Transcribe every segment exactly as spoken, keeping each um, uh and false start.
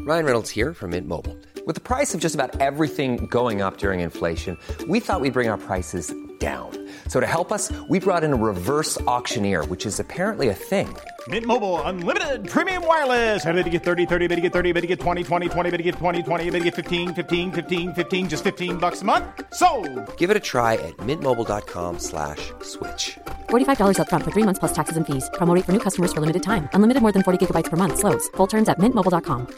Ryan Reynolds here from Mint Mobile. With the price of just about everything going up during inflation, we thought we'd bring our prices down. So to help us, we brought in a reverse auctioneer, which is apparently a thing. Mint Mobile Unlimited Premium Wireless. How to get thirty, thirty, how to get thirty, how to get twenty, twenty, twenty, how to get twenty, twenty, how to get fifteen, fifteen, fifteen, fifteen, just fifteen bucks a month? Sold! Give it a try at mintmobile.com slash switch. forty-five dollars up front for three months plus taxes and fees. Promo rate for new customers for limited time. Unlimited more than forty gigabytes per month. Slows full terms at mint mobile dot com.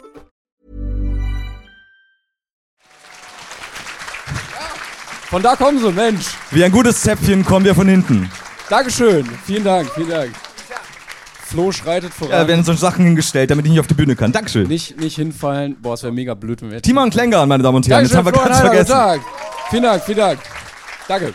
Von da kommen sie, Mensch. Wie ein gutes Zäpfchen kommen wir von hinten. Dankeschön. Vielen Dank, vielen Dank. Flo schreitet voran. Ja, werden so Sachen hingestellt, damit ich nicht auf die Bühne kann. Dankeschön. Nicht, nicht hinfallen. Boah, es wäre mega blöd, wenn wir... Timon Klänger, meine Damen und Herren. Dankeschön, das haben wir ganz Flo, vergessen. Tag. Vielen Dank, vielen Dank. Danke.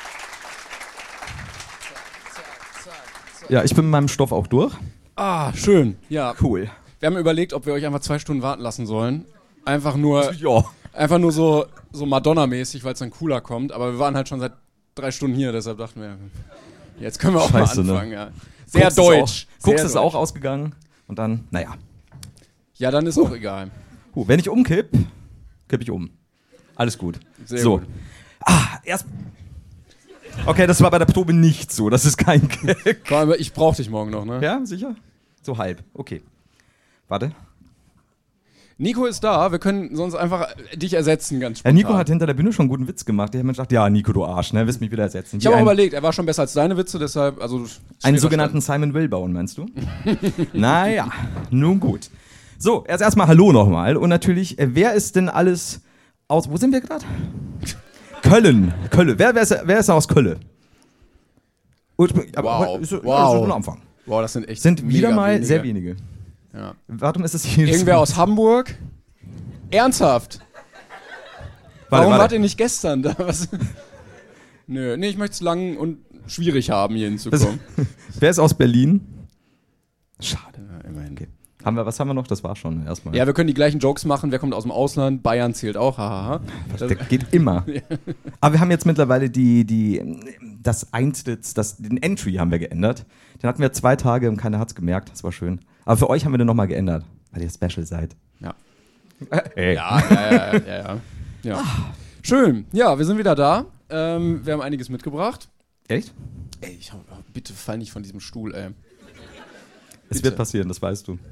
Ja, ich bin mit meinem Stoff auch durch. Ah, schön. Ja. Cool. Wir haben überlegt, ob wir euch einfach zwei Stunden warten lassen sollen. Einfach nur... Ja. Einfach nur so, so Madonna-mäßig, weil es dann cooler kommt. Aber wir waren halt schon seit drei Stunden hier, deshalb dachten wir, jetzt können wir auch Scheiße, mal anfangen. ne? Ja. Sehr Koks deutsch. Ist auch, Koks Sehr ist deutsch. auch ausgegangen. Und dann, naja. Ja, dann ist Uh. auch egal. Uh, wenn ich umkipp, kipp ich um. Alles gut. Sehr so. gut. Ah, erst... Okay, das war bei der Probe nicht so. Das ist kein Gag. Vor allem, ich brauch dich morgen noch, ne? Ja, sicher? So halb. Okay. Warte. Nico ist da, wir können sonst einfach dich ersetzen, ganz Ja, spontan. Nico hat hinter der Bühne schon einen guten Witz gemacht. Der hat mir gedacht, ja, Nico, du Arsch, ne? Willst mich wieder ersetzen. Ich habe auch ein, überlegt, er war schon besser als deine Witze, deshalb, also... einen schwerer sogenannten Simon Will bauen, meinst du? Naja, nun gut. So, erst erstmal Hallo nochmal. Und natürlich, äh, wer ist denn alles aus... Wo sind wir gerade? Köln. Köln. Wer, wer, ist, wer ist aus Köln? Ursprünglich, aber Wow. heute ist, ist, Wow. ist ein Anfang. Stand. Boah, das sind echt Sind mega wieder mal wenige. sehr wenige. Ja. Warum ist es hier... Irgendwer aus Hamburg? Ernsthaft? Warte, Warum warte. wart ihr nicht gestern da? Was? Nö, nee, ich möchte es lang und schwierig haben, hier hinzukommen. Wer ist aus Berlin? Schade. Ja, immerhin. Okay. Haben wir, was haben wir noch? Das war schon erstmal. Ja, wir können die gleichen Jokes machen. Wer kommt aus dem Ausland? Bayern zählt auch, hahaha. Das geht immer. Aber wir haben jetzt mittlerweile die, die, das Eintritts, das, den Entry haben wir geändert. Den hatten wir zwei Tage und keiner hat es gemerkt. Das war schön. Aber für euch haben wir den nochmal geändert, weil ihr Special seid. Ja. Ey. Ja, ja, ja, ja, ja. ja. Schön. Ja, wir sind wieder da. Ähm, wir haben einiges mitgebracht. Echt? Ey, ich, hab- bitte fall nicht von diesem Stuhl, ey. Es Bitte. wird passieren, das weißt du.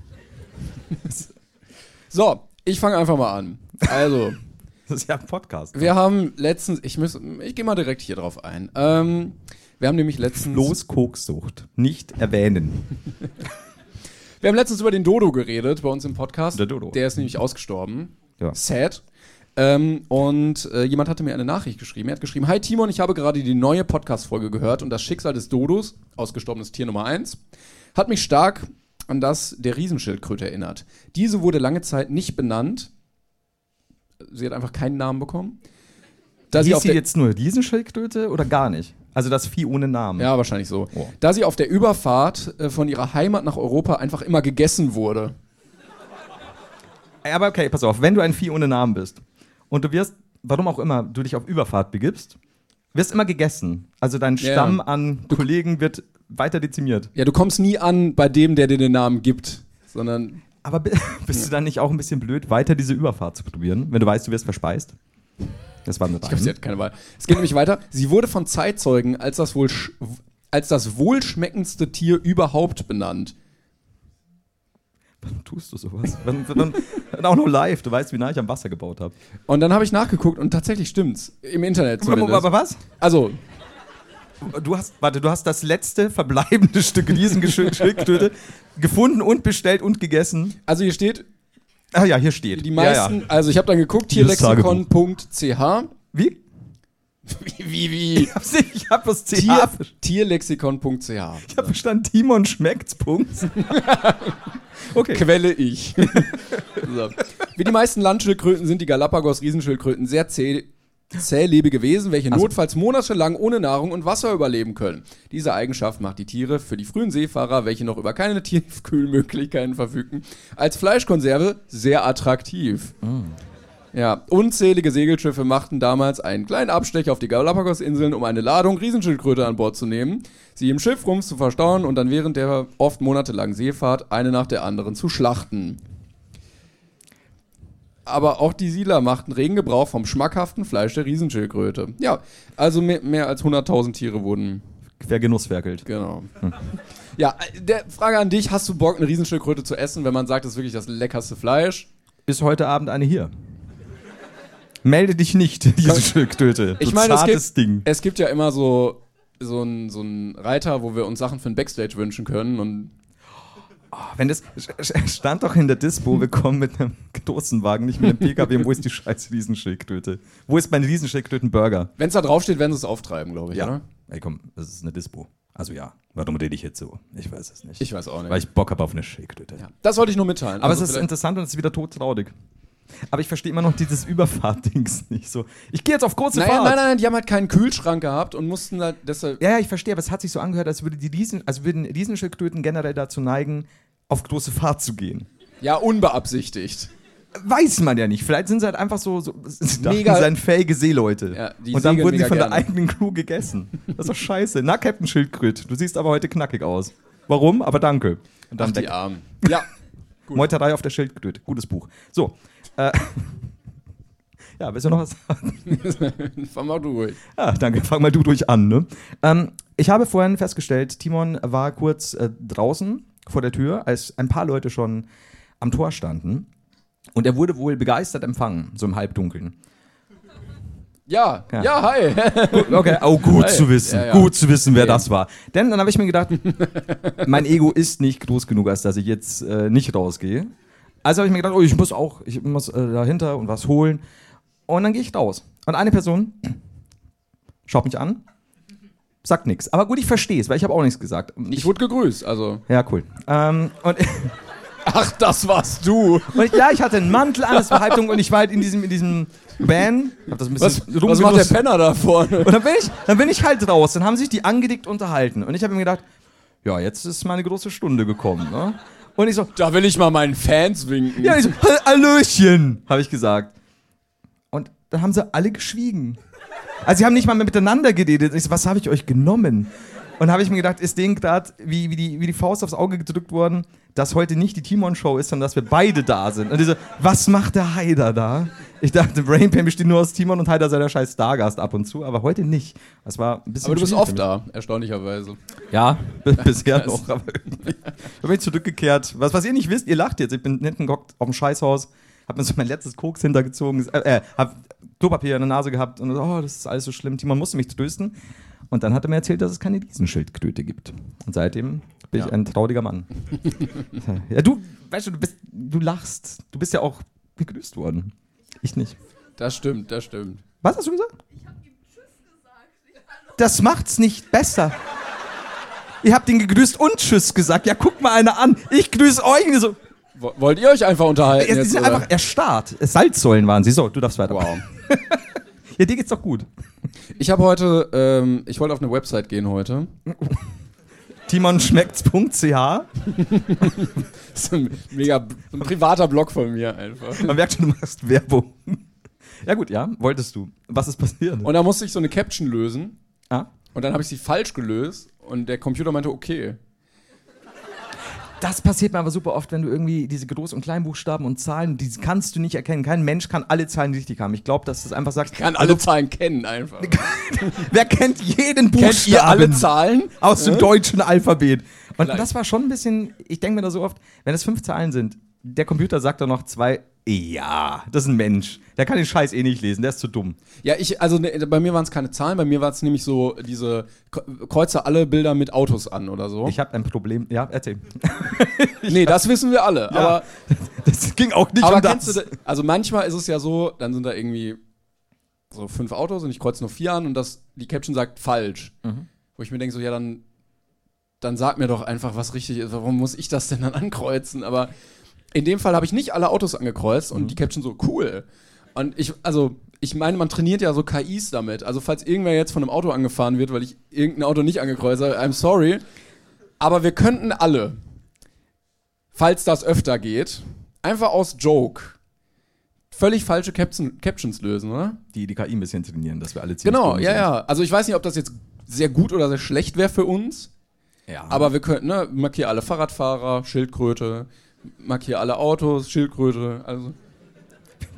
So, ich fange einfach mal an. Also, Das ist ja ein Podcast. wir haben letztens, ich muss, ich gehe mal direkt hier drauf ein. Ähm, wir haben nämlich letztens, Los Kokssucht. Nicht erwähnen. wir haben letztens über den Dodo geredet bei uns im Podcast. Der Dodo. Der ist nämlich ausgestorben. Ja. Sad. Ähm, und äh, jemand hatte mir eine Nachricht geschrieben. Er hat geschrieben: Hi Timon, ich habe gerade die neue Podcast-Folge gehört und das Schicksal des Dodos, ausgestorbenes Tier Nummer eins, hat mich stark an das der Riesenschildkröte erinnert. Diese wurde lange Zeit nicht benannt. Sie hat einfach keinen Namen bekommen. Da sie Hieß auf sie der, jetzt nur Riesenschildkröte oder gar nicht? Also das Vieh ohne Namen. ja, wahrscheinlich so. Oh. Da sie auf der Überfahrt äh, von ihrer Heimat nach Europa einfach immer gegessen wurde. Aber okay, pass auf. Wenn du ein Vieh ohne Namen bist und du wirst, warum auch immer, du dich auf Überfahrt begibst, wirst immer gegessen. Also dein Ja, Stamm ja. an Kollegen wird weiter dezimiert. Ja, du kommst nie an bei dem, der dir den Namen gibt, sondern Aber bi- bist du dann nicht auch ein bisschen blöd, weiter diese Überfahrt zu probieren, wenn du weißt, du wirst verspeist? Das war eine ich glaube, sie hat keine Wahl. Es geht nämlich weiter. Sie wurde von Zeitzeugen als das, wohl sch- als das wohlschmeckendste Tier überhaupt benannt. Warum tust du sowas? Wenn, wenn, wenn auch noch live, du weißt, wie nah ich am Wasser gebaut habe. Und dann habe ich nachgeguckt und tatsächlich stimmt's. Im Internet zumindest. Aber was? Also, Du hast, warte, du hast das letzte verbleibende Stück Riesenschildkröte gefunden und bestellt und gegessen. also hier steht, Ah ja, hier steht. die meisten, Ja, ja. also ich habe dann geguckt, Dieses tierlexikon punkt c h. Wie? Wie, wie? Ich hab's nicht, ich hab das C Tier, H. tierlexikon punkt c h. Ich hab verstanden, Timon schmeckt's, Punkt. Okay. Quelle ich. So. Wie die meisten Landschildkröten sind die Galapagos-Riesenschildkröten sehr zäh, zählebige Wesen, welche Also- notfalls monatelang ohne Nahrung und Wasser überleben können. Diese Eigenschaft macht die Tiere für die frühen Seefahrer, welche noch über keine Tiefkühlmöglichkeiten verfügten, als Fleischkonserve sehr attraktiv. Ja, unzählige Segelschiffe machten damals einen kleinen Abstecher auf die Galapagos-Inseln, um eine Ladung Riesenschildkröte an Bord zu nehmen, sie im Schiffrumpf zu verstauen und dann während der oft monatelangen Seefahrt eine nach der anderen zu schlachten. aber auch die Siedler machten regen Gebrauch vom schmackhaften Fleisch der Riesenschildkröte. Ja, also mehr, mehr als hunderttausend Tiere wurden vergenussferkelt. Genau. Hm. Ja, der Frage an dich, hast du Bock, eine Riesenschildkröte zu essen, wenn man sagt, das ist wirklich das leckerste Fleisch? Ist heute Abend eine hier. Melde dich nicht, diese Schildkröte. Ich meine, es zartes gibt, Ding. es gibt ja immer so, so einen so einen Reiter, wo wir uns Sachen für ein Backstage wünschen können und Oh, wenn das stand doch in der Dispo, wir kommen mit einem großen Wagen, nicht mit einem P K W. Wo ist die scheiß Riesenschildkröte? Wo ist mein Riesenschildkröten-Burger? wenn es da draufsteht, werden sie es auftreiben, glaube ich, Ja. oder? Ey, komm, das ist eine Dispo. Also ja, warum rede ich jetzt so? Ich weiß es nicht. Ich weiß auch nicht. Weil ich Bock habe auf eine Schildkröte. Ja. Das wollte ich nur mitteilen. Aber Also es ist vielleicht- interessant und es ist wieder todtraurig. Aber ich verstehe immer noch dieses Überfahrt-Dings nicht so. Ich gehe jetzt auf kurze Nein, Fahrt. nein, nein, die haben halt keinen Kühlschrank gehabt und mussten halt deshalb. Ja, ja, ich verstehe, aber es hat sich so angehört, als würde die Riesen, also würden Riesenschildkröten generell dazu neigen, auf große Fahrt zu gehen. Ja, unbeabsichtigt. Weiß man ja nicht. Vielleicht sind sie halt einfach so, so Mega- mega seien fähige Seeleute. Ja, die und dann segeln wurden sie mega von der gerne. eigenen Crew gegessen. Das ist doch scheiße. Na, Captain Schildkröte, du siehst aber heute knackig aus. Warum? Aber danke. Und dann Ach, die weg. Armen. Ja. Meuterei auf der Schildkröte. Gutes Buch. So. Äh, ja, willst du noch was sagen? Fahr mal durch. Ja, danke. Fang mal du durch an. Ne? Ähm, ich habe vorhin festgestellt, Timon war kurz äh, draußen vor der Tür, als ein paar Leute schon am Tor standen. Und er wurde wohl begeistert empfangen, so im Halbdunkeln. Ja, ja, Ja. hi. Okay, oh, gut Hey. zu wissen. Ja, ja. Gut zu wissen, wer Okay. das war. Denn dann habe ich mir gedacht, mein Ego ist nicht groß genug, als dass ich jetzt äh, nicht rausgehe. Also habe ich mir gedacht, oh, ich muss auch, ich muss äh, dahinter und was holen. Und dann gehe ich raus. Und eine Person schaut mich an, sagt nichts. Aber gut, ich verstehe es, weil ich habe auch nichts gesagt. Ich wurde gegrüßt, also. Ja, cool. Ähm, und, Ach, das warst du. und ich, ja, ich hatte einen Mantel an, es war Halbdunkel und ich war halt in diesem, in diesem Van. Hab das ein Was, bisschen was macht der rumgenutzt. Penner da vorne? Und dann bin, ich, dann bin ich halt raus. Dann haben sich die angedickt unterhalten. Und ich habe mir gedacht, ja, jetzt ist meine große Stunde gekommen. Ne? Und ich so, Da will ich mal meinen Fans winken. ja, ich so, "Hall- Hallöchen, habe ich gesagt. Und dann haben sie alle geschwiegen. Also sie haben nicht mal mehr miteinander geredet. Ich so, was habe ich euch genommen? Und da habe ich mir gedacht, ist denen gerade wie, wie, die, wie die Faust aufs Auge gedrückt worden, dass heute nicht die Timon-Show ist, sondern dass wir beide da sind. Und die so, was macht der Haider da? Ich dachte, Brain Pain besteht nur aus Timon und Haider sei der scheiß Stargast ab und zu, aber heute nicht. Das war ein bisschen Aber du bist schwierig oft für da, erstaunlicherweise. mich. Ja, b- bisher noch, aber irgendwie. Da bin ich zurückgekehrt. Was, was ihr nicht wisst, ihr lacht jetzt. Ich bin hinten gehockt auf dem Scheißhaus, hab mir so mein letztes Koks hintergezogen, äh, äh, hab Klopapier in der Nase gehabt und so, oh, das ist alles so schlimm. Timon musste mich trösten. Und dann hat er mir erzählt, dass es keine Riesenschildkröte gibt. Und seitdem bin Ja. ich ein trauriger Mann. Ja, du, weißt du, du, bist, du lachst. Du bist ja auch begrüßt worden. Ich nicht. Das stimmt, das stimmt. Was hast du gesagt? Ich hab ihm Tschüss gesagt. Das macht's nicht besser. Ihr habt ihn gegrüßt und Tschüss gesagt. Ja, guck mal einer an. Ich grüße euch. Und ihr so, Wo- Wollt ihr euch einfach unterhalten ja, sie jetzt, sind oder? einfach erstarrt. Salzsäulen waren sie. So, du darfst weiter. Wow. Ja, dir geht's doch gut. Ich habe heute, ähm, ich wollte auf eine Website gehen heute. timonschmeckt's punkt c h. Das ist ein mega, ein privater Blog von mir einfach. Man merkt schon, du machst Werbung. Ja gut, ja, wolltest du. Was ist passiert? Und da musste ich so eine Caption lösen. ah? Und dann habe ich sie falsch gelöst. Und der Computer meinte, okay. Das passiert mir aber super oft, wenn du irgendwie diese Groß- und Kleinbuchstaben und Zahlen, die kannst du nicht erkennen. Kein Mensch kann alle Zahlen richtig haben. Ich glaube, dass das einfach sagt, Kann alle Zahlen kennen einfach. wer kennt jeden Buchstaben Kennt ihr alle Zahlen? aus dem deutschen Alphabet? Und Vielleicht. das war schon ein bisschen, ich denke mir da so oft, wenn es fünf Zahlen sind, der Computer sagt doch noch zwei, ja, das ist ein Mensch. Der kann den Scheiß eh nicht lesen, der ist zu dumm. Ja, ich, also ne, bei mir waren es keine Zahlen, bei mir war es nämlich so, diese K- kreuze alle Bilder mit Autos an oder so. Ich habe ein Problem, ja, erzähl. nee, das wissen wir alle. Aber, Das ging auch nicht aber um kennst das. du, da- also manchmal ist es ja so, dann sind da irgendwie so fünf Autos und ich kreuze nur vier an und das, die Caption sagt falsch. Mhm. Wo ich mir denke so, ja, dann, dann sag mir doch einfach, was richtig ist. Warum muss ich das denn dann ankreuzen? Aber in dem Fall habe ich nicht alle Autos angekreuzt und die Caption so, cool. Und ich, also, ich meine, man trainiert ja so K Is damit. Also, falls irgendwer jetzt von einem Auto angefahren wird, weil ich irgendein Auto nicht angekreuzt habe, I'm sorry. Aber wir könnten alle, falls das öfter geht, einfach aus Joke völlig falsche Caption, Captions lösen, oder? Die, die K I ein bisschen trainieren, dass wir alle ziemlich Genau, dumm ja, sind. ja. Also, ich weiß nicht, ob das jetzt sehr gut oder sehr schlecht wäre für uns. ja. Aber wir könnten, ne, markier alle Fahrradfahrer, Schildkröte, markier alle Autos, Schildkröte, also.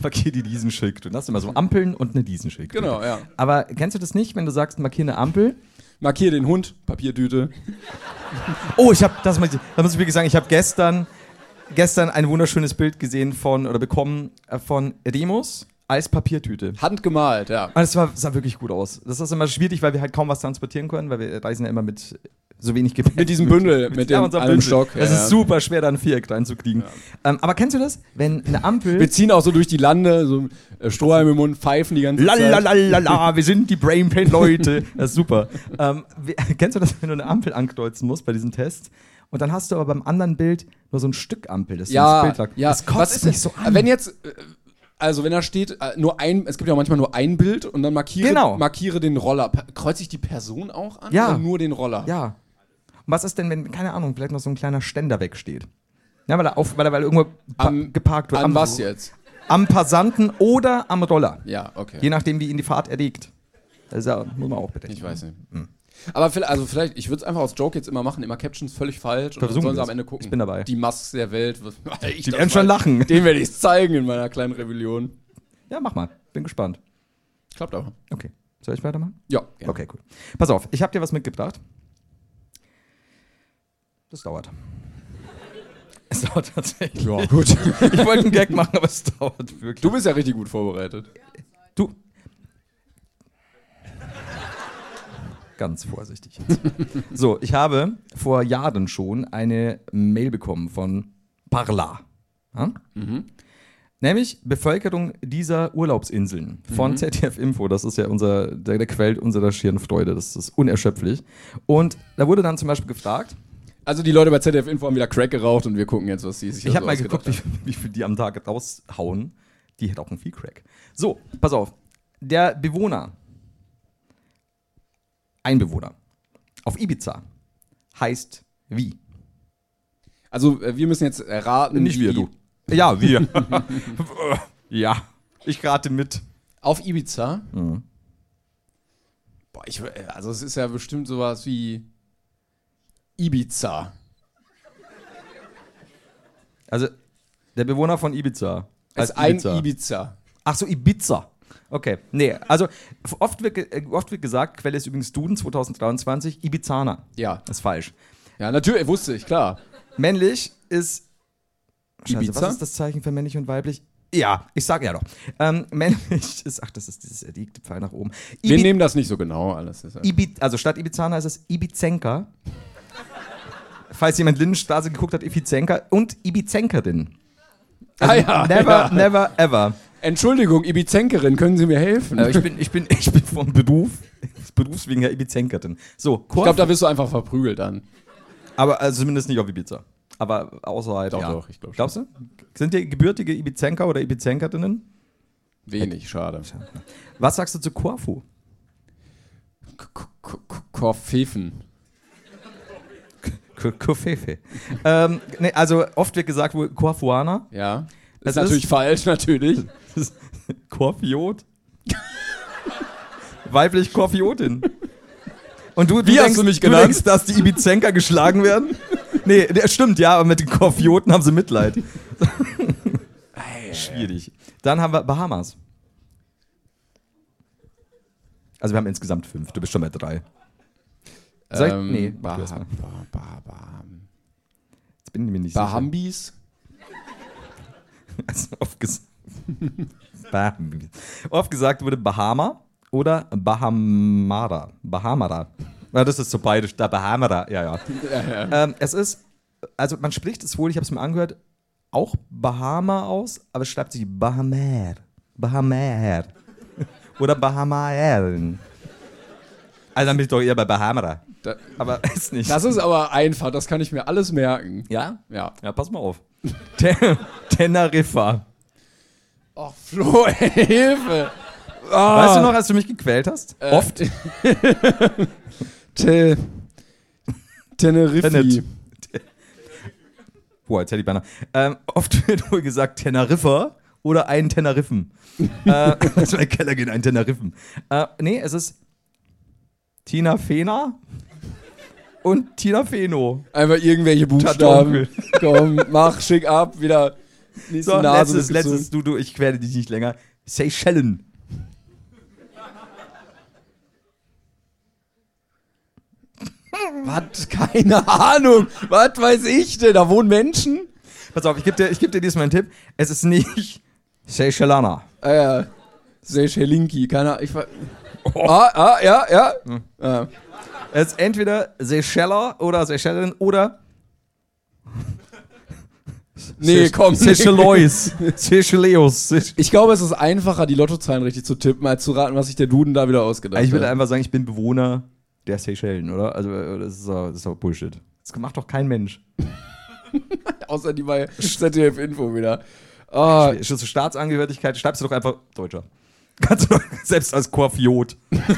markier die Diesenschild. Du hast immer so Ampeln und eine Diesenschild. Genau, ja. Aber kennst du das nicht, wenn du sagst, markier eine Ampel? Markier den Hund, Papiertüte. Oh, ich habe, das muss ich, das muss ich wirklich sagen, ich habe gestern, gestern ein wunderschönes Bild gesehen von, oder bekommen äh, von Remus als Papiertüte. Handgemalt, ja. Und es sah wirklich gut aus. Das ist immer schwierig, weil wir halt kaum was transportieren können, weil wir reisen ja immer mit so wenig Gepäck. Mit diesem Bündel, mit, mit dem unserem einem Bündel. Stock. Das ja, ist ja. super schwer, da ein Viereck reinzukriegen. Ja. Ähm, aber kennst du das? Wenn eine Ampel... Wir ziehen auch so durch die Lande, so äh, Strohhalm im Mund, pfeifen die ganze Zeit. Lalalala, wir sind die Brainpain-Leute. Das ist super. Ähm, wie, kennst du das, wenn du eine Ampel ankreuzen musst bei diesem Test? Und dann hast du aber beim anderen Bild nur so ein Stück Ampel, das ja, ins Bild lag. Ja, das kotzt was ist mich so an. Wenn jetzt, äh, also wenn da steht, äh, nur ein, es gibt ja auch manchmal nur ein Bild und dann markiere, Genau. markiere den Roller. Pa- Kreuze ich die Person auch an Ja. oder nur den Roller? Ja. Und was ist denn, wenn, keine Ahnung, vielleicht noch so ein kleiner Ständer wegsteht? Ja, weil er, auf, weil er, weil er irgendwo pa- Am- geparkt wird. An was jetzt? Am Passanten oder am Roller. Ja, okay. Je nachdem, wie ihn die Fahrt erregt. Das ist ja, muss man auch bedenken. Ich weiß nicht. Hm. Aber vielleicht, also vielleicht, ich würde es einfach als Joke jetzt immer machen, immer Captions völlig falsch und dann Versuchen sollen sie wir's. am Ende gucken. Ich bin dabei. Die Masks der Welt. Ich Die das werden schon mal- lachen. Den werde ich es zeigen in meiner kleinen Rebellion. Ja, mach mal. Bin gespannt. Klappt aber. Okay. Soll ich weitermachen? Ja. gerne. Okay, cool. Pass auf, ich habe dir was mitgebracht. Das dauert. Es dauert tatsächlich. Ja, gut. Ich wollte einen Gag machen, aber es dauert wirklich. Du bist ja richtig gut vorbereitet. Du. Ganz vorsichtig jetzt. So, ich habe vor Jahren schon eine Mail bekommen von Parla. Ja? Mhm. Nämlich Bevölkerung dieser Urlaubsinseln von Mhm. Z D F Info. Das ist ja unser, der, der Quell unserer schieren Freude. Das ist unerschöpflich. Und da wurde dann zum Beispiel gefragt, Also die Leute bei Z D F Info haben wieder Crack geraucht und wir gucken jetzt, was die sich ich da habe so mal ausgedacht geguckt, wie, wie viel die am Tag raushauen. Die hätte auch ein viel Crack. So, pass auf. Der Bewohner, ein Bewohner auf Ibiza heißt wie? Also äh, wir müssen jetzt erraten. Nicht wie- wir, du. Ja, wir. Ja, ich rate mit. Auf Ibiza? Mhm. Boah, ich, äh, also es ist ja bestimmt sowas wie Ibiza. Also, der Bewohner von Ibiza. Es ist ein Ibiza. Ach so, Ibiza. Okay, nee, also oft wird, ge- äh, oft wird gesagt, Quelle ist übrigens Duden zwanzig dreiundzwanzig, Ibizaner. Ja. Das ist falsch. Ja, natürlich, wusste ich, klar. Männlich ist. Scheiße, Ibiza? was ist das Zeichen für männlich und weiblich? Ja, ich sag ja doch. Ähm, männlich ist, ach, das ist dieses erlegte Pfeil nach oben. Wir Ibi- nehmen das nicht so genau alles. Ist ja- Ibi- also statt Ibizaner ist es Ibizenka. Falls jemand Lindenstraße geguckt hat, Ibizenka und Ibizenkerin. ah ja, Never, ja. never, ever. Entschuldigung, Ibizenkerin, können Sie mir helfen? Äh, ich, bin, ich, bin, ich bin vom Beruf, Berufswegen her Ibizenkerin. So, ich glaube, da wirst du einfach verprügelt dann. aber also zumindest nicht auf Ibiza. Aber außerhalb, Doch, ja. doch, ich glaub schon. Glaubst du? Sind die gebürtige Ibizenker oder Ibizenkerinnen? Wenig, schade. Was sagst du zu Korfu? K- K- K- Korfefen. K- Kofefe. ähm, nee, also oft wird gesagt, wohl Korfuaner. Ja. Es Das ist natürlich ist- falsch, natürlich. Korfiot. Weiblich Korfiotin. Und du, du Wie hast denkst, du mich du genannt? denkst, dass die Ibizenker geschlagen werden? Nee, das stimmt, ja, aber mit den Korfioten haben sie Mitleid. Schwierig. Dann haben wir Bahamas. Also wir haben insgesamt fünf. Du bist schon bei drei. Soll ich, Ähm, nee, Bah- du erst mal. Bah- Bah- Bah- Jetzt bin ich mir nicht sicher. Bahambis? Also oft, ges Bahambis. Oft gesagt wurde Bahama oder Bahamara. Bahamara. Ja, das ist so beide. Da Bahamara, ja, ja. Ja, ja. Ähm, es ist, also man spricht es wohl, ich habe es mir angehört, auch Bahama aus, aber es schreibt sich Bahamer. Bahamer. Oder Bahamaern. Also dann bin ich doch eher bei Bahamara. Da, Aber ist nicht. das ist aber einfach, das kann ich mir alles merken. ja? Ja. Ja, pass mal auf. Ten Teneriffa. Ach, Flo, Hilfe. Weißt du noch, als du mich gequält hast? Äh, Oft. Te Teneriffa. Tenet. Boah, jetzt hätte ich beinahe. Ähm, oft wird wohl gesagt Teneriffa oder ein Teneriffen. äh, also in den Keller gehen, ein Teneriffen. Äh, nee, es ist Tina Fena und Tina Feno. Einfach irgendwelche Buchstaben. Komm, mach, schick ab, wieder Nächste So, Nase letztes, wird letztes, gezogen. du, du, ich quäle dich nicht länger. Seychellen. Was? Keine Ahnung. Was weiß ich denn? Da wohnen Menschen? Pass auf, ich gebe dir, ich geb dir diesmal einen Tipp. Es ist nicht Seychellana. Äh, Seychelinki, keine Ahnung. Ich ver- Ah, ah, ja, ja. Hm. Ah. Es ist entweder Seycheller oder Seychellen oder Nee, komm. Seychellois. Seychelleos. Ich glaube, es ist einfacher, die Lottozahlen richtig zu tippen, als zu raten, was sich der Duden da wieder ausgedacht Ich würde hat. einfach sagen, ich bin Bewohner der Seychellen, oder? Also, das ist doch, das ist doch Bullshit. Das macht doch kein Mensch. Außer die bei Z D F Info wieder. Ah, Ist das so Staatsangehörigkeit? Schreibst du doch einfach Deutscher. Kannst du doch selbst als Korfiot.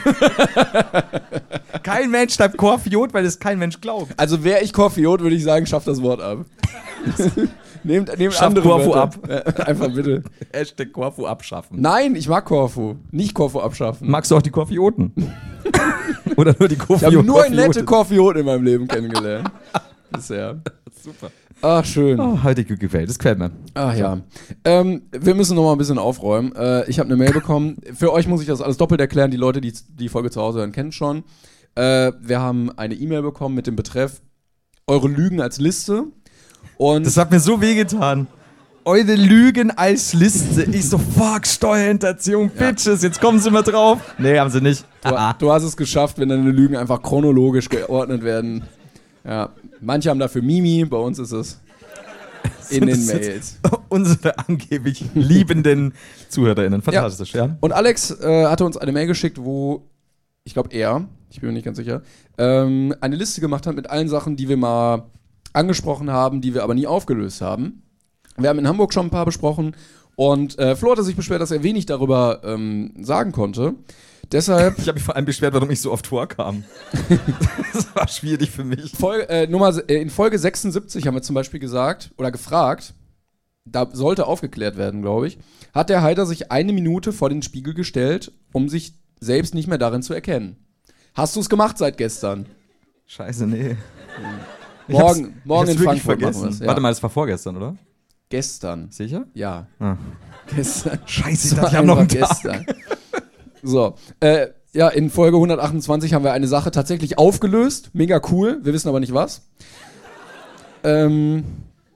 Kein Mensch schreibt Korfiot, weil es kein Mensch glaubt. also wäre ich Korfiot, würde ich sagen, schafft das Wort ab. nehmt nehmt Schafft andere Korfu Wörter. ab. Ja, einfach bitte. Hashtag Korfu abschaffen. Nein, ich mag Korfu. Nicht Korfu abschaffen. Magst du auch die Korfioten? Oder nur die Ich Korfioten? habe nur nette Korfioten in meinem Leben kennengelernt. Bisher. Super. Ach, schön. Oh, heute gut gefällt, das gefällt mir. Ach ja. Ähm, wir müssen noch mal ein bisschen aufräumen. Äh, ich habe eine Mail bekommen. Für euch muss ich das alles doppelt erklären. Die Leute, die die Folge zu Hause hören, kennen schon. Äh, wir haben eine E-Mail bekommen mit dem Betreff Eure Lügen als Liste. Und Das hat mir so wehgetan. Eure Lügen als Liste. Ich so, fuck, Steuerhinterziehung, Bitches, jetzt kommen sie mal drauf. Nee, haben sie nicht. du, du hast es geschafft, wenn deine Lügen einfach chronologisch geordnet werden. Ja. Manche haben dafür Mimi, bei uns ist es in den Das ist Mails. Unsere angeblich liebenden ZuhörerInnen. Fantastisch, ja. Und Alex äh, hatte uns eine Mail geschickt, wo, ich glaube er, ich bin mir nicht ganz sicher, ähm, eine Liste gemacht hat mit allen Sachen, die wir mal angesprochen haben, die wir aber nie aufgelöst haben. Wir haben in Hamburg schon ein paar besprochen und äh, Flo hatte sich beschwert, dass er wenig darüber ähm, sagen konnte. Deshalb Ich habe mich vor allem beschwert, warum ich so oft vorkam. Das war schwierig für mich. Folge, äh, Nummer, äh, in Folge sechsundsiebzig haben wir zum Beispiel gesagt oder gefragt, da sollte aufgeklärt werden, glaube ich, hat der Haider sich eine Minute vor den Spiegel gestellt, um sich selbst nicht mehr darin zu erkennen. Hast du es gemacht seit gestern? Scheiße, nee. Ich Morgen, hab's- morgen ich in hab's wirklich Frankfurt vergessen. machen wir's, ja. Warte mal, das war vorgestern, oder? Gestern. Sicher? Ja. Ah. Gestern. Scheiße, Das war ich hab noch einen einfach Tag. gestern. So, äh, ja, in Folge hundertachtundzwanzig haben wir eine Sache tatsächlich aufgelöst. Mega cool, wir wissen aber nicht was. Ähm,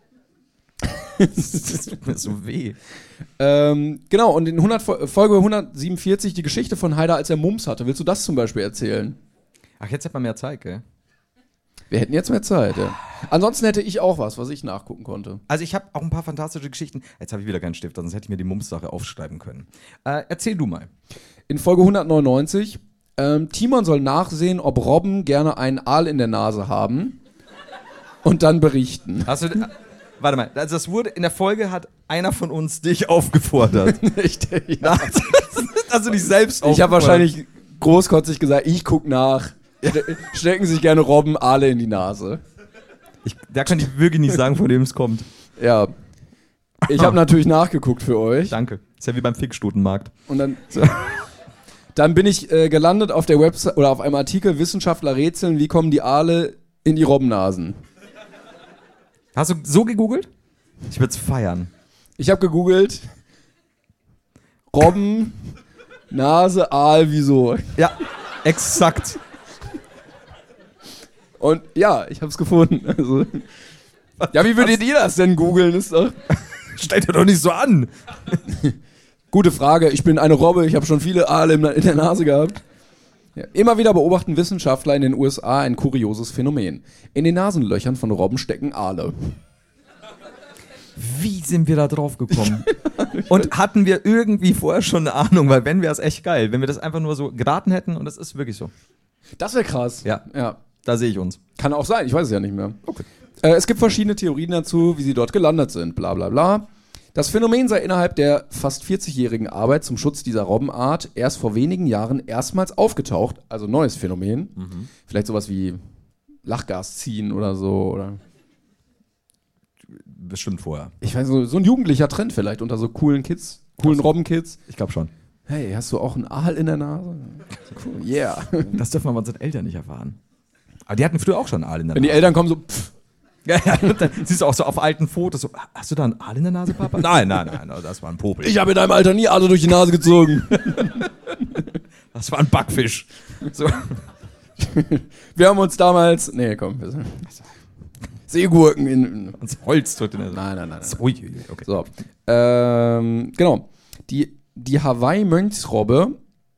Das tut mir so weh. ähm, genau, und in hundert, Folge hundertsiebenundvierzig die Geschichte von Haider, als er Mumps hatte. Willst du das zum Beispiel erzählen? Ach, jetzt hat man mehr Zeit, gell? Wir hätten jetzt mehr Zeit, ja. Ansonsten hätte ich auch was, was ich nachgucken konnte. Also ich habe auch ein paar fantastische Geschichten. Jetzt habe ich wieder keinen Stift, sonst hätte ich mir die Mumps-Sache aufschreiben können. Äh, erzähl du mal. In Folge hundertneunundneunzig, ähm, Timon soll nachsehen, ob Robben gerne einen Aal in der Nase haben und dann berichten. Hast du, äh, warte mal, also das wurde, in der Folge hat einer von uns dich aufgefordert. Ich, ja. Hast du dich selbst ich habe wahrscheinlich großkotzig gesagt, ich guck nach. Ste- Stecken sich gerne Robben Aale in die Nase. Ich, da kann ich wirklich nicht sagen, von wem es kommt. Ja. Ich habe natürlich nachgeguckt für euch. Danke. Ist ja wie beim Fickstutenmarkt. Und dann, dann bin ich äh, gelandet auf der Website oder auf einem Artikel Wissenschaftler rätseln, wie kommen die Aale in die Robbennasen. Hast du so gegoogelt? Ich würde es feiern. Ich habe gegoogelt Robben, Nase, Aal, wieso? Ja, exakt. Und ja, ich habe es gefunden. Also, ja, wie würdet ihr das denn googeln? Ist doch Stell dir doch nicht so an. gute Frage. Ich bin eine Robbe, ich habe schon viele Aale in der Nase gehabt. Ja. Immer wieder beobachten Wissenschaftler in den U S A ein kurioses Phänomen. In den Nasenlöchern von Robben stecken Aale. Wie sind wir da drauf gekommen? Und hatten wir irgendwie vorher schon eine Ahnung, weil wenn wäre es echt geil, wenn wir das einfach nur so geraten hätten und das ist wirklich so. Das wäre krass. Ja. Ja. Da sehe ich uns. Kann auch sein, ich weiß es ja nicht mehr. Okay. Äh, es gibt verschiedene Theorien dazu, wie sie dort gelandet sind, bla bla bla. Das Phänomen sei innerhalb der fast vierzigjährigen Arbeit zum Schutz dieser Robbenart erst vor wenigen Jahren erstmals aufgetaucht, also neues Phänomen. Mhm. Vielleicht sowas wie Lachgas ziehen oder so. Oder Bestimmt vorher. ich weiß so, so ein jugendlicher Trend vielleicht unter so coolen Kids, coolen Robbenkids. Ich glaube schon. Hey, hast du auch einen Aal in der Nase? Cool, yeah. Das dürfen wir unseren Eltern nicht erfahren. Aber die hatten früher auch schon Aal in der Wenn die Nase. Eltern kommen so, pff, Ja, ja, und dann siehst du auch so auf alten Fotos so, hast du da einen Aal in der Nase, Papa? Nein, nein, nein, das war ein Popel. Ich habe in deinem Alter nie Aale durch die Nase gezogen. Das war ein Backfisch. So. Wir haben uns damals, nee, komm, wir sind Seegurken in, Ans Holz drückt in der nein, nein, nein, nein. So, okay. So, ähm, genau. Die, die Hawaii-Mönchsrobbe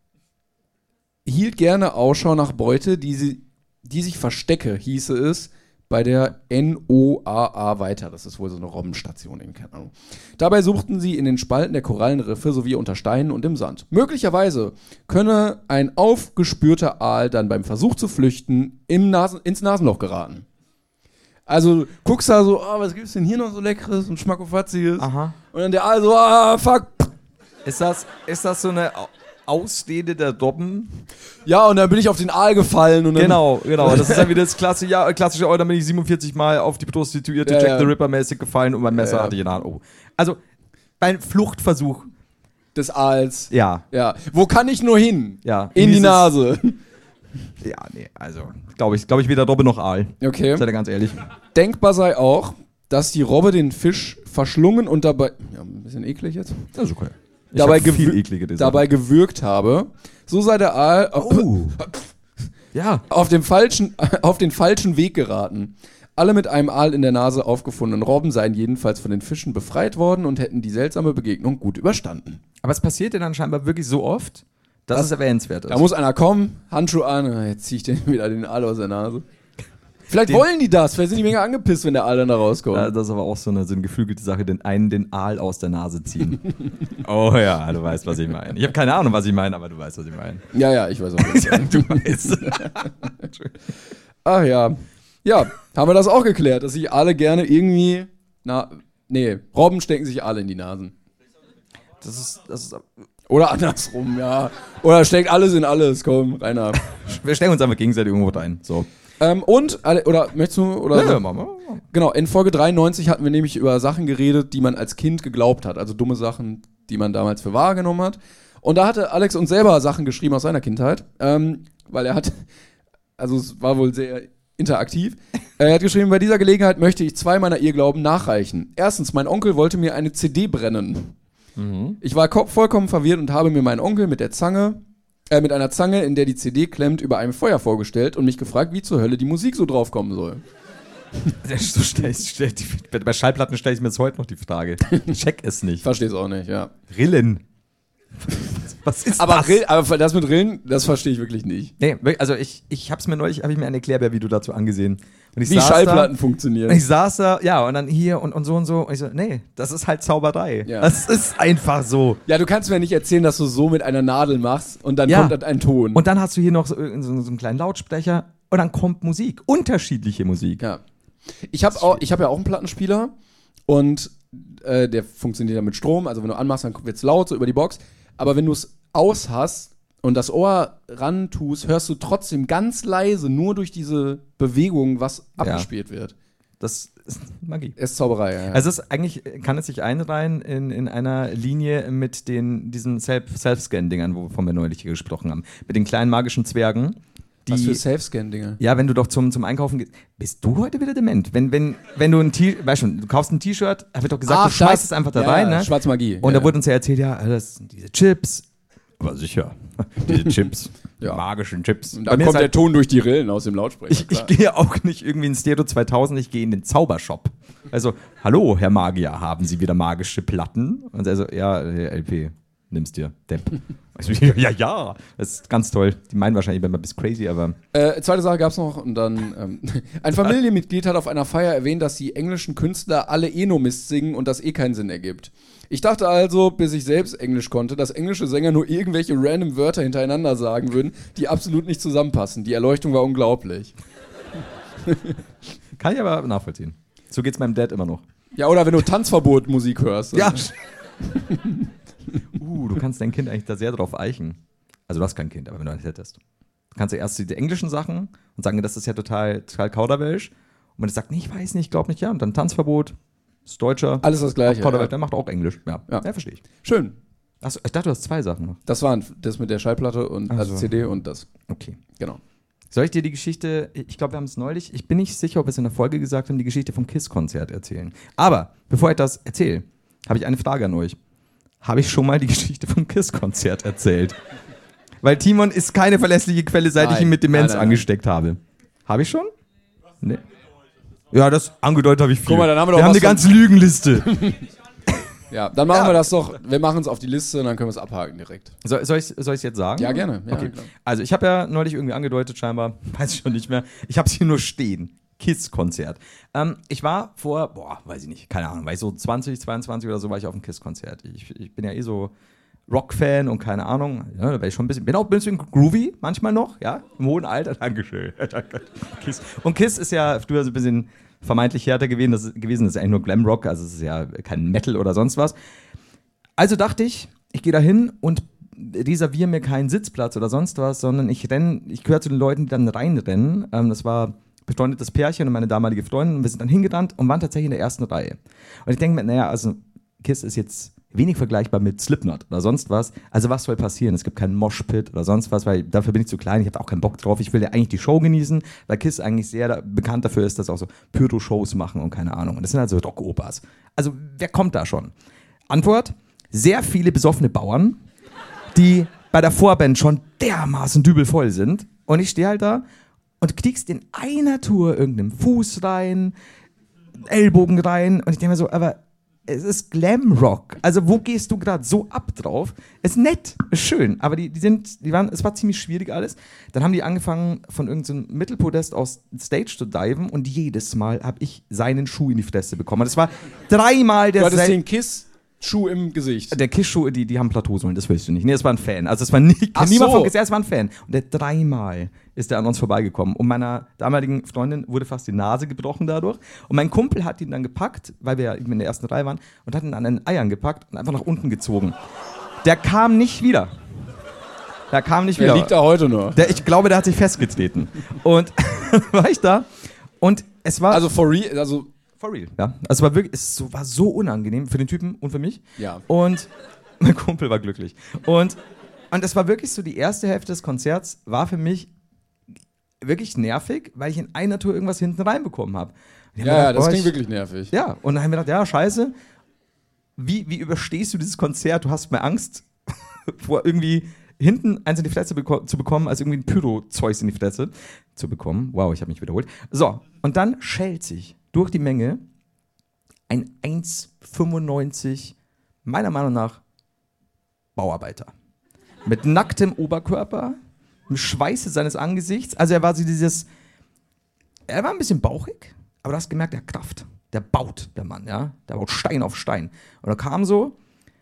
hielt gerne Ausschau nach Beute, die, sie, die sich verstecke, hieße es, bei der N O A A weiter. Das ist wohl so eine Robbenstation, keine Ahnung. Dabei suchten sie in den Spalten der Korallenriffe sowie unter Steinen und im Sand. Möglicherweise könne ein aufgespürter Aal dann beim Versuch zu flüchten im Nasen, ins Nasenloch geraten. Also guckst da so, oh, was gibt's denn hier noch so Leckeres und Schmackofatziges? Aha. Und dann der Aal so, ah, fuck. Ist das, ist das so eine Ausrede der Dobben? Ja, und dann bin ich auf den Aal gefallen. Und dann Genau, genau. Das ist dann wieder das klassische, ja, klassische, oh, dann bin ich siebenundvierzig Mal auf die Prostituierte Ja, Jack ja. the Ripper mäßig gefallen und mein Messer Ja, ja. hatte ich in der Hand. Oh. Also, beim Fluchtversuch, des Aals. ja, Ja. Wo kann ich nur hin? ja. In die Dieses- Nase. Ja, nee, also, glaube ich, glaube ich weder Dobbe noch Aal. Okay. Seid ihr ganz ehrlich. Denkbar sei auch, dass die Robbe den Fisch verschlungen und dabei, ja, ein bisschen eklig jetzt, Das ist okay. Ich dabei, hab viel gewür- eklige Design. dabei gewürgt habe. So sei der Aal auf, Oh. Ja. auf, dem falschen, auf den falschen Weg geraten. Alle mit einem Aal in der Nase aufgefundenen Robben seien jedenfalls von den Fischen befreit worden und hätten die seltsame Begegnung gut überstanden. Aber es passiert ja dann scheinbar wirklich so oft, dass Das- es erwähnenswert ist. Da muss einer kommen, Handschuh an, ah, jetzt zieh ich den wieder den Aal aus der Nase. Vielleicht Den- wollen die das, vielleicht sind die mega angepisst, wenn der Aal dann da rauskommt. Ja, das ist aber auch so eine, so eine geflügelte Sache, den einen den Aal aus der Nase ziehen. Oh ja, du weißt, was ich meine. Ich habe keine Ahnung, was ich meine, aber du weißt, was ich meine. Ja, ja, ich weiß auch nicht. Du weißt. Ach ja. Ja, haben wir das auch geklärt, dass sich alle gerne irgendwie, na, nee, Robben stecken sich alle in die Nasen. Das ist, das ist, Oder andersrum, ja. Oder steckt alles in alles, komm, Rainer. wir stellen uns einfach gegenseitig irgendwo rein. So. ähm, und, alle- oder möchtest du, oder? Ja, Mama. Genau, in Folge dreiundneunzig hatten wir nämlich über Sachen geredet, die man als Kind geglaubt hat. Also dumme Sachen, die man damals für wahr genommen hat. Und da hatte Alex uns selber Sachen geschrieben aus seiner Kindheit. Ähm, weil er hat, also es war wohl sehr interaktiv. Er hat geschrieben, bei dieser Gelegenheit möchte ich zwei meiner Irrglauben nachreichen. Erstens, mein Onkel wollte mir eine C D brennen. Ich war ko- vollkommen verwirrt und habe mir meinen Onkel mit der Zange, äh, mit einer Zange, in der die C D klemmt, über einem Feuer vorgestellt und mich gefragt, wie zur Hölle die Musik so draufkommen soll. So stell, stell, die- bei Schallplatten stelle ich mir jetzt heute noch die Frage. Ich check es nicht. Versteh's auch nicht, ja. Rillen. Was ist Aber, das? Rill, aber das mit Rillen, das verstehe ich wirklich nicht. Nee, wirklich, also ich, ich hab's mir neulich, habe ich mir ein Erklärbär-Video dazu angesehen. Und ich Wie saß Schallplatten da, funktionieren. und ich saß da, ja, und dann hier und, und so und so. Und ich so, nee, das ist halt Zauberei. Ja. Das ist einfach so. Ja, du kannst mir nicht erzählen, dass du so mit einer Nadel machst und dann Ja. kommt dann ein Ton. Und dann hast du hier noch so, so, so einen kleinen Lautsprecher und dann kommt Musik. Unterschiedliche Musik. ja. Ich habe auch, ich habe ja auch einen Plattenspieler und äh, der funktioniert ja mit Strom. Also wenn du anmachst, dann wird's laut so über die Box. Aber wenn du es aus hast und das Ohr ran tust, hörst du trotzdem ganz leise nur durch diese Bewegung, was Ja. abgespielt wird. Das ist Magie. Es ist Zauberei. Ja, ja. Also es ist eigentlich, kann es sich einreihen in, in einer Linie mit den, diesen Self- Self-Scan-Dingern, wovon wir neulich hier gesprochen haben. Mit den kleinen magischen Zwergen. Die, was für Safe-Scan-Dinge. ja, wenn du doch zum, zum Einkaufen gehst. Bist du heute wieder dement? Wenn, wenn, wenn du ein T-Shirt, weißt schon, du kaufst ein T-Shirt, hab ich doch gesagt, du schmeißt es einfach da ja, rein, ja, ne? Schwarze Magie. Und ja. da wurde uns ja erzählt, ja, das sind diese Chips. Aber sicher. Diese Chips. Ja. Magischen Chips. Und Bei dann mir kommt ist der halt, Ton durch die Rillen aus dem Lautsprecher. ich, ich klar. gehe auch nicht irgendwie in Stereo zweitausend, ich gehe in den Zaubershop. Also, hallo, Herr Magier, haben Sie wieder magische Platten? Und er so, ja, L P, nimm's dir, Depp. Also, ja, ja, das ist ganz toll. Die meinen wahrscheinlich, ich bin mal ein bisschen crazy, aber Äh, zweite Sache gab's noch und dann ähm, ein Familienmitglied hat auf einer Feier erwähnt, dass die englischen Künstler alle eh nur Mist singen und das eh keinen Sinn ergibt. Ich dachte also, bis ich selbst Englisch konnte, dass englische Sänger nur irgendwelche random Wörter hintereinander sagen würden, die absolut nicht zusammenpassen. Die Erleuchtung war unglaublich. kann ich aber nachvollziehen. So geht's meinem Dad immer noch. Ja, oder wenn du Tanzverbot-Musik hörst. Ja. uh, du kannst dein Kind eigentlich da sehr drauf eichen. Also du hast kein Kind, aber wenn du eins hättest. Du kannst ja erst die englischen Sachen und sagen, das ist ja total, total Kauderwelsch. Und wenn er sagt, nee, ich weiß nicht, ich glaube nicht, ja. Und dann Tanzverbot, ist Deutscher. Alles das Gleiche. Kauderwelsch, Ja. der macht auch Englisch. Ja, Ja. ja verstehe ich. Schön. Achso, ich dachte, du hast zwei Sachen noch. Das waren das mit der Schallplatte und Ach also so. C D und das. Okay. Genau. Soll ich dir die Geschichte, ich glaube, wir haben es neulich, ich bin nicht sicher, ob wir es in der Folge gesagt haben, die Geschichte vom KISS-Konzert erzählen. Aber bevor ich das erzähle, habe ich eine Frage an euch. Habe ich schon mal die Geschichte vom KISS-Konzert erzählt? Weil Timon ist keine verlässliche Quelle, seit Nein. ich ihn mit Demenz Nein, nein, angesteckt habe. Habe ich schon? Nee. Ja, das angedeutet habe ich viel. Guck mal, dann haben wir doch wir haben was eine ganze Lügenliste. Ja, dann machen Ja. wir das doch. Wir machen es auf die Liste und dann können wir es abhaken direkt. So, soll ich es jetzt sagen? Ja, gerne. Ja, Okay. klar. Also ich habe ja neulich irgendwie angedeutet, scheinbar, weiß ich schon nicht mehr, ich habe es hier nur stehen. KISS-Konzert. Ähm, ich war vor, boah, weiß ich nicht, keine Ahnung, war ich so zwanzig, zweiundzwanzig oder so, war ich auf dem KISS-Konzert. Ich, ich bin ja eh so Rock-Fan und keine Ahnung, ja, da war ich schon ein bisschen, bin auch ein bisschen groovy, manchmal noch, ja, im hohen Alter, Dankeschön. KISS. Und KISS ist ja früher so ein bisschen vermeintlich härter gewesen, das ist, gewesen, das ist eigentlich nur Glamrock, also es ist ja kein Metal oder sonst was. Also dachte ich, ich gehe da hin und reserviere mir keinen Sitzplatz oder sonst was, sondern ich renne, ich gehöre zu den Leuten, die dann reinrennen. Ähm, das war befreundetes Pärchen und meine damalige Freundin und wir sind dann hingerannt und waren tatsächlich in der ersten Reihe. Und ich denke mir, naja, also KISS ist jetzt wenig vergleichbar mit Slipknot oder sonst was. Also was soll passieren? Es gibt keinen Moshpit oder sonst was, weil dafür bin ich zu klein, ich habe auch keinen Bock drauf. Ich will ja eigentlich die Show genießen, weil KISS eigentlich sehr da, bekannt dafür ist, dass sie auch so Pyro-Shows machen und keine Ahnung. Und das sind halt so Rock-Opas. Also wer kommt da schon? Antwort, sehr viele besoffene Bauern, die bei der Vorband schon dermaßen dübelvoll sind. Und ich stehe halt da und kriegst in einer Tour irgendeinen Fuß rein, Ellbogen rein. Und ich denke mir so, aber es ist Glamrock. Also wo gehst du gerade so ab drauf? Ist nett, ist schön, aber die, die sind, die waren, es war ziemlich schwierig alles. Dann haben die angefangen, von irgendeinem so Mittelpodest aus Stage zu diven und jedes Mal habe ich seinen Schuh in die Fresse bekommen. Und das war dreimal Du hattest derselbe. den Kiss-Schuh im Gesicht. Der Kissschuhe, die, die haben Plateausohlen, das willst du nicht. Nee, das war ein Fan. Also es war nicht, Ach niemand so. von Gesetz, es war ein Fan. Und der dreimal ist der an uns vorbeigekommen. Und meiner damaligen Freundin wurde fast die Nase gebrochen dadurch. Und mein Kumpel hat ihn dann gepackt, weil wir ja eben in der ersten Reihe waren, und hat ihn an den Eiern gepackt und einfach nach unten gezogen. Der kam nicht wieder. Der kam nicht Der wieder. liegt da heute noch. Der, ich glaube, der hat sich festgetreten. Und war ich da. Und es war... Also for real, also For real, ja. Also es war wirklich, es so- war so unangenehm für den Typen und für mich. Ja. Und mein Kumpel war glücklich. Und, und es war wirklich so, die erste Hälfte des Konzerts war für mich wirklich nervig, weil ich in einer Tour irgendwas hinten reinbekommen habe. ja, ja, das klingt wirklich nervig. Ja, und dann haben wir gedacht, ja, scheiße, wie, wie überstehst du dieses Konzert? Du hast mehr Angst vor irgendwie hinten eins in die Fresse beko- zu bekommen, als irgendwie ein Pyro-Zeug in die Fresse zu bekommen. Wow, ich habe mich wiederholt. So, und dann schält sich durch die Menge ein eins fünfundneunzig, meiner Meinung nach, Bauarbeiter. Mit nacktem Oberkörper, im Schweiße seines Angesichts. Also er war so dieses, er war ein bisschen bauchig, aber du hast gemerkt, der hat Kraft. Der baut, der Mann, ja. Der baut Stein auf Stein. Und er kam so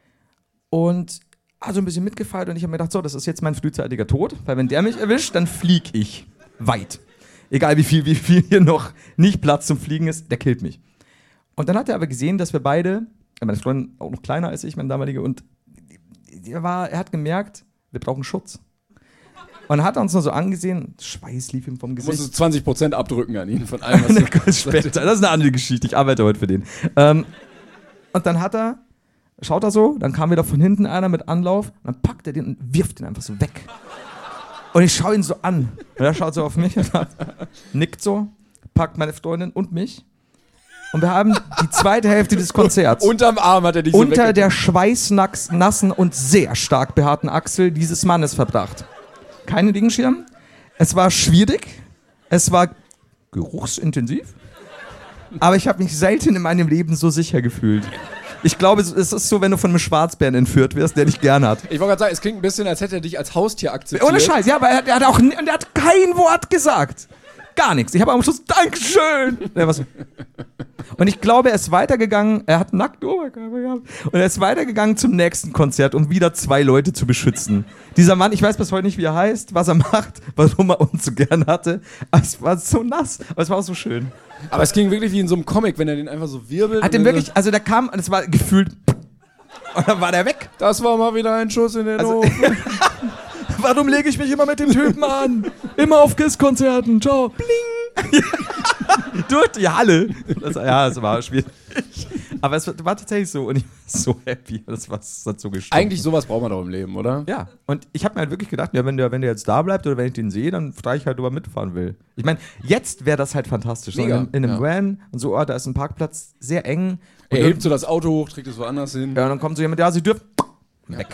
und hat so ein bisschen mitgefeiert und ich habe mir gedacht, so, das ist jetzt mein frühzeitiger Tod, weil wenn der mich erwischt, dann flieg ich weit. Egal wie viel, wie viel hier noch nicht Platz zum Fliegen ist, der killt mich. Und dann hat er aber gesehen, dass wir beide, meine Freundin auch noch kleiner als ich, meine damalige, und er, war, er hat gemerkt, wir brauchen Schutz. Und hat uns nur so angesehen, Schweiß lief ihm vom Du Gesicht. musst zwanzig Prozent abdrücken an ihn von allem, was du Kurz später. Das ist eine andere Geschichte, ich arbeite heute für den. Ähm, und dann hat er, schaut er so, dann kam wieder von hinten einer mit Anlauf, und dann packt er den und wirft den einfach so weg. Und ich schaue ihn so an. Und er schaut so auf mich und hat, nickt so, packt meine Freundin und mich. Und wir haben die zweite Hälfte des Konzerts Unterm Arm hat er dich so unter wegge- der schweißnassen und sehr stark behaarten Achsel dieses Mannes verbracht. Keine Regenschirm. Es war schwierig. Es war geruchsintensiv. Aber ich habe mich selten in meinem Leben so sicher gefühlt. Ich glaube, es ist so, wenn du von einem Schwarzbären entführt wirst, der dich gern hat. Ich wollte gerade sagen, es klingt ein bisschen, als hätte er dich als Haustier akzeptiert. Ohne Scheiß, ja, aber er, er hat auch er hat kein Wort gesagt. Gar nichts. Ich habe am Schluss Dankeschön. Ja, was? Und ich glaube, er ist weitergegangen, er hat nackt Oberkörper gehabt, und er ist weitergegangen zum nächsten Konzert, um wieder zwei Leute zu beschützen. Dieser Mann, ich weiß bis heute nicht, wie er heißt, was er macht, warum er uns so gern hatte, aber es war so nass, aber es war auch so schön. Aber es klingt wirklich wie in so einem Comic, wenn er den einfach so wirbelt. Hat und den dann wirklich, also der kam, und es war gefühlt, und dann war der weg. so, das war mal wieder ein Schuss in den Also- Ofen. Warum lege ich mich immer mit dem Typen an? Immer auf KISS-Konzerten, ciao. Bling. Durch die Halle. Das, ja, es war schwierig. Aber es war tatsächlich so. Und ich so happy, das war so gestorben. Eigentlich sowas braucht man doch im Leben, oder? Ja, und ich habe mir halt wirklich gedacht, ja, wenn der, wenn der jetzt da bleibt oder wenn ich den sehe, dann frage ich halt, ob er mitfahren will. Ich meine, jetzt wäre das halt fantastisch. So Mega, in, in einem ja. Van und so, oh, da ist ein Parkplatz sehr eng. Er Und hebt so das Auto hoch, trägt es woanders hin. ja, und dann kommt so jemand, ja, sie dürfen weg.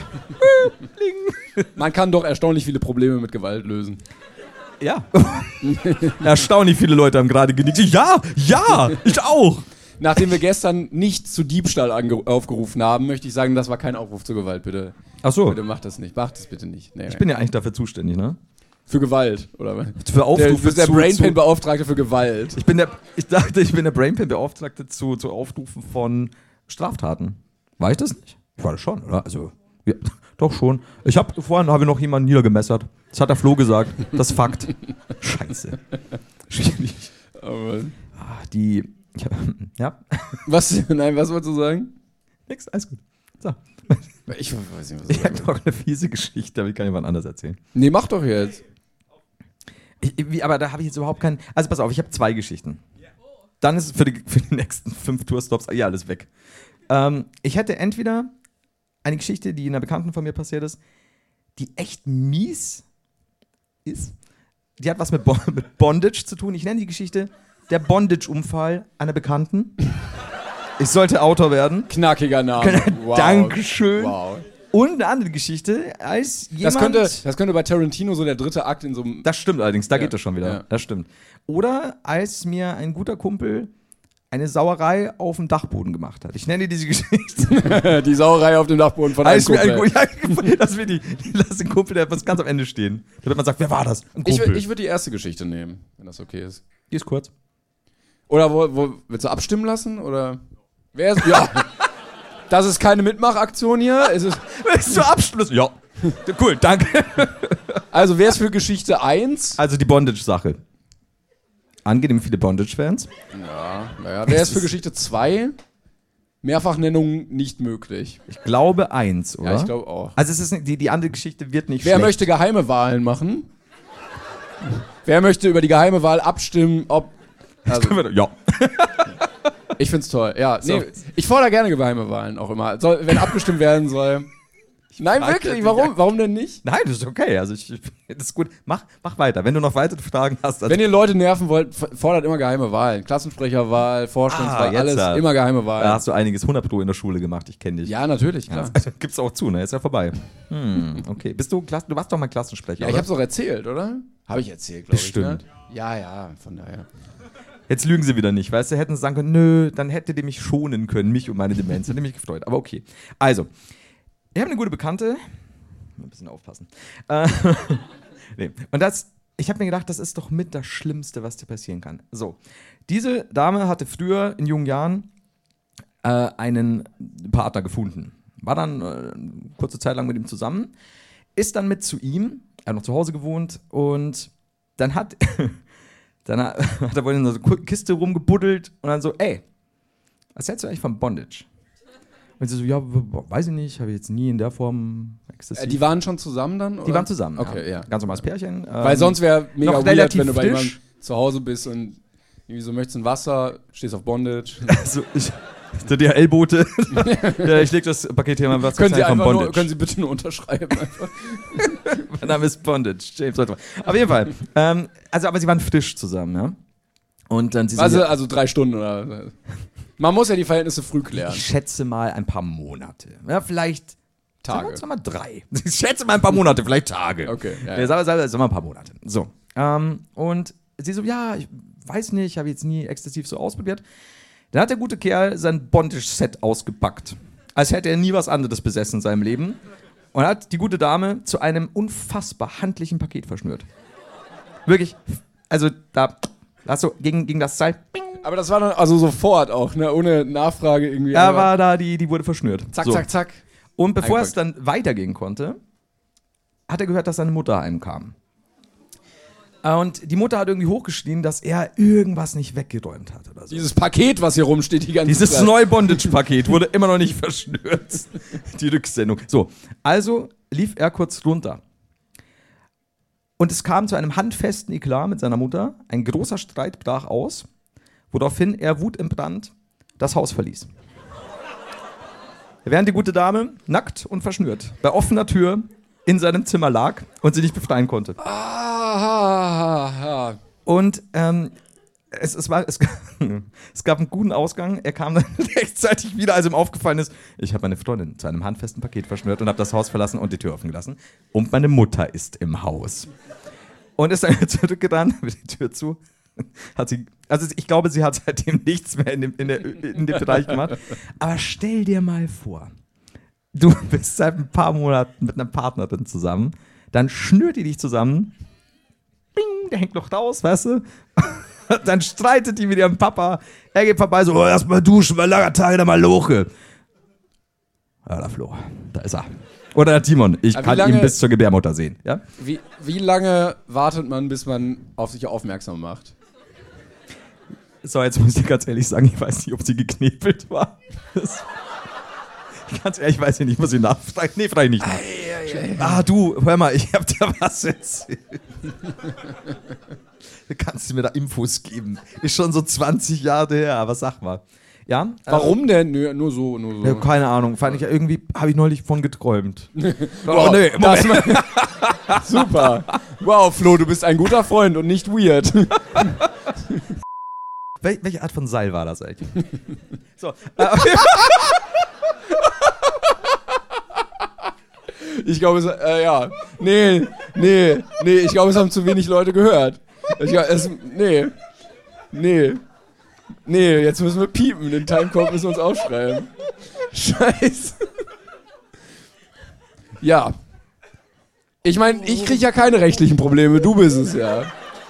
Man kann doch erstaunlich viele Probleme mit Gewalt lösen. Ja. Erstaunlich viele Leute haben gerade genickt. Ja, ja, ich auch. Nachdem wir gestern nicht zu Diebstahl ange- aufgerufen haben, möchte ich sagen, das war kein Aufruf zur Gewalt, bitte. Ach so. Bitte macht das nicht, macht das bitte nicht. Nee, Ich bin ja eigentlich dafür zuständig, ne? für Gewalt, oder was? Für Der, Aufrufe du bist der zu- Brainpain-Beauftragte für Gewalt. Ich bin der, ich dachte, ich bin der Brainpin-Beauftragte zu, zu Aufrufen von Straftaten. War ich das nicht? Ich war das schon, oder? Also, ja, doch schon. Ich habe vorhin habe ich noch jemanden niedergemessert. Das hat der Flo gesagt. Das ist Fakt. Scheiße. Schwierig. Aber Ah, die, ja, was? Nein, was wolltest du sagen? nix, alles gut. So. Ich weiß nicht, was Ich ich habe sagen noch eine fiese Geschichte, aber ich kann jemand anders erzählen. Nee, mach doch jetzt. Ich, wie, aber da habe ich jetzt überhaupt keinen. Also pass auf, ich habe zwei Geschichten. Dann ist für die, für die nächsten fünf Tourstops ja alles weg. Ähm, ich hätte entweder eine Geschichte, die einer Bekannten von mir passiert ist, die echt mies ist. Die hat was mit, Bo- mit Bondage zu tun. Ich nenne die Geschichte der Bondage-Unfall einer Bekannten. Ich sollte Autor werden. Knackiger Name. Wow. Dankeschön. Wow. Und eine andere Geschichte, als jemand... Das könnte, das könnte bei Tarantino so der dritte Akt in so einem. Das stimmt allerdings, da Ja, geht das schon wieder. ja. Das stimmt. Oder als mir ein guter Kumpel eine Sauerei auf dem Dachboden gemacht hat. Ich nenne diese Geschichte. Die Sauerei auf dem Dachboden von einem als mir ein, Kumpel. Gu- ja, das wird die, lass den Kumpel, der was ganz am Ende stehen. Damit man sagt, wer war das? Ein Ich, Kumpel. wür- ich würde die erste Geschichte nehmen, wenn das okay ist. die ist kurz. Oder wo, wo willst du abstimmen lassen? Oder wer ist. Ja. Das ist keine Mitmachaktion hier. Es ist, Willst du Abschluss? Ja. Cool, danke. also, wer ist für Geschichte eins? Also die Bondage-Sache. Angenehm viele Bondage-Fans. Naja, wer ist für Geschichte zwei? Mehrfachnennung nicht möglich. Ich glaube eins, oder? Ja, ich glaube auch. Also es ist nicht, die, die andere Geschichte wird nicht Wer schlecht. möchte geheime Wahlen machen? Wer möchte über die geheime Wahl abstimmen, ob. Also, Ja. ich find's toll. Ja, nee, So. ich fordere gerne geheime Wahlen auch immer. Soll, wenn abgestimmt werden soll. Nein, frag wirklich, dich, warum? ja. Warum denn nicht? Nein, das ist okay. Also ich, das ist gut. Mach, mach weiter. Wenn du noch weitere Fragen hast. Also Wenn ihr Leute nerven wollt, f- fordert immer geheime Wahlen. Klassensprecherwahl, Vorstandswahl, Ah, jetzt alles, ja. immer geheime Wahlen. da hast du einiges hundert Pro in der Schule gemacht. Ich kenne dich. Ja, natürlich, klar. Also, gibt's auch zu, ne? Ist ja vorbei. Hm, okay. Bist du Klassen, du warst doch mal Klassensprecher, Ja, ich oder? hab's auch erzählt, oder? Habe ich erzählt, glaube ich. Bestimmt. Ne? Ja, ja, von daher. Jetzt lügen sie wieder nicht, weißt du? Hätten sie sagen können, nö, dann hättet ihr mich schonen können, mich und meine Demenz. Hätte mich gefreut. Aber okay. Also, ich habe eine gute Bekannte. Ein bisschen aufpassen. Äh, nee. Und das, ich habe mir gedacht, das ist doch mit das Schlimmste, was dir passieren kann. So, diese Dame hatte früher in jungen Jahren äh, einen Partner gefunden. War dann äh, eine kurze Zeit lang mit ihm zusammen. Ist dann mit zu ihm, er hat noch zu Hause gewohnt und dann hat, dann hat, hat er wohl in so einer Kiste rumgebuddelt und dann so, ey, was hältst du eigentlich von Bondage? Und sie so, ja, w- w- weiß ich nicht, habe ich jetzt nie in der Form existiert. Äh, die waren schon zusammen dann? Oder? Die waren zusammen. Okay, ja. Ganz normales Pärchen. Weil ähm, sonst wäre mega noch weird, relativ wenn du bei frisch. jemandem zu Hause bist und irgendwie so möchtest ein Wasser, stehst auf Bondage. Also ich, der D H L-Bote. Ja, ich leg das Paket hier mal was können, Sie von einfach Bondage. nur, können Sie bitte nur unterschreiben? Einfach. Mein Name ist Bondage. James Ottmar. Auf jeden Fall. ähm, also, aber sie waren frisch zusammen, ja. Und dann sie so, Also, ja, also drei Stunden oder. Man muss ja die Verhältnisse früh klären. ich schätze mal ein paar Monate. Ja, vielleicht Tage. Sagen wir mal drei. Ich schätze mal ein paar Monate, vielleicht Tage. Okay, ja, Ja, ja. sagen wir, sagen wir ein paar Monate. So. Ähm, und sie so, ja, ich weiß nicht, habe jetzt nie exzessiv so ausprobiert. Dann hat der gute Kerl sein Bondage-Set ausgepackt. Als hätte er nie was anderes besessen in seinem Leben. Und hat die gute Dame zu einem unfassbar handlichen Paket verschnürt. Wirklich. Also da, hast du gegen, gegen das Seil. Bing. Aber das war dann also sofort auch, ne? Ohne Nachfrage irgendwie. Da aber war da, die, die wurde verschnürt. zack, So. zack, zack. Und bevor es Eingepackt. dann weitergehen konnte, hat er gehört, dass seine Mutter heimkam. Und die Mutter hat irgendwie hochgeschrien, dass er irgendwas nicht weggeräumt hat oder so. Dieses Paket, was hier rumsteht, die ganze Dieses Zeit. neue Bondage-Paket wurde immer noch nicht verschnürt. Die Rücksendung. So, also lief er kurz runter. Und es kam zu einem handfesten Eklat mit seiner Mutter. Ein großer Streit brach aus, woraufhin er wutentbrannt das Haus verließ. Während die gute Dame nackt und verschnürt bei offener Tür in seinem Zimmer lag und sie nicht befreien konnte. Ah, Und ähm, es, es, war, es, es gab einen guten Ausgang. Er kam dann rechtzeitig wieder, als ihm aufgefallen ist, ich habe meine Freundin zu einem handfesten Paket verschnürt und habe das Haus verlassen und die Tür offen gelassen. Und meine Mutter ist im Haus. Und ist dann zurückgerannt, mit die Tür zu. Hat sie, also ich glaube, sie hat seitdem nichts mehr in dem, in, der, in dem Bereich gemacht. Aber stell dir mal vor, du bist seit ein paar Monaten mit einer Partnerin zusammen, dann schnürt die dich zusammen, bing, der hängt noch raus, weißt du? Dann streitet die mit ihrem Papa, er geht vorbei, so, oh, erstmal duschen, mal langer Tag, dann mal Loche. Ja, der Flo, da ist er. Oder der Timon, ich Aber kann lange- ihn bis zur Gebärmutter sehen. Ja? Wie, wie lange wartet man, bis man auf sich aufmerksam macht? So, jetzt muss ich dir ganz ehrlich sagen, ich weiß nicht, ob sie geknebelt war. Das, ganz ehrlich, ich weiß nicht, muss ich nachfragen. Nee, frage ich nicht nach. Ah, du, hör mal, ich hab dir was erzählt. Kannst du mir da Infos geben? Ist schon so zwanzig Jahre her, aber sag mal. Ja? Warum denn? Nö, nur so, nur so. Ja, keine Ahnung, fand ich ja irgendwie, habe ich neulich von geträumt. Wow, Oh, nee, das super. Wow, Flo, du bist ein guter Freund und nicht weird. Wel welche Art von Seil war das eigentlich? So, äh, Ich glaube, es, äh, ja. Nee, nee, nee, ich glaube, es haben zu wenig Leute gehört. Ich, glaub, es, nee, nee, nee, jetzt müssen wir piepen. Den Timecode müssen wir uns aufschreiben. Scheiße. Ja. Ich meine, ich kriege ja keine rechtlichen Probleme, du bist es ja.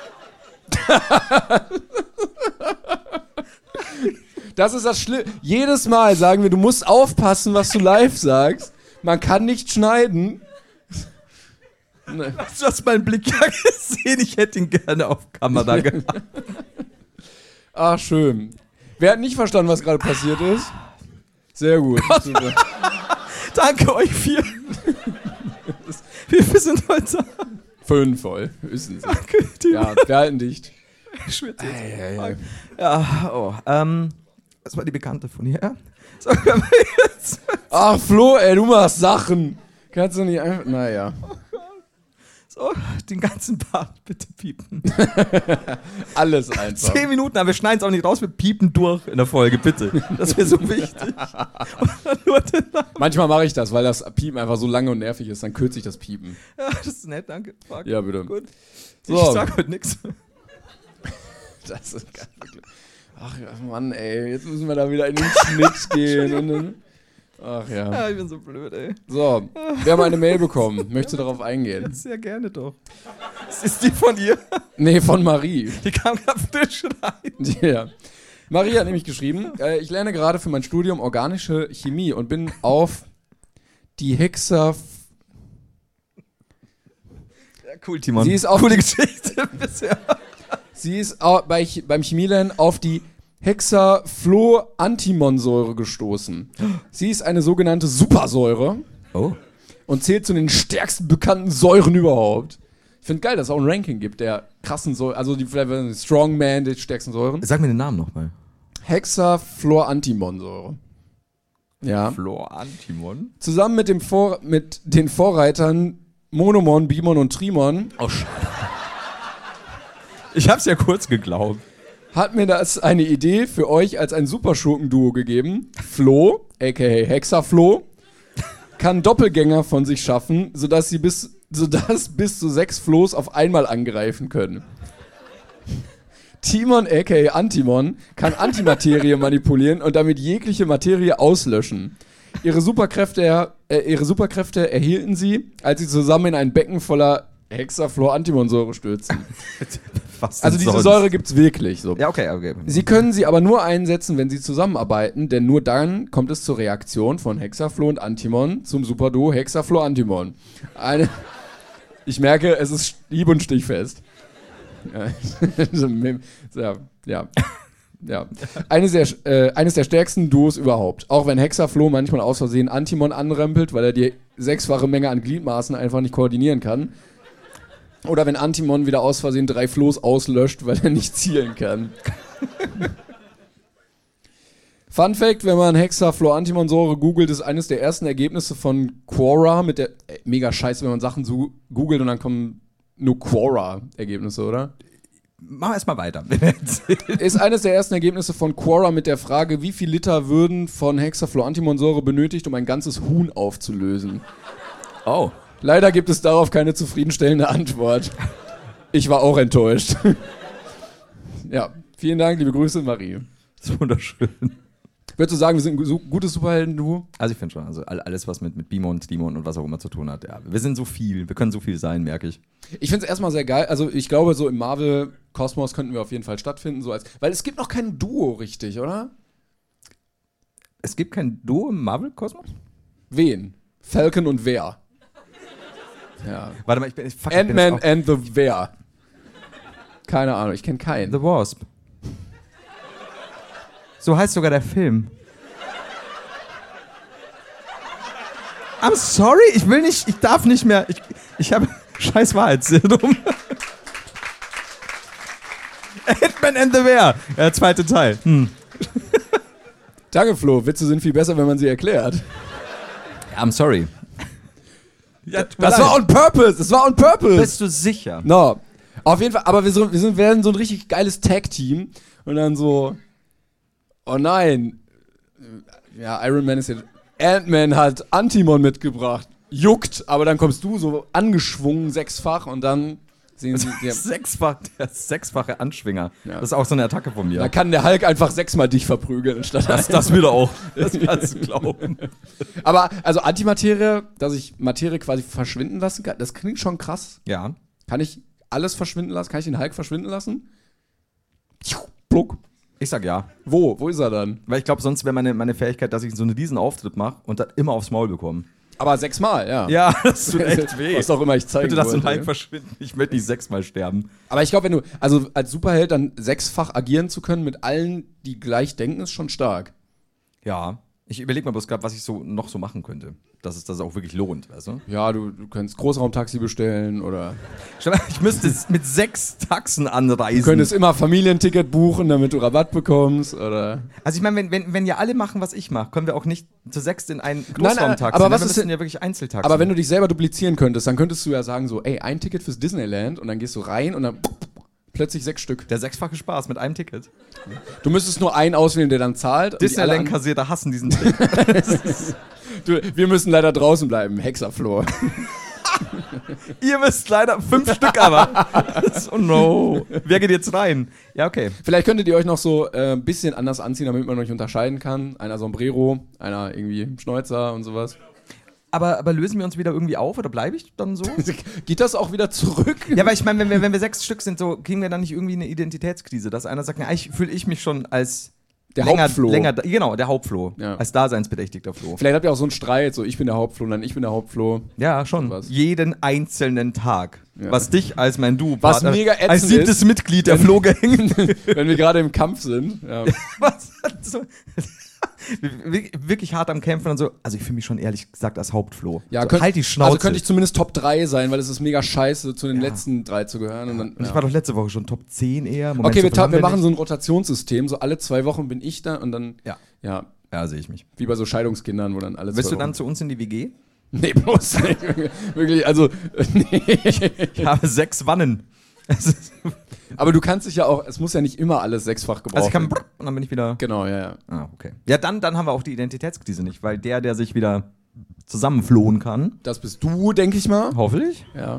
Das ist das Schlimme. Jedes Mal sagen wir, du musst aufpassen, was du live sagst. Man kann nicht schneiden. Nee. du hast meinen Blick ja gesehen, ich hätte ihn gerne auf Kamera gehabt. Ach, schön. Wer hat nicht verstanden, was gerade passiert ist? Sehr gut. Super. Danke euch vier. Wie viel sind heute? Fünf voll. Höchstens. Danke, Timo. Ja, wir halten dicht. Ich schwitze jetzt. Ei, ei, ei. Ja, oh, ähm, das war die Bekannte von ihr. Ja? So, können wir jetzt. Ach, Flo, ey, du machst Sachen. Kannst du nicht einfach. Naja. So, den ganzen Part bitte piepen. Alles einfach. Zehn Minuten, aber wir schneiden es auch nicht raus, wir piepen durch in der Folge, bitte. Das wäre so wichtig. Nur den Namen. Manchmal mache ich das, weil das Piepen einfach so lange und nervig ist. Dann kürze ich das Piepen. Ja, das ist nett, danke. Fuck. Ja, bitte. Gut. So. Ich sag heute nichts. Das ist ganz wirklich. Ach ja, Mann, ey. Jetzt müssen wir da wieder in den Schnitt gehen. Und dann, ach ja. Ja, ich bin so blöd, ey. So, wir haben eine Mail bekommen. Möchtest du darauf eingehen? Sehr gerne doch. Das ist die von ihr. Nee, von Marie. Die kam gerade frisch rein. Ja. Marie hat nämlich geschrieben, äh, ich lerne gerade für mein Studium organische Chemie und bin auf die Hexa... Ja, cool, Timon. Sie ist auf Coole die- Geschichte bisher. Sie ist au- bei, Ch- beim Chemielernen auf die Hexafluorantimonsäure gestoßen. Sie ist eine sogenannte Supersäure Oh. und zählt zu den stärksten bekannten Säuren überhaupt. Ich finde geil, dass es auch ein Ranking gibt der krassen Säuren, also die vielleicht Strongman, die stärksten Säuren. Sag mir den Namen nochmal. Hexafluorantimonsäure. Ja. Fluorantimon. Zusammen mit, dem Vor mit den Vorreitern Monomon, Bimon und Trimon Oh, Sch Ich hab's ja kurz geglaubt. hat mir das eine Idee für euch als ein Superschurken-Duo gegeben. Flo, aka Hexaflo, kann Doppelgänger von sich schaffen, sodass sie bis, sodass bis zu sechs Flohs auf einmal angreifen können. Timon, aka Antimon, kann Antimaterie manipulieren und damit jegliche Materie auslöschen. Ihre Superkräfte, er, äh, ihre Superkräfte erhielten sie, als sie zusammen in ein Becken voller Hexafluorantimonsäure stürzen. Was denn Also diese sonst? Säure gibt's wirklich so. Ja, okay, okay. Sie können sie aber nur einsetzen, wenn sie zusammenarbeiten, denn nur dann kommt es zur Reaktion von Hexaflo und Antimon zum Superduo Hexaflo-Antimon. Eine, ich merke, es ist hieb- und stichfest. Ja, ja, ja. Eines der, äh, eines der stärksten Duos überhaupt. Auch wenn Hexaflo manchmal aus Versehen Antimon anrempelt, weil er die sechsfache Menge an Gliedmaßen einfach nicht koordinieren kann. Oder wenn Antimon wieder aus Versehen drei Floß auslöscht, weil er nicht zielen kann. Fun Fact, wenn man Hexafluorantimonsäure googelt, ist eines der ersten Ergebnisse von Quora mit der, äh, mega scheiße, wenn man Sachen so googelt und dann kommen nur Quora-Ergebnisse, oder? Machen wir erstmal weiter. Ist eines der ersten Ergebnisse von Quora mit der Frage, wie viel Liter würden von Hexafluorantimonsäure benötigt, um ein ganzes Huhn aufzulösen? Oh. Leider gibt es darauf keine zufriedenstellende Antwort. Ich war auch enttäuscht. Ja, vielen Dank, liebe Grüße, Marie. Das ist wunderschön. Würdest du sagen, wir sind ein so gutes Superhelden-Duo? Also ich finde schon, also alles, was mit, mit Beamont, Demon und was auch immer zu tun hat. Ja, wir sind so viel, wir können so viel sein, merke ich. Ich finde es erstmal sehr geil. Also ich glaube, so im Marvel-Kosmos könnten wir auf jeden Fall stattfinden. So als, weil es gibt noch kein Duo richtig, oder? Es gibt kein Duo im Marvel-Kosmos? Wen? Falcon und wer? Ja. Warte mal, ich bin... Fuck, ich bin Ant-Man jetzt auch- and the wer? Keine Ahnung, ich kenne keinen. The Wasp. So heißt sogar der Film. I'm sorry, ich will nicht, ich darf nicht mehr. Ich, ich habe scheiß Wahrheitssyndrom. Ant-Man and the Bear, der zweite Teil. Hm. Danke, Flo. Witze sind viel besser, wenn man sie erklärt. Ja, I'm sorry. Ja, tut mir Das leid. war on purpose. Das war on purpose. Bist du sicher? No. Auf jeden Fall, aber wir, so, wir sind, werden so ein richtig geiles Tag-Team. Und dann so, oh nein. Ja, Iron Man ist jetzt. Ant-Man hat Antimon mitgebracht. Juckt, aber dann kommst du so angeschwungen, sechsfach, und dann sehen sie. Ja, Sechsfach, der sechsfache Anschwinger. Ja. Das ist auch so eine Attacke von mir. da kann der Hulk einfach sechsmal dich verprügeln, anstatt das, das will er auch. Das kannst du glauben. Aber, also Antimaterie, dass ich Materie quasi verschwinden lassen kann, das klingt schon krass. Ja. Kann ich alles verschwinden lassen? Kann ich den Hulk verschwinden lassen? Pluck. Ich sag ja. Wo? Wo ist er dann? Weil ich glaube, sonst wäre meine, meine Fähigkeit, dass ich so einen riesen Auftritt mache und dann immer aufs Maul bekomme. Aber sechsmal, ja. Ja, das tut echt weh. Was auch immer ich zeigen Bitte lass so einen wollte. Hulk verschwinden. Ich möchte nicht sechsmal sterben. Aber ich glaube, wenn du, also als Superheld dann sechsfach agieren zu können mit allen, die gleich denken, ist schon stark. Ja. Ich überlege mal bloß gerade, was ich so noch so machen könnte. Dass es das auch wirklich lohnt, weißt du? Ja, du, du kannst Großraumtaxi bestellen oder Stell mal, ich müsste es mit sechs Taxen anreisen. du könntest immer Familienticket buchen, damit du Rabatt bekommst oder. Also ich meine, wenn, wenn, wenn ja alle machen, was ich mache, können wir auch nicht zu sechst in einen Nein, nein, Großraumtaxi. aber was wir ist müssen denn- ja wirklich Einzeltaxi. Aber wenn du dich selber duplizieren könntest, dann könntest du ja sagen so, ey, ein Ticket fürs Disneyland und dann gehst du rein und dann plötzlich sechs Stück. Der sechsfache Spaß mit einem Ticket. Du müsstest nur einen auswählen, der dann zahlt. und die alle an- Disneyland-Kassierer hassen diesen Trick. Du, wir müssen leider draußen bleiben, Hexaflor. Ihr müsst leider fünf Stück aber. Oh no. Wer geht jetzt rein? Ja, okay. Vielleicht könntet ihr euch noch so ein äh, bisschen anders anziehen, damit man euch unterscheiden kann. Einer Sombrero, einer irgendwie Schnäuzer und sowas. Aber, aber lösen wir uns wieder irgendwie auf oder bleibe ich dann so? Geht das auch wieder zurück? Ja, weil ich meine, wenn wir, wenn wir sechs Stück sind, so kriegen wir dann nicht irgendwie eine Identitätskrise, dass einer sagt, na, eigentlich fühle ich mich schon als Der länger, Hauptfloh. länger, genau, der Hauptfloh, Ja. als daseinsberechtigter Floh. Vielleicht habt ihr auch so einen Streit, so ich bin der Hauptfloh, nein, ich bin der Hauptfloh. Ja, schon. Was? Jeden einzelnen Tag. Ja. Was dich als mein Du Was Partner- mega ätzend als siebtes ist, Mitglied der Flohgang. Wenn wir gerade im Kampf sind. Ja. Was? So, wirklich hart am Kämpfen und so. Also ich fühle mich schon ehrlich gesagt als Hauptfloh. Ja, so, könnt, halt die Schnauze. Also könnte ich zumindest Top drei sein, weil es ist mega scheiße, zu den Ja. letzten drei zu gehören. Und dann, Und ich ja. war doch letzte Woche schon Top zehn eher. Moment, Okay, so wir, viel ta- haben wir machen nicht. so ein Rotationssystem, so alle zwei Wochen bin ich da und dann, Ja. ja, Ja, sehe ich mich. wie bei so Scheidungskindern, wo dann alle Willst zwei du dann Wochen- zu uns in die W G? Nee, bloß nicht. Wirklich, also, nee. Ich habe sechs Wannen. Es ist- Aber du kannst dich ja auch, es muss ja nicht immer alles sechsfach gebrauchen. Also ich kann brrr, und dann bin ich wieder. Genau, ja, ja. Ah, okay. Ja, dann, dann haben wir auch die Identitätskrise nicht, weil der, der sich wieder zusammenflohen kann, Das bist du, denke ich mal. hoffentlich. Ja.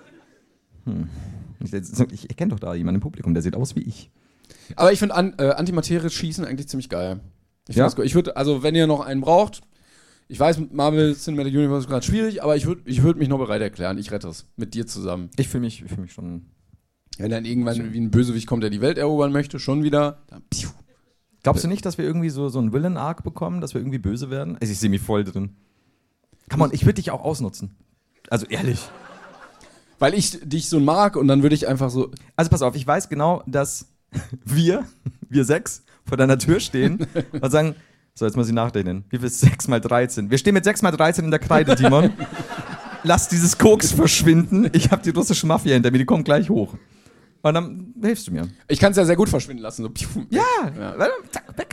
Ich, ich, ich kenne doch da jemanden im Publikum, der sieht aus wie ich. Aber ich finde an, äh, Antimaterie-Schießen eigentlich ziemlich geil. Ich, Ja? find's gut. Ich würde, also wenn ihr noch einen braucht, ich weiß, mit Marvel Cinematic Universe ist gerade schwierig, aber ich würde ich würd mich noch bereit erklären. Ich rette es. Mit dir zusammen. Ich fühle mich, ich fühl mich schon. Wenn dann irgendwann wie ein Bösewicht kommt, der die Welt erobern möchte, schon wieder, dann piu. Glaubst du nicht, dass wir irgendwie so, so einen Villain-Arc bekommen, dass wir irgendwie böse werden? Also ich sehe mich voll drin. Come on, ich würde dich auch ausnutzen. Also ehrlich. Weil ich dich so mag und dann würde ich einfach so, Also pass auf, ich weiß genau, dass wir, wir sechs, vor deiner Tür stehen und sagen, so jetzt muss ich nachdenken, wie viel ist sechs mal dreizehn? Wir stehen mit sechs mal dreizehn in der Kreide, Timon. Lass dieses Koks verschwinden. Ich habe die russische Mafia hinter mir, die kommt gleich hoch. Und dann hilfst du mir. ich kann es ja sehr gut verschwinden lassen. So, piu. Ja, Ja. warte, zack, weg.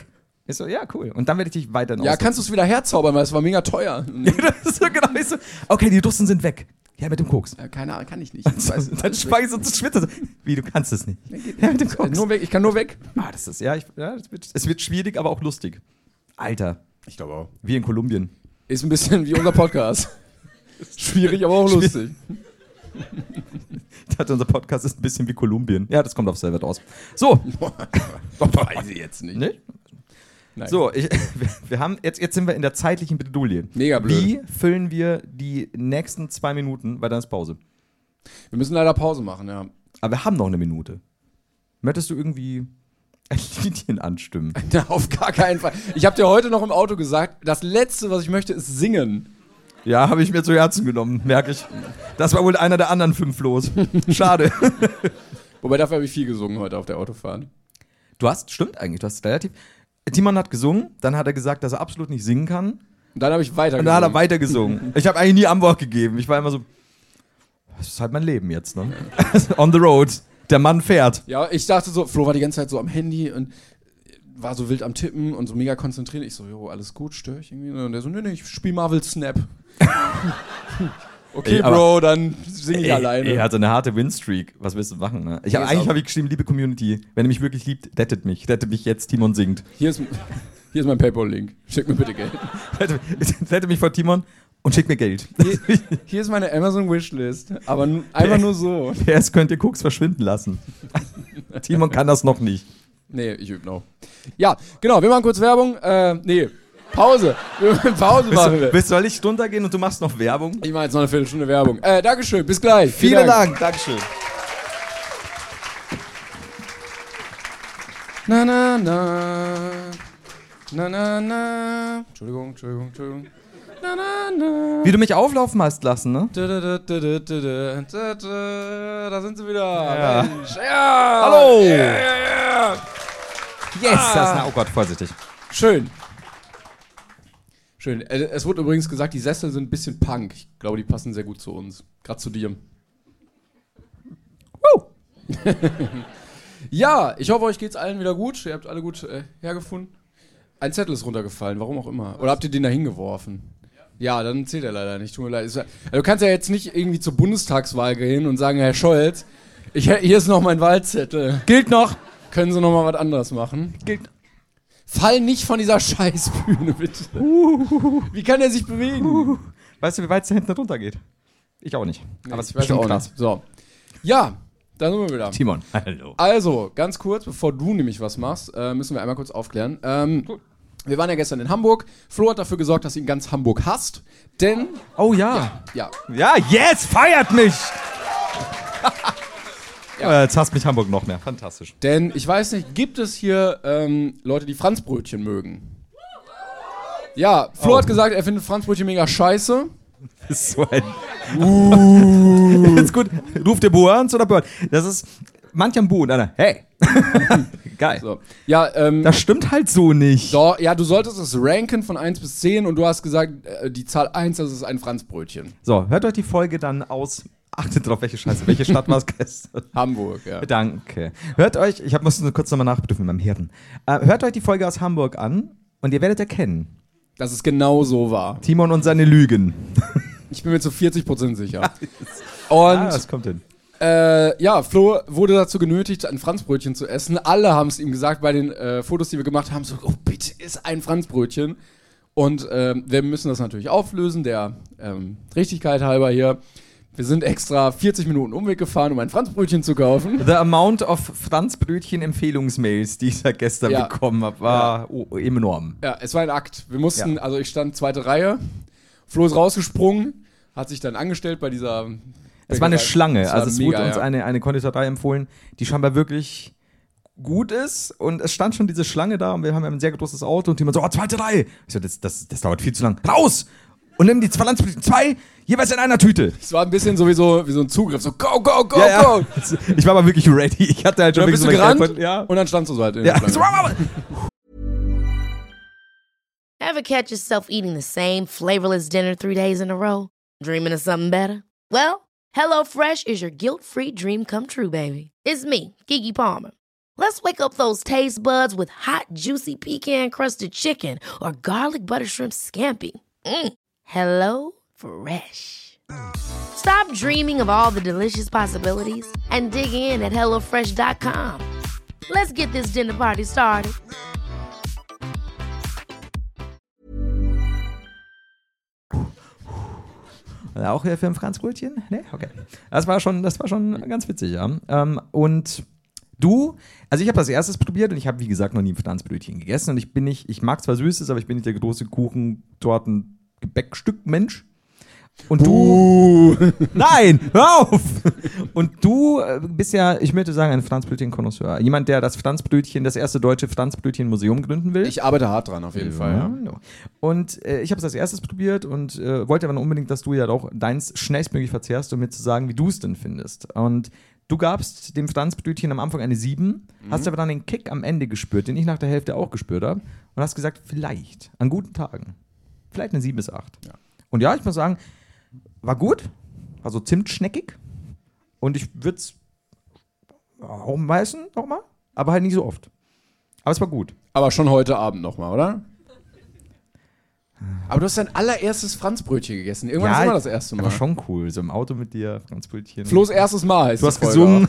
Ich so, ja, cool. Und dann werde ich dich weiter Ja, kannst du es wieder herzaubern, weil es war mega teuer. das ist so genau. Ich so, okay, die Dusten sind weg. Ja, mit dem Koks. Ja, keine Ahnung, kann ich nicht. Ich weiß, Dann schweiß und schwitter. Wie, du kannst es nicht. Ja, mit dem Koks. Nur weg, ich kann nur weg. Ah, das ist, ja, ich, ja das wird, es wird schwierig, aber auch lustig. Alter. Ich glaube auch. Wie in Kolumbien. Ist ein bisschen wie unser Podcast. Schwierig, aber auch lustig. Ich dachte, unser Podcast ist ein bisschen wie Kolumbien. Ja, das kommt auf selber raus. So. Weiß ich jetzt nicht. Nee? Nein. So, ich, wir, wir haben, jetzt, jetzt sind wir in der zeitlichen Bredouille. Mega blöd. Wie füllen wir die nächsten zwei Minuten, weil dann ist Pause? Wir müssen leider Pause machen, ja. Aber wir haben noch eine Minute. Möchtest du irgendwie ein Liedchen anstimmen? Ja, auf gar keinen Fall. Ich habe dir heute noch im Auto gesagt, das Letzte, was ich möchte, ist singen. Ja, habe ich mir zu Herzen genommen, merke ich. Das war wohl einer der anderen fünf los. Schade. Wobei, dafür habe ich viel gesungen heute auf der Autofahrt. Du hast, stimmt eigentlich, du hast relativ... Timon hat gesungen, dann hat er gesagt, dass er absolut nicht singen kann. Und dann habe ich weiter Und dann hat er weiter gesungen. Ich habe eigentlich nie Antwort gegeben. Ich war immer so, das ist halt mein Leben jetzt, ne? On the road. Der Mann fährt. Ja, ich dachte so, Flo war die ganze Zeit so am Handy und war so wild am Tippen und so mega konzentriert. Ich so, jo, alles gut, störe ich irgendwie? Und der so, nee, nee, ich spiel Marvel Snap. Okay, Ey, Bro, dann singe ich Ey, alleine. Er hat so eine harte Winstreak. Was willst du machen, ne? Ich hab, Nee, ist eigentlich auch- habe ich geschrieben, liebe Community, wenn ihr mich wirklich liebt, rettet mich. Rettet mich jetzt, Timon singt. Hier ist, hier ist mein PayPal-Link. Schick mir bitte Geld. Rettet, rettet mich vor Timon und schickt mir Geld. Hier, hier ist meine Amazon-Wishlist. Aber nu, einfach nur so. Erst könnt ihr Koks verschwinden lassen. Timon kann das noch nicht. Nee, ich übe noch. Ja, genau, wir machen kurz Werbung. Äh, nee, Pause. Wir machen Pause Willst machen du, wir. willst du, soll ich runtergehen und du machst noch Werbung? Ich mache jetzt noch eine Viertelstunde Werbung. Äh, Dankeschön, bis gleich. Vielen Dank. Dankeschön. Na, na, na. Na, na, na. Entschuldigung, Entschuldigung, Entschuldigung. Na, na, na. Wie du mich auflaufen hast lassen, ne? Da, da, da, da, da, da, da, da, da sind sie wieder. Ja. Mensch. Ja. Hallo. Ja, ja, ja. Yes! Das ist, na, oh Gott, vorsichtig. Schön. Schön. Äh, Es wurde übrigens gesagt, die Sessel sind ein bisschen Punk. Ich glaube, die passen sehr gut zu uns. Gerade zu dir. Woo. Ja, ich hoffe, euch geht's allen wieder gut. Ihr habt alle gut äh, hergefunden. Ein Zettel ist runtergefallen, warum auch immer. Oder habt ihr den da hingeworfen? Ja, dann zählt er leider nicht. Tut mir leid. Ist ja- Also, du kannst ja jetzt nicht irgendwie zur Bundestagswahl gehen und sagen, Herr Scholz, ich, hier ist noch mein Wahlzettel. Gilt noch. Können Sie noch mal was anderes machen? Gilt. Fall nicht von dieser Scheißbühne, bitte. Wie kann er sich bewegen? Weißt du, wie weit es da hinten runter geht? Ich auch nicht. Nee, Aber es ist ich weiß bestimmt auch krass. nicht. So. Ja, da sind wir wieder. Timon, hallo. Also, ganz kurz, bevor du nämlich was machst, äh, müssen wir einmal kurz aufklären. Ähm, wir waren ja gestern in Hamburg. Flo hat dafür gesorgt, dass ihn ganz Hamburg hasst. Denn, Oh ja. ja, Ja, yes, feiert mich! ja. Jetzt hasst mich Hamburg noch mehr. Fantastisch. denn ich weiß nicht, gibt es hier ähm, Leute, die Franzbrötchen mögen? Ja, Flo Oh. hat gesagt, er findet Franzbrötchen mega scheiße. Das ist so ein. Uh. Ist gut. Ruft ihr Bo an oder Bird? Das ist. Manch am Bo und einer. Hey! Geil. So. Ja, ähm, Das stimmt halt so nicht. so, ja, du solltest es ranken von eins bis zehn und du hast gesagt, äh, die Zahl eins, das ist ein Franzbrötchen. So, hört euch die Folge dann aus. Achtet drauf, welche Scheiße. Welche Stadt war es gestern? Hamburg, ja. Danke. Hört euch, ich hab, muss nur kurz nochmal nachprüfen mit meinem Hirn. Äh, hört euch die Folge aus Hamburg an und ihr werdet erkennen. Dass es genau so war. Timon und seine Lügen. Ich bin mir zu vierzig Prozent sicher. Ah, Und das kommt hin. äh, ja, Flo wurde dazu genötigt, ein Franzbrötchen zu essen. Alle haben es ihm gesagt bei den äh, Fotos, die wir gemacht haben. So, oh bitte, iss ein Franzbrötchen. Und ähm, wir müssen das natürlich auflösen, der ähm, Richtigkeit halber hier. Wir sind extra vierzig Minuten Umweg gefahren, um ein Franzbrötchen zu kaufen. The amount of Franzbrötchen-Empfehlungsmails, die ich da gestern Ja. bekommen habe, war oh, enorm. Ja, es war ein Akt. Wir mussten, Ja. also ich stand zweite Reihe. Flo ist rausgesprungen, hat sich dann angestellt bei dieser. Es war eine Bäckerei. Schlange. war Also es mega, wurde uns ja. eine, eine Konditorei empfohlen, die scheinbar wirklich gut ist. Und es stand schon diese Schlange da und wir haben ja ein sehr großes Auto und jemand so, oh, zweite Reihe. Ich so, das, das, das dauert viel zu lang. Raus! Und nimm die zwei Franzbrötchen, zwei, jeweils in einer Tüte. Es war ein bisschen so wie so, wie so ein Zugriff. So, go, go, go, Ja, ja. go. Ich war aber wirklich ready. Ich hatte halt schon Dann bist du wirklich so gerannt mein- ja. und dann standst du so halt in Ja. der Schlange. Ever catch yourself eating the same flavorless dinner three days in a row? Dreaming of something better? Well, HelloFresh is your guilt-free dream come true, baby. It's me, Keke Palmer. Let's wake up those taste buds with hot, juicy pecan-crusted chicken or garlic butter shrimp scampi. Mm. Hello Fresh. Stop dreaming of all the delicious possibilities and dig in at hello fresh dot com. Let's get this dinner party started. Auch hier für ein Franzbrötchen? Nee? Okay. Das war schon, das war schon ganz witzig, ja. Ähm, und du, also ich habe das erstes probiert und ich habe, wie gesagt, noch nie ein Franzbrötchen gegessen und ich bin nicht, ich mag zwar Süßes, aber ich bin nicht der große Kuchen, Torten, Gebäckstück-Mensch. Und du, nein, hör auf! Und du bist ja, ich möchte sagen, ein Franzbrötchen-Konnoisseur. Jemand, der das Franzbrötchen, das erste deutsche Franzbrötchen-Museum gründen will. Ich arbeite hart dran, auf jeden ja. Fall. Ja. Und äh, ich habe es als erstes probiert und äh, wollte aber unbedingt, dass du ja auch deins schnellstmöglich verzehrst, um mir zu sagen, wie du es denn findest. Und du gabst dem Franzbrötchen am Anfang eine sieben, mhm. hast aber dann den Kick am Ende gespürt, den ich nach der Hälfte auch gespürt habe. Und hast gesagt, vielleicht, an guten Tagen, vielleicht eine sieben bis acht. Ja. Und ja, ich muss sagen, war gut, war so zimtschneckig und ich würde es umreißen nochmal, aber halt nicht so oft. Aber es war gut. Aber schon heute Abend nochmal, oder? Aber du hast dein allererstes Franzbrötchen gegessen. Irgendwann ja, ist immer das erste Mal. War schon cool, so im Auto mit dir, Franzbrötchen. Flo's erstes Mal heißt du hast gesungen.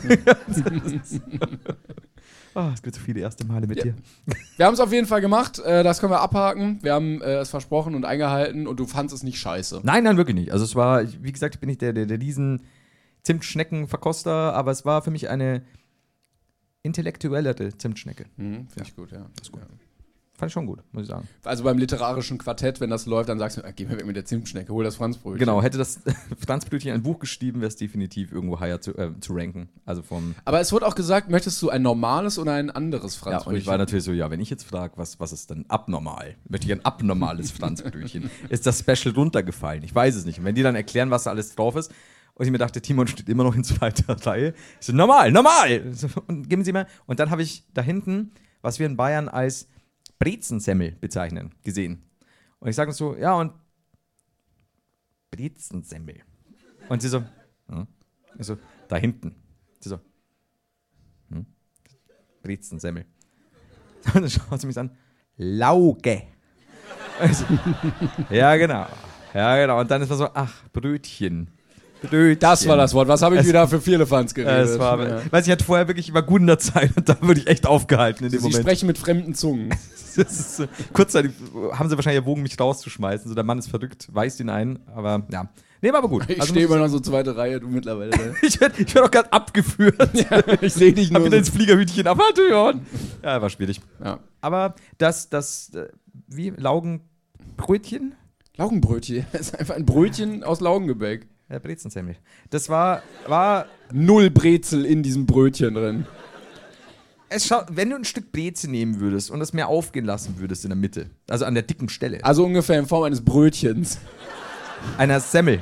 Oh, es gibt so viele erste Male mit ja. dir. Wir haben es auf jeden Fall gemacht. Äh, das können wir abhaken. Wir haben äh, es versprochen und eingehalten und du fandest es nicht scheiße. Nein, nein, wirklich nicht. Also es war, wie gesagt, ich bin nicht der, der, der diesen Zimtschnecken-Verkoster, aber es war für mich eine intellektuellere Zimtschnecke. Mhm, finde ich gut, ja. Das ist gut. Ja. Fand ich schon gut, muss ich sagen. Also beim literarischen Quartett, wenn das läuft, dann sagst du, geh mir weg mit der Zimtschnecke, hol das Franzbrötchen. Genau, hätte das Franzbrötchen ein Buch geschrieben, wäre es definitiv irgendwo higher zu, äh, zu ranken. Also vom Aber es wurde auch gesagt, möchtest du ein normales oder ein anderes Franzbrötchen? Ja, und ich war natürlich so, ja, wenn ich jetzt frage, was, was ist denn abnormal? Möchte ich ein abnormales Franzbrötchen? Ist das Special runtergefallen? Ich weiß es nicht. Und wenn die dann erklären, was da alles drauf ist, und ich mir dachte, Timon steht immer noch in zweiter Reihe. Ich so, normal, normal! Und geben Sie mal. Und dann habe ich da hinten, was wir in Bayern als Brezensemmel bezeichnen, gesehen. Und ich sage so, ja, und Brezensemmel. Und sie so, hm? Ich so, da hinten. Sie so, hm? Brezensemmel. Und dann schaut sie mich an, Lauge. So, ja, genau. Ja, genau. Und dann ist man so, ach, Brötchen. Brötchen. Das war das Wort. Was habe ich es, wieder für Firlefanz geredet? Es war, ja. Weiß ich, hatte vorher wirklich über gut in der Zeit und da würde ich echt aufgehalten in dem Sie Moment. Sie sprechen mit fremden Zungen. Das ist so, kurzzeitig haben sie wahrscheinlich erwogen, mich rauszuschmeißen. So, der Mann ist verrückt, weist ihn ein, aber ja. Nee, war aber gut. Ich also, stehe immer noch so zweite Reihe, du mittlerweile. Ne? ich werde ich werd auch gerade abgeführt. Ja, ich sehe dich nur. Hab wieder ins Fliegerhütchen abgehauen. Ja, war schwierig. Ja. Aber das, das, wie, Laugenbrötchen? Laugenbrötchen. Das ist einfach ein Brötchen aus Laugengebäck. Ja, Brezensemmel. Das war, war... Null Brezel in diesem Brötchen drin. Es scha- wenn du ein Stück Brezel nehmen würdest und das mehr aufgehen lassen würdest in der Mitte, also an der dicken Stelle. Also ungefähr in Form eines Brötchens. Einer Semmel.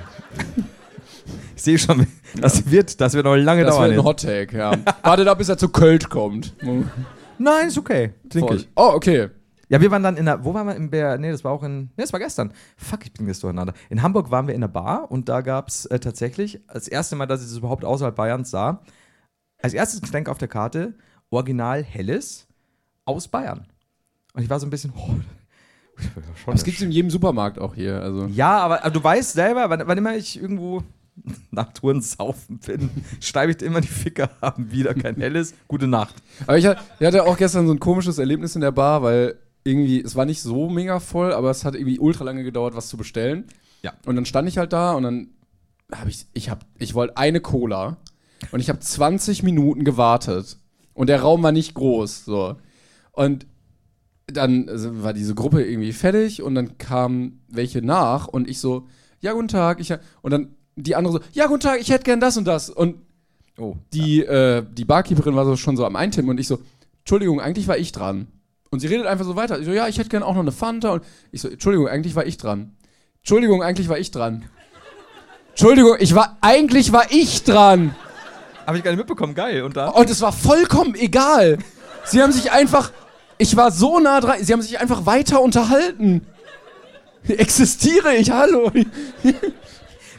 Ich sehe schon, das wird, das wird noch lange das dauern. Das wird ein Hottag, ja. Wartet ab, bis er zu Kölsch kommt. Nein, ist okay. Trink ich. Oh, okay. Ja, wir waren dann in der, wo waren wir? In Bär, nee, das war auch in, nee, das war gestern. Fuck, ich bin jetzt durcheinander. In Hamburg waren wir in der Bar und da gab es äh, tatsächlich, das erste Mal, dass ich das überhaupt außerhalb Bayerns sah, als erstes Getränk auf der Karte, Original Helles aus Bayern. Und ich war so ein bisschen, oh, schon das gibt es in jedem Supermarkt auch hier. Also. Ja, aber, aber du weißt selber, wann, wann immer ich irgendwo nach Touren saufen bin, schreibe ich immer die Ficker haben wieder kein Helles. Gute Nacht. Aber ich hatte auch gestern so ein komisches Erlebnis in der Bar, weil irgendwie, es war nicht so mega voll, aber es hat irgendwie ultra lange gedauert, was zu bestellen. Ja. Und dann stand ich halt da und dann habe ich, ich hab, ich wollte eine Cola und ich habe zwanzig Minuten gewartet und der Raum war nicht groß, so. Und dann war diese Gruppe irgendwie fertig und dann kamen welche nach und ich so, ja, guten Tag, ich, und dann die andere so, ja, guten Tag, ich hätte gern das und das. Und oh, die, ja. äh, die Barkeeperin war so schon so am Eintippen und ich so, Entschuldigung, eigentlich war ich dran. Und sie redet einfach so weiter. Ich so, ja, ich hätte gern auch noch eine Fanta. Und ich so, Entschuldigung, eigentlich war ich dran. Entschuldigung, eigentlich war ich dran. Entschuldigung, ich war, eigentlich war ich dran. Habe ich gar nicht mitbekommen, geil. Und da? Und es war vollkommen egal. Sie haben sich einfach, ich war so nah dran, sie haben sich einfach weiter unterhalten. Existiere ich, hallo.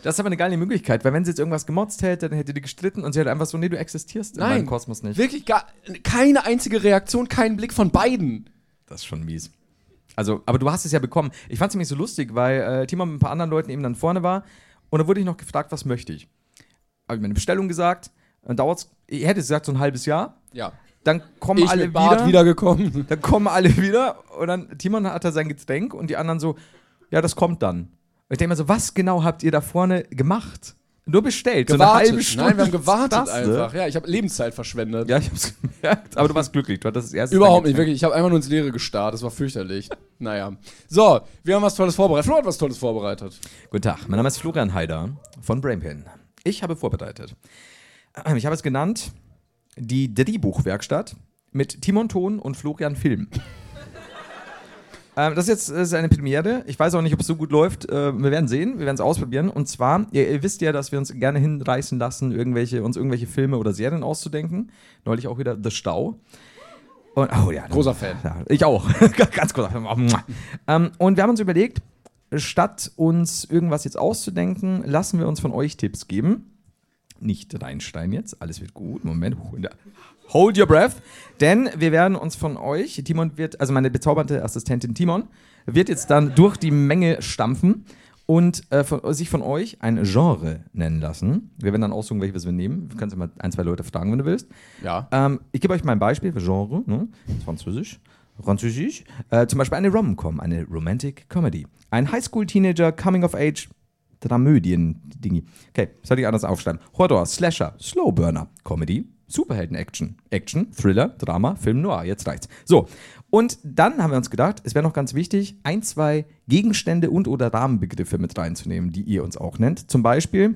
Das ist aber eine geile Möglichkeit, weil wenn sie jetzt irgendwas gemotzt hätte, dann hätte die gestritten und sie hätte einfach so, nee, du existierst in meinem Kosmos nicht. Wirklich gar keine einzige Reaktion, kein Blick von beiden. Das ist schon mies. Also, aber du hast es ja bekommen. Ich fand es nämlich so lustig, weil äh, Timon mit ein paar anderen Leuten eben dann vorne war und da wurde ich noch gefragt, was möchte ich? Habe ich meine Bestellung gesagt, dann dauert's, ich hätte gesagt, so ein halbes Jahr. Ja. Dann kommen ich alle mit Bart wieder. wiedergekommen. Dann kommen alle wieder und dann Timon hat da sein Getränk und die anderen so, ja, das kommt dann. Und ich denke mir so, was genau habt ihr da vorne gemacht? Nur bestellt, Gewartet. so eine halbe Stunde. Nein, wir haben gewartet Das, einfach. Ja, ich habe Lebenszeit verschwendet. Ja, ich hab's gemerkt, aber du warst glücklich. Du hattest das erste Überhaupt nicht, wirklich. Ich habe einfach nur ins Leere gestarrt. Das war fürchterlich. Naja. So, wir haben was Tolles vorbereitet. Flo hat was Tolles vorbereitet. Guten Tag, mein Name ist Florian Heider von Brainpin. Ich habe vorbereitet. Ich habe es genannt, die Drehbuchwerkstatt mit Timon Ton und Florian Film. ähm, das ist jetzt das ist eine Premiere. Ich weiß auch nicht, ob es so gut läuft. Äh, wir werden sehen, wir werden es ausprobieren. Und zwar, ihr, ihr wisst ja, dass wir uns gerne hinreißen lassen, irgendwelche, uns irgendwelche Filme oder Serien auszudenken. Neulich auch wieder The Stau. Und, oh ja, Großer Fan. Ja, ich auch. Ganz großer Fan. ähm, und wir haben uns überlegt, statt uns irgendwas jetzt auszudenken, lassen wir uns von euch Tipps geben. Nicht reinstein jetzt, alles wird gut. Moment. Hold your breath. Denn wir werden uns von euch, Timon wird, also meine bezaubernde Assistentin Timon, wird jetzt dann durch die Menge stampfen und äh, von, sich von euch ein Genre nennen lassen. Wir werden dann aussuchen, welches wir nehmen. Du kannst immer ein, zwei Leute fragen, wenn du willst. Ja. Ähm, ich gebe euch mal ein Beispiel für Genre, ne? Französisch. Französisch. Äh, zum Beispiel eine Rom-Com, eine Romantic Comedy. Ein Highschool-Teenager, Coming-of-Age, Dramödien-Dingi. Okay, soll ich anders aufschreiben? Horror, Slasher, Slowburner, Comedy, Superhelden-Action, Action, Thriller, Drama, Film Noir. Jetzt reicht's. So, und dann haben wir uns gedacht, es wäre noch ganz wichtig, ein, zwei Gegenstände und oder Rahmenbegriffe mit reinzunehmen, die ihr uns auch nennt. Zum Beispiel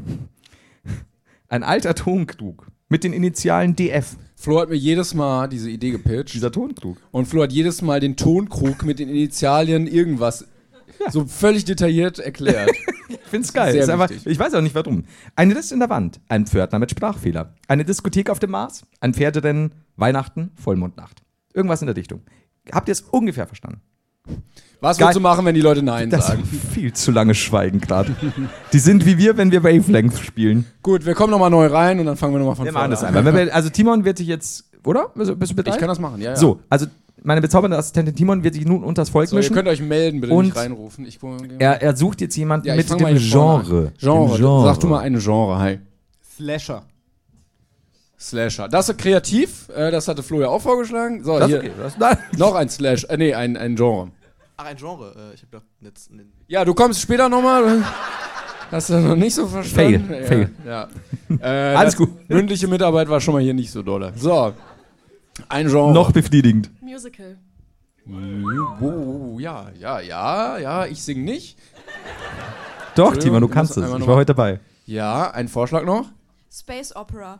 ein alter Tonkrug mit den Initialen D F. Flo hat mir jedes Mal diese Idee gepitcht. Dieser Tonkrug. Und Flo hat jedes Mal den Tonkrug mit den Initialien irgendwas so völlig detailliert erklärt. Ich find's geil. Sehr Ist einfach, wichtig. ich weiß auch nicht warum. Ein Riss in der Wand, ein Pförtner mit Sprachfehler, eine Diskothek auf dem Mars, ein Pferderennen, Weihnachten, Vollmondnacht. Irgendwas in der Richtung. Habt ihr es ungefähr verstanden? Was Geil. würdest du machen, wenn die Leute Nein Das sagen? ist viel zu lange Schweigen gerade. Die sind wie wir, wenn wir Wavelength spielen. Gut, wir kommen nochmal neu rein und dann fangen wir nochmal von Wir vorne machen das an. einfach. Wenn wir- Also Timon wird sich jetzt, oder? Bist du bist du bereit? Ich kann das machen, ja, ja. So, also meine bezaubernde Assistentin Timon wird sich nun unter das Volk So, ihr mischen. könnt euch melden, bitte Und nicht reinrufen. Ich, Er, er sucht jetzt jemanden ja, ich mit fang dem mal hier vorne Genre. an. Genre. Dem Genre. Sag du mal eine Genre, hi. Slasher. Slasher. Das ist kreativ, äh, das hatte Flo ja auch vorgeschlagen. So, Das hier, ist okay. Das, nein. noch ein Slash, äh, nee, ein, ein Genre. Ach, ein Genre. Äh, ich hab gedacht, jetzt. Nee. Ja, du kommst später nochmal. Hast du noch nicht so verstanden? Fail, ja, fail. Ja. Äh, Alles das- gut. Mündliche Mitarbeit war schon mal hier nicht so dolle. So, ein Genre. Noch befriedigend. Musical. Oh, ja, ja, ja, ja, ich sing nicht. Doch, Timon, du ich kannst muss es. einmal Ich noch war mal- heute dabei. Ja, ein Vorschlag noch. Space Opera.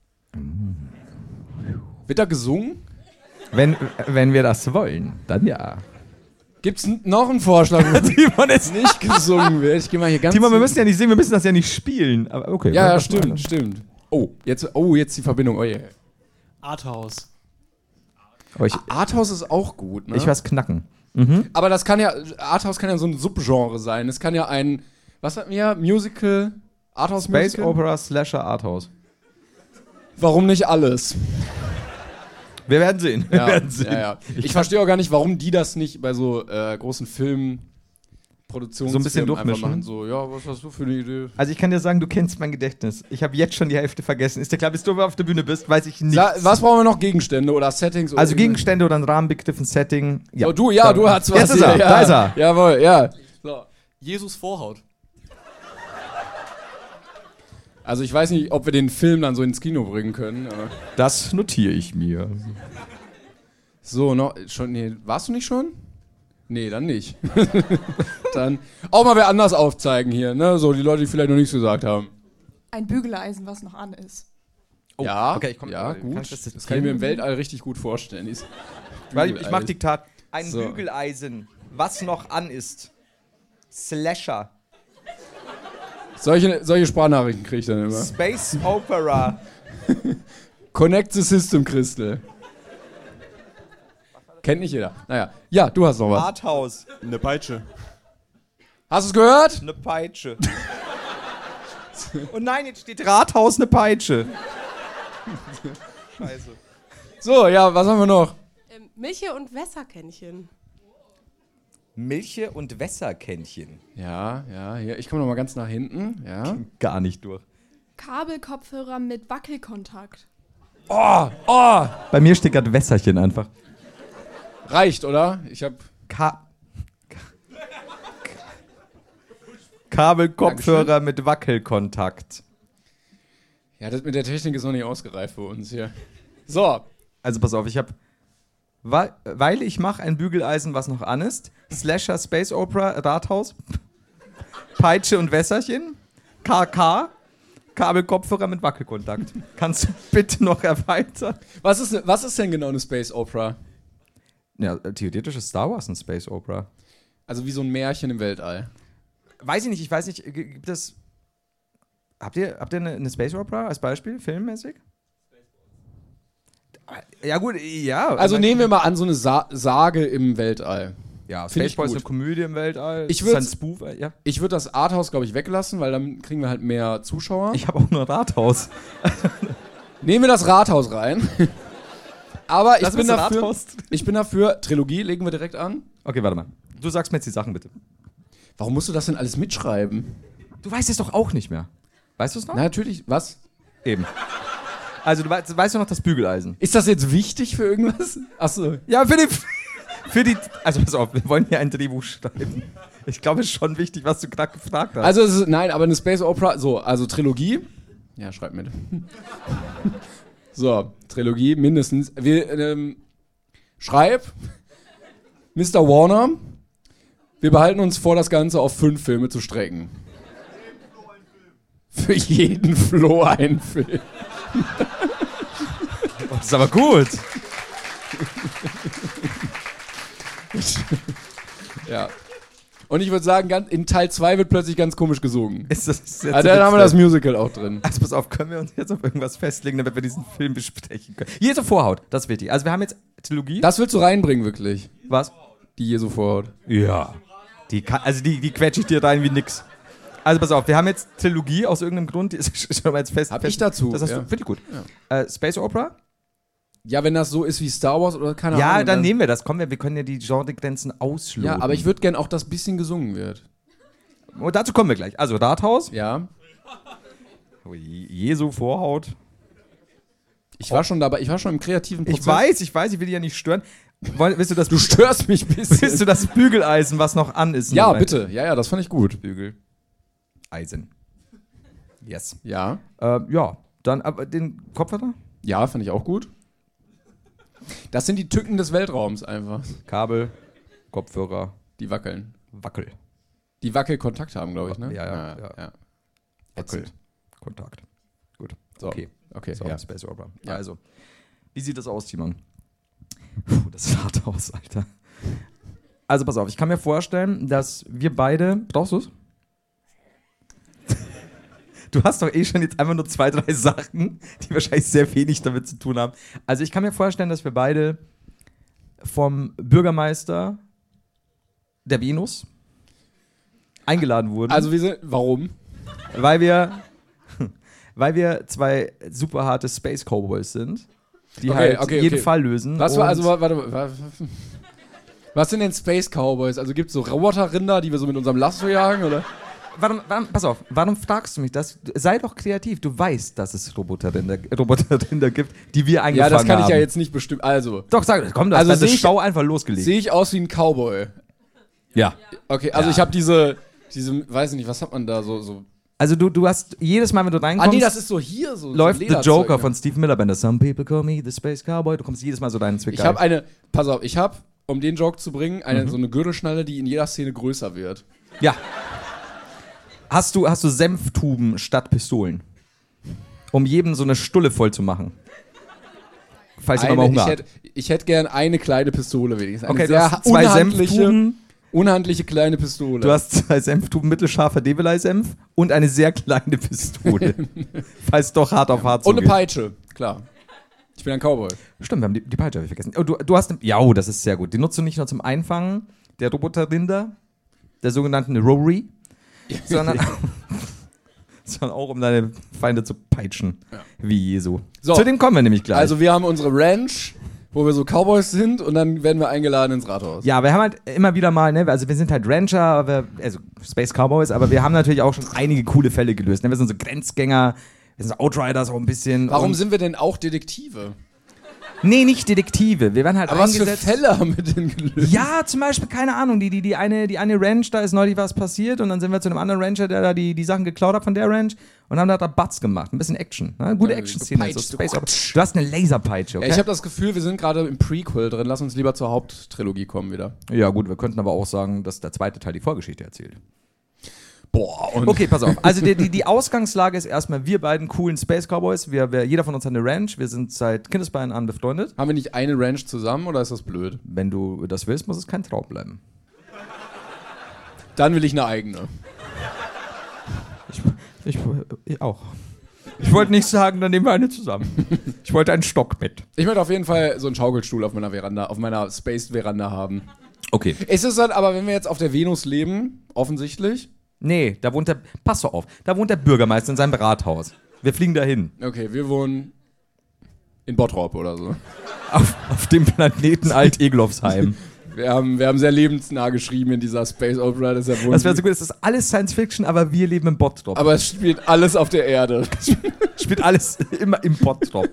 Wird da gesungen? Wenn, wenn wir das wollen, dann ja. Gibt's n- noch einen Vorschlag, wo Timon ist nicht gesungen wird? Ich geh mal hier ganz. Timon, wir müssen ja nicht sehen, wir müssen das ja nicht spielen. Aber okay. Ja, ja, was stimmt, machen stimmt. Oh, jetzt, oh, jetzt die Verbindung. Oh, yeah. Arthouse. wir? Aber ich, Arthouse ist auch gut, ne? ich was knacken. Aber das kann ja, Arthouse kann ja so ein Subgenre sein. Es kann ja ein, was hatten wir? Musical, Arthouse Space Musical? Opera Slasher Arthouse. Warum nicht alles? Wir werden sehen. Wir Ja, werden sehen. ja, ja. Ich, verstehe auch gar nicht, warum die das nicht bei so äh, großen Filmproduktionen So ein bisschen einfach durchmischen. machen. So, ja, was hast du für eine Idee? Also ich kann dir sagen, du kennst mein Gedächtnis. Ich habe jetzt schon die Hälfte vergessen. Ist dir klar, bis du auf der Bühne bist, weiß ich nicht. Sa was brauchen wir noch? Gegenstände oder Settings? Oder Also irgendwas? Gegenstände oder ein Rahmenbegriff, ein Setting. Ja. Oh, du, ja, Da- du hast was. Jetzt ist er, hier, ja. da ist er. Jawohl, ja. So. Jesus Vorhaut. Also ich weiß nicht, ob wir den Film dann so ins Kino bringen können. Aber Das notiere ich mir. so, noch, schon, nee, warst du nicht schon? Nee, dann nicht. Dann auch mal wer anders aufzeigen hier, ne? So die Leute, die vielleicht noch nichts gesagt haben. Ein Bügeleisen, was noch an ist. ja, okay, ich komm- ja, kann gut. ich das Das, jetzt kann ich mir im zählen? Weltall richtig gut vorstellen. Dieses Weil ich, ich mach Bügeleisen. Diktat. Ein So. Bügeleisen, was noch an ist. Slasher. Solche, solche Sprachnachrichten kriege ich dann immer. Space Opera. Connect the System, Crystal. Kennt nicht jeder. Naja, ja, du hast noch was. Arthouse. Eine Peitsche. Hast du es gehört? Eine Peitsche. Und nein, jetzt steht Rathaus eine Peitsche. Scheiße. So, ja, was haben wir noch? Ähm, Milche und Wässerkännchen. Milche und Wässerkännchen. Ja, ja, hier. Ich komme noch mal ganz nach hinten. Ja. Gar nicht durch. Kabelkopfhörer mit Wackelkontakt. Oh, oh. Bei mir steht gerade Wässerchen einfach. Reicht, oder? Ich habe Ka Kabelkopfhörer mit Wackelkontakt. Ja, das mit der Technik ist noch nicht ausgereift für uns hier. So. Also pass auf, ich habe, weil, weil ich mache ein Bügeleisen, was noch an ist, Slasher, Space Opera, Rathaus, Peitsche und Wässerchen, K K, Kabelkopfhörer mit Wackelkontakt. Kannst du bitte noch erweitern? Was ist, was ist denn genau eine Space Opera? Ja, theoretisch ist Star Wars ein Space Opera. Also wie so ein Märchen im Weltall. Weiß ich nicht, ich weiß nicht, gibt es, habt ihr, habt ihr eine, eine Space Opera als Beispiel, filmmäßig? Ja gut, ja. Also nehmen wir mal an, so eine Sa- Sage im Weltall. Ja, Find Spaceball ich ist gut. eine Komödie im Weltall. Ich das ist würd's- ein Spoof, ja. Ich würde das Arthouse, glaube ich, weglassen, weil dann kriegen wir halt mehr Zuschauer. Ich habe auch nur Rathaus. Nehmen wir das Rathaus rein. Aber ich Lass bin, uns ein dafür, Rathaus. ich bin dafür, Trilogie legen wir direkt an. Okay, warte mal. Du sagst mir jetzt die Sachen bitte. Warum musst du das denn alles mitschreiben? Du weißt es doch auch nicht mehr. Weißt du es noch? Na, natürlich, was? Eben. Also du weißt, weißt du noch das Bügeleisen? Ist das jetzt wichtig für irgendwas? Achso. Ja, für die... Für die... Also pass auf, wir wollen hier ein Drehbuch schreiben. Ich glaube, es ist schon wichtig, was du gerade gefragt hast. Also, es ist, nein, aber eine Space Opera, so, also Trilogie. Ja, schreib mit. So, Trilogie mindestens. Wir, ähm, schreib, Mister Warner, wir behalten uns vor, das Ganze auf fünf Filme zu strecken. Für jeden Flo ein Film. Oh, das ist aber gut. Ja. Und ich würde sagen, ganz, in Teil zwei wird plötzlich ganz komisch gesungen. Ist das jetzt Also dann haben wir das Musical auch drin. Also pass auf, können wir uns jetzt auf irgendwas festlegen, damit wir diesen Film besprechen können? Jesu Vorhaut, das ist wichtig. Also wir haben jetzt Trilogie. Das willst du reinbringen, wirklich. Was? Die Jesu Vorhaut. Ja. Die kann, also die, die quetsche ich dir rein wie nix. Also pass auf, wir haben jetzt Trilogie aus irgendeinem Grund, die ist schon mal jetzt fest. Hab fest, ich dazu, Das hast ja. du, finde ich gut. Äh, Space Opera? Ja, wenn das so ist wie Star Wars oder keine Ja, Ahnung. dann nehmen wir das. Komm, wir, wir können ja die Genregrenzen ausloten. Ja, aber ich würde gern auch, dass bisschen gesungen wird. Und dazu kommen wir gleich. Also Rathaus. Ja. Oh, Je- Jesu Vorhaut. Ich war schon dabei, ich war schon im kreativen Prozess. Ich weiß, ich weiß, ich will dich ja nicht stören. Woll, willst du das Du störst mich ein bisschen. Willst du das Bügeleisen, was noch an ist? Ja, noch bitte. Ja, ja, das fand ich gut. Bügel. Eisen. Yes. Ja. Äh, ja, dann aber den Kopfhörer? Ja, fand ich auch gut. Das sind die Tücken des Weltraums einfach. Kabel, Kopfhörer, Die wackeln. Wackel. Die Wackelkontakt haben, glaube ich, ne? Ja, ja, ja. ja. Wackel. Ätzend. Kontakt. Gut. So. Okay. Okay, So, ja. Space Opera. Ja. Also, wie sieht das aus, Timon? Puh, das sah hart aus, Alter. Also, pass auf, ich kann mir vorstellen, dass wir beide. Brauchst du's? Du hast doch eh schon jetzt einfach nur zwei, drei Sachen, die wahrscheinlich sehr wenig damit zu tun haben. Also, ich kann mir vorstellen, dass wir beide vom Bürgermeister der Venus eingeladen wurden. Also wir sind, warum? Weil wir, weil wir zwei super harte Space Cowboys sind, die Okay, halt okay, jeden okay. Fall lösen. Was war, und- also, warte, warte, was sind denn Space Cowboys? Also gibt es so Roboterrinder, die wir so mit unserem Lasso jagen, oder? Warum, warum, pass auf, warum fragst du mich das? Sei doch kreativ. Du weißt, dass es Roboterrinder, Roboterrinder gibt, die wir Ja, eingefangen das kann haben. ich ja jetzt nicht bestimmen. Also, Doch, sag, komm, das Also also seh ist ich- Stau einfach losgelegt. sehe ich aus wie ein Cowboy? Ja. Okay, also Ja. ich habe diese, diese, weiß ich nicht, was hat man da so, so. Also du, du hast jedes Mal, wenn du Ah reinkommst, nee, das ist so hier so. läuft so The Lederzeug, Joker ne? von Steve Miller Band. Some people call me the Space Cowboy. Du kommst jedes Mal so deinen Zwick. Ich habe eine, pass auf, ich habe, um den Joke zu bringen, eine Mhm. so eine Gürtelschnalle, die in jeder Szene größer wird. Ja. Hast du, hast du Senftuben statt Pistolen? Um jedem so eine Stulle voll zu machen. Falls ihr Eine, nochmal Hunger ich habt. hätte ich hätt gern eine kleine Pistole wenigstens. Eine Okay, du sehr hast zwei unhandliche, Senftuben. unhandliche kleine Pistole. Du hast zwei Senftuben, mittelscharfer Develei-Senf und eine sehr kleine Pistole. Falls doch hart auf hart Und eine zugeht. Peitsche, klar. Ich bin ein Cowboy. Stimmt, wir haben die, die Peitsche hab ich vergessen. Oh, du, du hast, ja, oh, das ist sehr gut. Die nutzt du nicht nur zum Einfangen der Roboterrinder, der sogenannten Rory, sondern, sondern auch um deine Feinde zu peitschen. Ja. Wie Jesu. So. Zu dem kommen wir nämlich gleich. Also wir haben unsere Ranch, wo wir so Cowboys sind und dann werden wir eingeladen ins Rathaus. ja, wir haben halt immer wieder mal, ne, also wir sind halt Rancher, aber wir, also Space Cowboys, aber wir haben natürlich auch schon einige coole Fälle gelöst. Ne? Wir sind so Grenzgänger, wir sind so Outriders auch ein bisschen. Warum und sind wir denn auch Detektive? Nee, nicht Detektive. Wir werden halt Aber was für eingesetzt. Fälle haben wir denn gelöst? Ja, zum Beispiel, keine Ahnung, die, die, die, eine, die eine Ranch, da ist neulich was passiert und dann sind wir zu einem anderen Rancher, der da die, die Sachen geklaut hat von der Ranch und haben da Rabatz gemacht. Ein bisschen Action. Ne? Gute Ja, Action-Szene. gepeitscht, So Space so. Opera. Du hast eine Laserpeitsche, okay? Ja, ich habe das Gefühl, wir sind gerade im Prequel drin. Lass uns lieber zur Haupttrilogie kommen wieder. ja, gut, wir könnten aber auch sagen, dass der zweite Teil die Vorgeschichte erzählt. Boah, und Okay, pass auf. Also die, die, die Ausgangslage ist erstmal, wir beiden coolen Space Cowboys, wir, wir, jeder von uns hat eine Ranch, wir sind seit Kindesbeinen an befreundet. haben wir nicht eine Ranch zusammen oder ist das blöd? Wenn du das willst, muss es kein Traum bleiben. Dann will ich eine eigene. Ich, ich, ich auch. Ich wollte nicht sagen, dann nehmen wir eine zusammen. Ich wollte einen Stock mit. Ich möchte auf jeden Fall so einen Schaukelstuhl auf meiner Veranda, auf meiner Spaced-Veranda haben. Okay. Ist es dann aber, wenn wir jetzt auf der Venus leben, offensichtlich? Nee, da wohnt der, pass doch auf, da wohnt der Bürgermeister in seinem Rathaus. Wir fliegen dahin. Okay, wir wohnen in Bottrop oder so. Auf, auf dem Planeten Alt-Eglofsheim. Wir haben, wir haben sehr lebensnah geschrieben in dieser Space Opera. Das, ist ja Das wäre so gut, das ist alles Science Fiction, aber wir leben im Bottrop. aber es spielt alles auf der Erde. Spielt alles immer im Bottrop.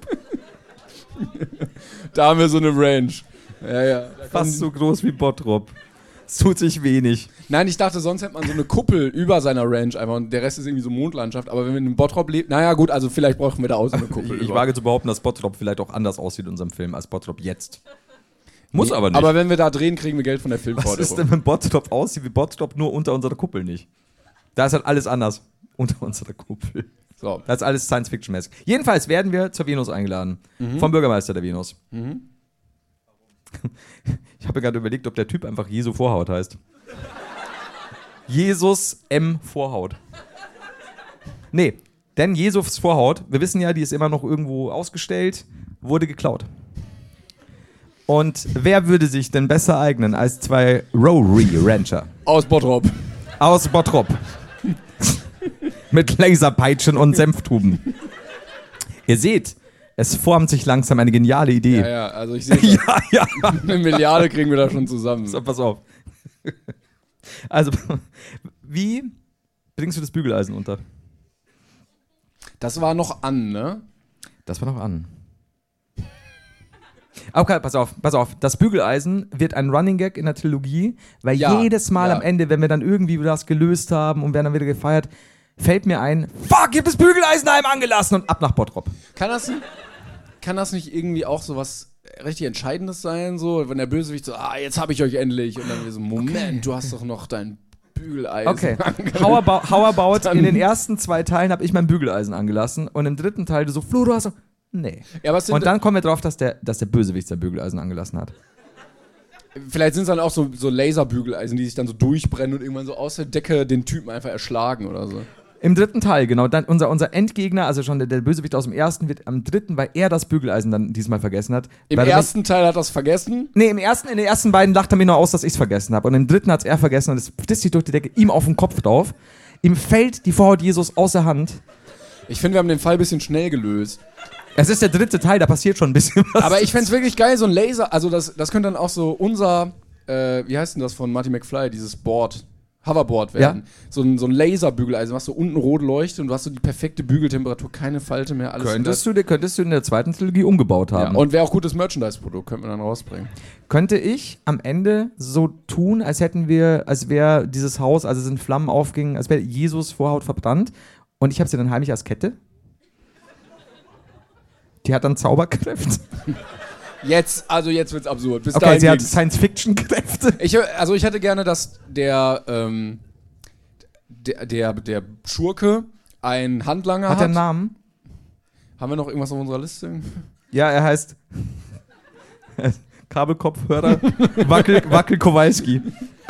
Da haben wir so eine Range. Ja, ja. Da kann- Fast so groß wie Bottrop. Es tut sich wenig. Nein, ich dachte, sonst hätte man so eine Kuppel über seiner Ranch einfach und der Rest ist irgendwie so Mondlandschaft. Aber wenn wir in einem Bottrop leben, naja gut, also vielleicht brauchen wir da auch so eine Kuppel. Ich, ich über. wage zu behaupten, dass Bottrop vielleicht auch anders aussieht in unserem Film als Bottrop jetzt. Muss Nee, aber nicht. Aber wenn wir da drehen, kriegen wir Geld von der Was Filmförderung. ist denn, wenn Bottrop aussieht wie Bottrop, nur unter unserer Kuppel nicht? Da ist halt alles anders. Unter unserer Kuppel. So. Das ist alles Science-Fiction-mäßig. Jedenfalls werden wir zur Venus eingeladen. Mhm. Vom Bürgermeister der Venus. Mhm. Ich habe mir gerade überlegt, ob der Typ einfach Jesu Vorhaut heißt. Jesus M. Vorhaut. Nee, denn Jesus Vorhaut, wir wissen ja, die ist immer noch irgendwo ausgestellt, wurde geklaut. Und wer würde sich denn besser eignen als zwei Rowry-Rancher Aus Bottrop. aus Bottrop? Mit Laserpeitschen und Senftuben. Ihr seht, es formt sich langsam eine geniale Idee. Ja, ja, also ich sehe ja, ja. eine Milliarde kriegen wir da schon zusammen. So, pass auf. Also, wie bringst du das Bügeleisen unter? Das war noch an, ne? Das war noch an. Okay, pass auf, pass auf. Das Bügeleisen wird ein Running Gag in der Trilogie, weil Ja, jedes Mal ja. am Ende, wenn wir dann irgendwie das gelöst haben und werden dann wieder gefeiert, fällt mir ein, fuck, ich hab das Bügeleisen daheim angelassen und ab nach Bottrop. Kann das, nicht- kann das nicht irgendwie auch so was richtig Entscheidendes sein? So, wenn der Bösewicht so, ah, jetzt hab ich euch endlich. Und dann wir so, Moment, du hast doch noch dein Bügeleisen. Okay, angelassen. how about, how about Dann- in den ersten zwei Teilen habe ich mein Bügeleisen angelassen und im dritten Teil du so, Flo, du hast doch, nee. Ja, was sind, Und dann kommen wir drauf, dass der, dass der Bösewicht sein Bügeleisen angelassen hat. vielleicht sind es dann auch so, so Laserbügeleisen, die sich dann so durchbrennen und irgendwann so aus der Decke den Typen einfach erschlagen oder so. Im dritten Teil, genau. Dann unser, unser Endgegner, also schon der, der Bösewicht aus dem ersten, wird am dritten, weil er das Bügeleisen dann diesmal vergessen hat. Im weil er ersten Teil hat er es vergessen. Mich, nee, im ersten, in den ersten beiden lacht er mir nur aus, dass ich es vergessen habe. Und im dritten hat es er vergessen und es frisst sich durch die Decke, ihm auf den Kopf drauf. Ihm fällt die Vorhaut Jesus aus der Hand. Ich finde, wir haben den Fall ein bisschen schnell gelöst. Es ist der dritte Teil, da passiert schon ein bisschen was. Aber ich fände es wirklich geil, so ein Laser, also das, das könnte dann auch so unser, äh, wie heißt denn das von Marty McFly, dieses Board, Hoverboard werden. Ja. So ein, so ein Laserbügeleisen, was so unten rot leuchtet und du hast so die perfekte Bügeltemperatur, keine Falte mehr, alles. Könntest du, könntest du in der zweiten Trilogie umgebaut ja, haben. und wäre auch gutes Merchandise-Produkt, könnte man dann rausbringen. Könnte ich am Ende so tun, als hätten wir, als wäre dieses Haus, als es in Flammen aufging, als wäre Jesus Vorhaut verbrannt und ich habe sie dann heimlich als Kette? Die hat dann Zauberkräfte. Jetzt, also jetzt wird's absurd. Bis Okay, dahin sie hat ging's. Science-Fiction-Kräfte. Ich, also ich hätte gerne, dass der, ähm, der, der, der Schurke einen Handlanger hat. Hat er einen Namen? Haben wir noch irgendwas auf unserer Liste? Ja, er heißt Kabelkopfhörer Wackel, Wackel Kowalski.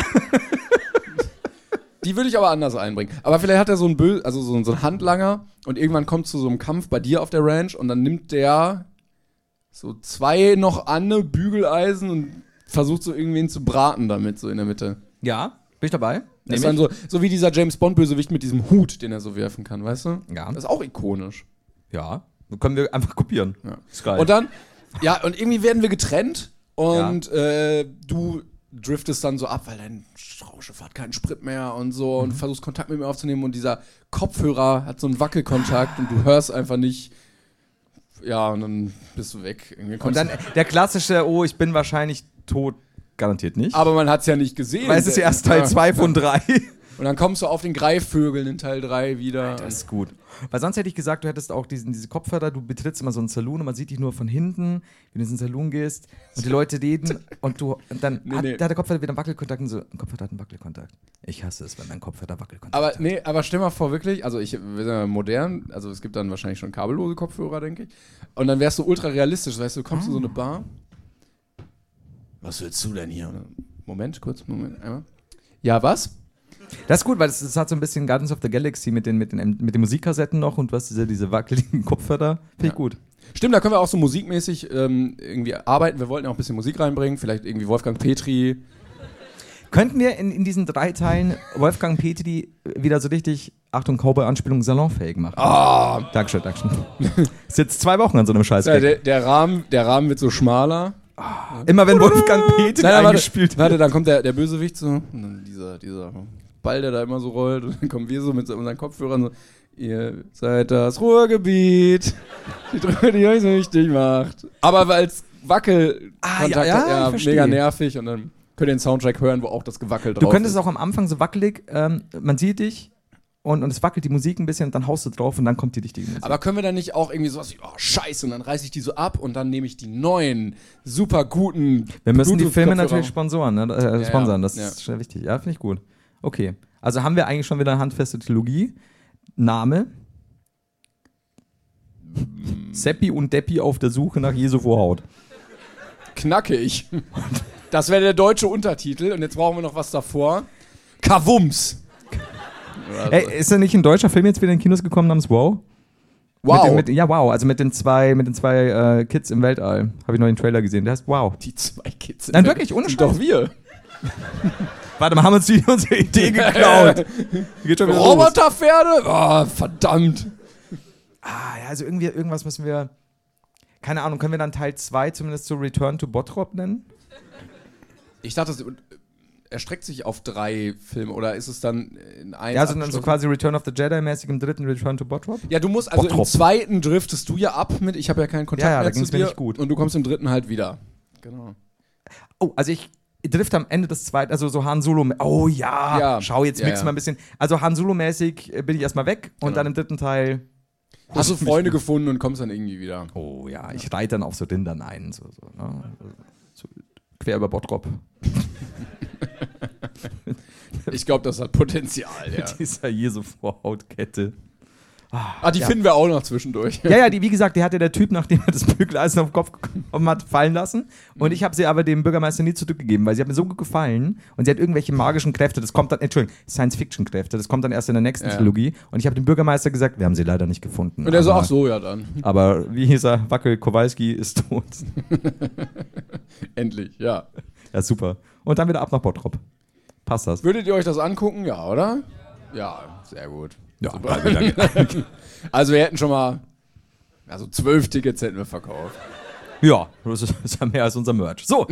Die würde ich aber anders einbringen. Aber vielleicht hat er so einen, Bö also so, so einen Handlanger und irgendwann kommt zu so einem Kampf bei dir auf der Ranch und dann nimmt der so zwei noch an Bügeleisen und versucht so irgendwen zu braten damit, so in der Mitte. Ja, bin ich dabei? Das ist dann so, so wie dieser James-Bond-Bösewicht mit diesem Hut, den er so werfen kann, weißt du? Ja. Das ist auch ikonisch. Ja, das können wir einfach kopieren. Ja. Ist geil. Und dann, ja, und irgendwie werden wir getrennt und ja. äh, du driftest dann so ab, weil dein Raumschiff hat keinen Sprit mehr und so mhm. und versuchst Kontakt mit mir aufzunehmen und dieser Kopfhörer hat so einen Wackelkontakt und du hörst einfach nicht. Ja, und dann bist du weg. Und dann der klassische, oh, ich bin wahrscheinlich tot, garantiert nicht. Aber man hat es ja nicht gesehen. Weil es ist ja erst Teil zwei von drei. Und dann kommst du auf den Greifvögeln in Teil drei wieder. Das ist gut. Weil sonst hätte ich gesagt, du hättest auch diesen, diese Kopfhörer, du betrittst immer so einen Saloon und man sieht dich nur von hinten, wenn du in den Saloon gehst und die Leute reden und du und dann nee, hat, nee. da hat der Kopfhörer wieder einen Wackelkontakt und so, ein Kopfhörer hat einen Wackelkontakt. Ich hasse es, wenn mein Kopfhörer Wackelkontakt aber, hat. Nee, aber stell mal vor, wirklich, also ich, wir sind ja modern, also es gibt dann wahrscheinlich schon kabellose Kopfhörer, denke ich. Und dann wärst du ultra realistisch, weißt du, du kommst oh. in so eine Bar. Was willst du denn hier? Moment, kurz, Moment, einmal. Ja, was? Das ist gut, weil es, es hat so ein bisschen Guardians of the Galaxy mit den, mit den, mit den Musikkassetten noch und du hast diese, diese wackeligen Kopfhörer. Finde ich ja. gut. Stimmt, da können wir auch so musikmäßig ähm, irgendwie arbeiten. Wir wollten ja auch ein bisschen Musik reinbringen, vielleicht irgendwie Wolfgang Petri. Könnten wir in, in diesen drei Teilen Wolfgang Petri wieder so richtig, Achtung, Cowboy-Anspielung, salonfähig machen? Ah! Oh. Dankeschön, Dankeschön. Ist jetzt zwei Wochen an so einem Scheiß. Ja, der, der, Rahmen, der Rahmen wird so schmaler. Oh. Immer wenn Wolfgang Petri Nein, eingespielt wird. Warte, dann kommt der, der Bösewicht so, und dann dieser, dieser Ball, der da immer so rollt, und dann kommen wir so mit unseren Kopfhörern so, ihr seid das Ruhrgebiet, die Droge, die euch so wichtig macht. Aber weil es Wackelkontakt ah, ja, ja, hat, ja, mega nervig und dann könnt ihr den Soundtrack hören, wo auch das Gewackelt drauf ist. Du könntest es auch am Anfang so wackelig, ähm, man sieht dich und, und es wackelt die Musik ein bisschen und dann haust du drauf und dann kommt die richtige Musik. Aber können wir dann nicht auch irgendwie sowas wie, oh scheiße, und dann reiße ich die so ab und dann nehme ich die neuen, super guten Wir müssen die Filme natürlich sponsoren, ne? äh, sponsern, das ja, ja. ist sehr wichtig. Ja, finde ich gut. Okay, also haben wir eigentlich schon wieder eine handfeste Trilogie. Name? Seppi und Deppi auf der Suche nach Jesu Vorhaut. Knackig. Das wäre der deutsche Untertitel und jetzt brauchen wir noch was davor. Kavums. Also. Ey, ist da nicht ein deutscher Film jetzt wieder in Kinos gekommen namens Wow? Wow. Mit den, mit, ja, wow. Also mit den zwei, mit den zwei äh, Kids im Weltall. Habe ich noch den Trailer gesehen. Der heißt Wow. Die zwei Kids im Nein, wirklich, ohne Scheiß. Doch wir. Warte mal, haben uns die unsere Idee geklaut. Roboterpferde? Oh, verdammt. Ah, ja, also irgendwie, irgendwas müssen wir. Keine Ahnung, können wir dann Teil zwei zumindest so Return to Bottrop nennen? Ich dachte, das erstreckt sich auf drei Filme oder ist es dann in einem? Ja, also dann so quasi Return of the Jedi-mäßig im dritten Return to Bottrop? Ja, du musst, also Bottrop. im zweiten driftest du ja ab mit, ich habe ja keinen Kontakt ja, ja, mehr da ging's zu dir mir nicht gut. Und du kommst im dritten halt wieder. Genau. Oh, also ich drift am Ende des zweiten, also so Han Solo, oh ja, ja. schau, jetzt ja, mixen ja. wir ein bisschen. Also Han Solo-mäßig bin ich erstmal weg und genau. dann im dritten Teil hast du Freunde gefunden und kommst dann irgendwie wieder. Oh ja, ich reite dann auf so Rindern ein, so, so, ne? so quer über Bottrop. Ich glaube, das hat Potenzial, ja. Mit dieser Jesu Vorhautkette. Ah, die ja. finden wir auch noch zwischendurch. Ja, ja, die, wie gesagt, die hatte der Typ, nachdem er das Bügeleisen auf den Kopf gekommen hat, fallen lassen. Und Mhm. ich habe sie aber dem Bürgermeister nie zurückgegeben, weil sie hat mir so gut gefallen. Und sie hat irgendwelche magischen Kräfte, das kommt dann, Entschuldigung, Science-Fiction-Kräfte, das kommt dann erst in der nächsten Ja. Trilogie. Und ich habe dem Bürgermeister gesagt, wir haben sie leider nicht gefunden. Und er so, aber, ach so, ja dann. Aber wie hieß er? Wackel Kowalski ist tot. Endlich, ja. Ja, super. Und dann wieder ab nach Bottrop. Passt das? Würdet ihr euch das angucken? Ja, oder? Ja, sehr gut. Ja, Super. danke. Also wir hätten schon mal, also zwölf Tickets hätten wir verkauft. Ja, das ist, das ist ja mehr als unser Merch. So,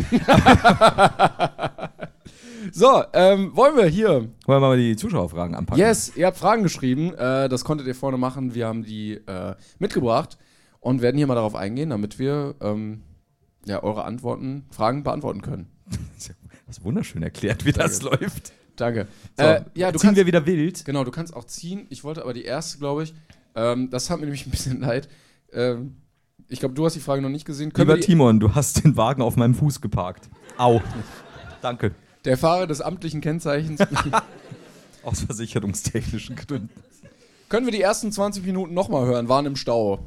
So, ähm, wollen wir hier. wollen wir mal die Zuschauerfragen anpacken? Yes, ihr habt Fragen geschrieben. Äh, das konntet ihr vorne machen. Wir haben die äh, mitgebracht und werden hier mal darauf eingehen, damit wir ähm, ja, eure Antworten, Fragen beantworten können. Das ist wunderschön erklärt, wie das läuft. Danke. So, äh, ja, du ziehen kannst, wir wieder wild. Genau, du kannst auch ziehen. Ich wollte aber die erste, glaube ich. Ähm, das hat mir nämlich ein bisschen leid. Ähm, ich glaube, du hast die Frage noch nicht gesehen. Können Lieber wir die, Timon, du hast den Wagen auf meinem Fuß geparkt. Au. Danke. der Fahrer des amtlichen Kennzeichens. Aus versicherungstechnischen Gründen. Können wir die ersten zwanzig Minuten nochmal hören? Waren im Stau.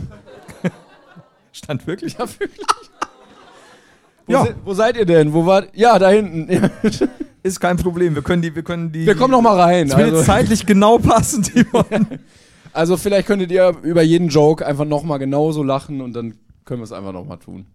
Stand wirklich? Ja, wirklich. Wo, Ja. se, wo seid ihr denn? Wo wart? Ja, da hinten. Ist kein Problem. Wir können die, wir können die. Wir kommen noch mal rein. Es wird Also, jetzt zeitlich genau passen, Timon. also vielleicht könntet ihr über jeden Joke einfach noch mal genauso lachen und dann können wir es einfach noch mal tun.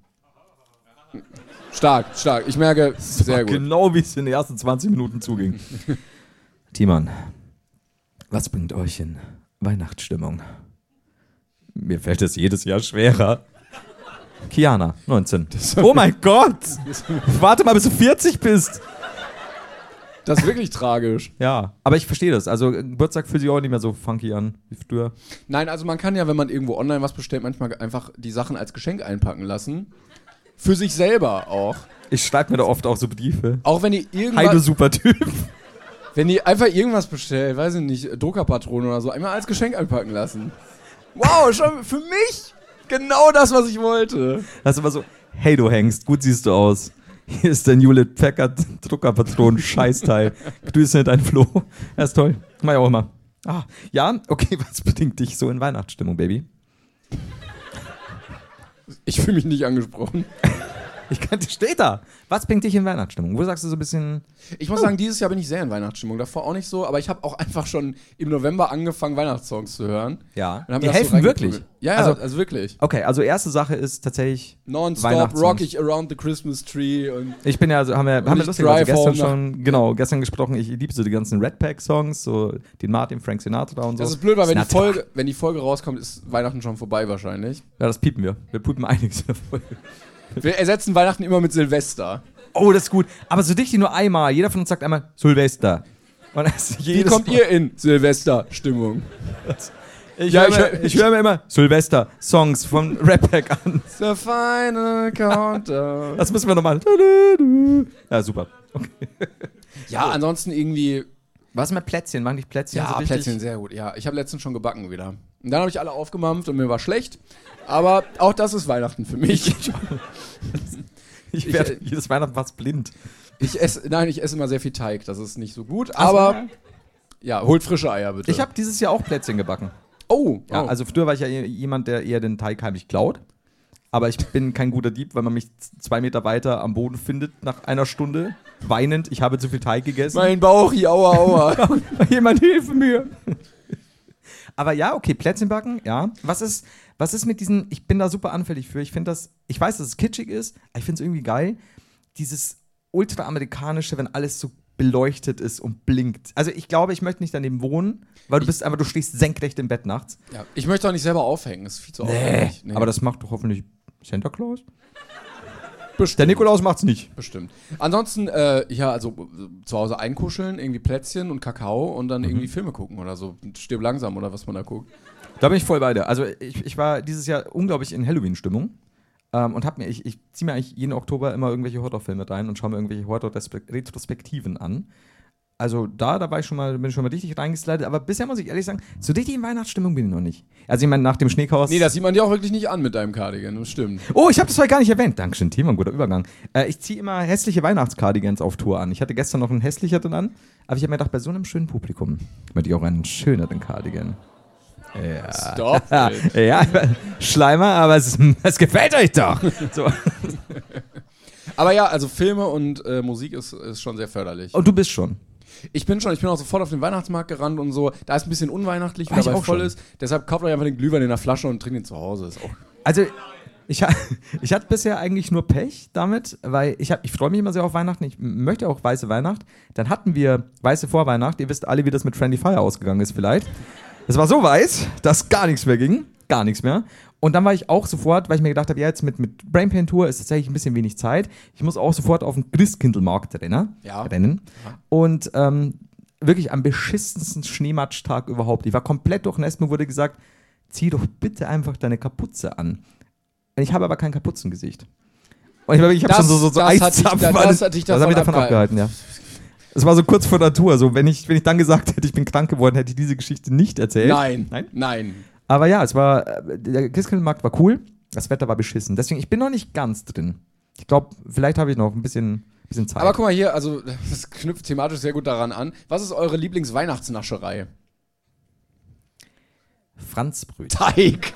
Stark, stark. Ich merke, sehr gut. Genau wie es in den ersten zwanzig Minuten zuging. Timon, was bringt euch in Weihnachtsstimmung? Mir fällt es jedes Jahr schwerer. Kiana, neunzehn. Oh mein Gott! Warte mal, bis du vierzig bist. Das ist wirklich tragisch. Ja, aber ich verstehe das. Also Geburtstag fühlt sich auch nicht mehr so funky an wie früher. Nein, also man kann ja, wenn man irgendwo online was bestellt, manchmal einfach die Sachen als Geschenk einpacken lassen. Für sich selber auch. Ich schreibe mir da oft auch so Briefe. Auch wenn ihr irgendwas... Hi, du super Typ. Wenn ihr einfach irgendwas bestellt, weiß ich nicht, Druckerpatronen oder so, einmal als Geschenk einpacken lassen. Wow, schon für mich genau das, was ich wollte. Das ist immer so, hey du Hengst, gut siehst du aus. Hier ist dein Hewlett Packard Druckerpatronen Scheißteil. Grüße nicht dein Flo. Das ist toll. Mach ich auch immer. Ah, ja, okay, was bedingt dich so in Weihnachtsstimmung, Baby? Ich fühle mich nicht angesprochen. Ich kann, steht da. Was bringt dich in Weihnachtsstimmung? Wo sagst du so ein bisschen... Ich muss sagen, dieses Jahr bin ich sehr in Weihnachtsstimmung. Davor auch nicht so, aber ich habe auch einfach schon im November angefangen, Weihnachtssongs zu hören. Ja, und die das helfen so wirklich. Ja, also, also, also wirklich. Okay, also erste Sache ist tatsächlich Nonstop rock ich around the Christmas tree. Und ich bin ja, also haben wir, haben wir lustig, also gestern schon, genau, gestern gesprochen, ich liebe so die ganzen Red Pack-Songs, so den Martin, Frank Sinatra und so. Das ist blöd, weil wenn die, Folge, wenn die Folge rauskommt, ist Weihnachten schon vorbei wahrscheinlich. Ja, das piepen wir. Wir piepen einiges in der Folge. Wir ersetzen Weihnachten immer mit Silvester. Oh, das ist gut. Aber so richtig nur einmal. Jeder von uns sagt einmal Silvester. Und das ist Wie kommt Mal. ihr in Silvester-Stimmung? Ich ja, höre ich mir, hör, ich hör mir immer Silvester-Songs von Red Pack an. The final countdown. Das müssen wir nochmal. Ja, super. Okay. Ja, ansonsten irgendwie... Was mit Plätzchen? Machen die Plätzchen ja, so richtig? Plätzchen, sehr gut. Ja, ich habe letztens schon gebacken wieder. Und dann habe ich alle aufgemampft und mir war schlecht. Aber auch das ist Weihnachten für mich. Ich werde jedes Weihnachten fast blind. Ich esse, nein, ich esse immer sehr viel Teig. Das ist nicht so gut. Aber also, ja, holt frische Eier bitte. Ich habe dieses Jahr auch Plätzchen gebacken. Oh, ja, oh. Also früher war ich ja jemand, der eher den Teig heimlich klaut. Aber ich bin kein guter Dieb, weil man mich zwei Meter weiter am Boden findet nach einer Stunde. Weinend, ich habe zu viel Teig gegessen. Mein Bauch, aua, aua. Jemand hilfe mir. Aber ja, okay, Plätzchen backen, ja. Was ist, was ist mit diesen, ich bin da super anfällig für, ich finde das, ich weiß, dass es kitschig ist, aber ich finde es irgendwie geil, dieses ultra-amerikanische, wenn alles so beleuchtet ist und blinkt. Also ich glaube, ich möchte nicht daneben wohnen, weil du ich bist einfach, du stehst senkrecht im Bett nachts. Ja, ich möchte auch nicht selber aufhängen, das ist viel zu nee, aufwendig. Nee. Aber das macht doch hoffentlich Santa Claus? Bestimmt. Der Nikolaus macht's nicht. Bestimmt. Ansonsten, äh, ja, also äh, zu Hause einkuscheln, irgendwie Plätzchen und Kakao und dann mhm. irgendwie Filme gucken oder so. Stirb langsam oder was man da guckt. Da bin ich voll bei dir. Also ich, ich war dieses Jahr unglaublich in Halloween-Stimmung ähm, und hab mir, ich, ich ziehe mir eigentlich jeden Oktober immer irgendwelche Horrorfilme rein und schaue mir irgendwelche Horror-Retrospektiven an. Also da, da war ich schon mal, bin ich schon mal richtig reingeslidet, aber bisher muss ich ehrlich sagen, so richtig in Weihnachtsstimmung bin ich noch nicht. Also ich meine, nach dem Schneechaos... Nee, das sieht man dir auch wirklich nicht an mit deinem Cardigan, das stimmt. Oh, ich habe das heute gar nicht erwähnt. Dankeschön, Thema, ein guter Übergang. Äh, ich ziehe immer hässliche Weihnachtscardigans auf Tour an. Ich hatte gestern noch einen hässlicheren an, aber ich habe mir gedacht, bei so einem schönen Publikum möchte ich auch einen schöneren Cardigan. Ja. Stop. Ja, Schleimer, aber es, es gefällt euch doch. So. Aber ja, also Filme und äh, Musik ist, ist schon sehr förderlich. Und du bist schon. Ich bin schon, ich bin auch sofort auf den Weihnachtsmarkt gerannt und so. Da ist ein bisschen unweihnachtlich, War weil ich er auch voll schon. ist. Deshalb kauft euch einfach den Glühwein in der Flasche und trinkt ihn zu Hause. Ist auch Also, ich, ha- ich hatte bisher eigentlich nur Pech damit, weil ich, hab- ich freue mich immer sehr auf Weihnachten. Ich m- möchte auch weiße Weihnacht. Dann hatten wir weiße Vorweihnacht. Ihr wisst alle, wie das mit Friendly Fire ausgegangen ist vielleicht. Es war so weiß, dass gar nichts mehr ging. Gar nichts mehr. Und dann war ich auch sofort, weil ich mir gedacht habe, ja, jetzt mit, mit Brainpain Tour ist tatsächlich ein bisschen wenig Zeit. Ich muss auch sofort auf den Christkindlmarkt rennen. Ja. rennen. Und ähm, wirklich am beschissensten Schneematsch-Tag überhaupt. Ich war komplett durchnässt. Mir wurde gesagt, zieh doch bitte einfach deine Kapuze an. Und ich habe aber kein Kapuzengesicht. Und ich, ich habe schon so, so, so das hat dich, Eiszapfen. das, das hat dich das davon, hat mich davon abgehalten, ja. Es war so kurz vor der Tour. So, wenn, ich, wenn ich dann gesagt hätte, ich bin krank geworden, hätte ich diese Geschichte nicht erzählt. Nein, Nein. nein. Aber ja, es war, der Christkindlmarkt war cool. Das Wetter war beschissen. Deswegen, ich bin noch nicht ganz drin. Ich glaube, vielleicht habe ich noch ein bisschen, bisschen Zeit. Aber guck mal hier, also das knüpft thematisch sehr gut daran an. Was ist eure Lieblingsweihnachtsnascherei? Franzbrötchen. Teig.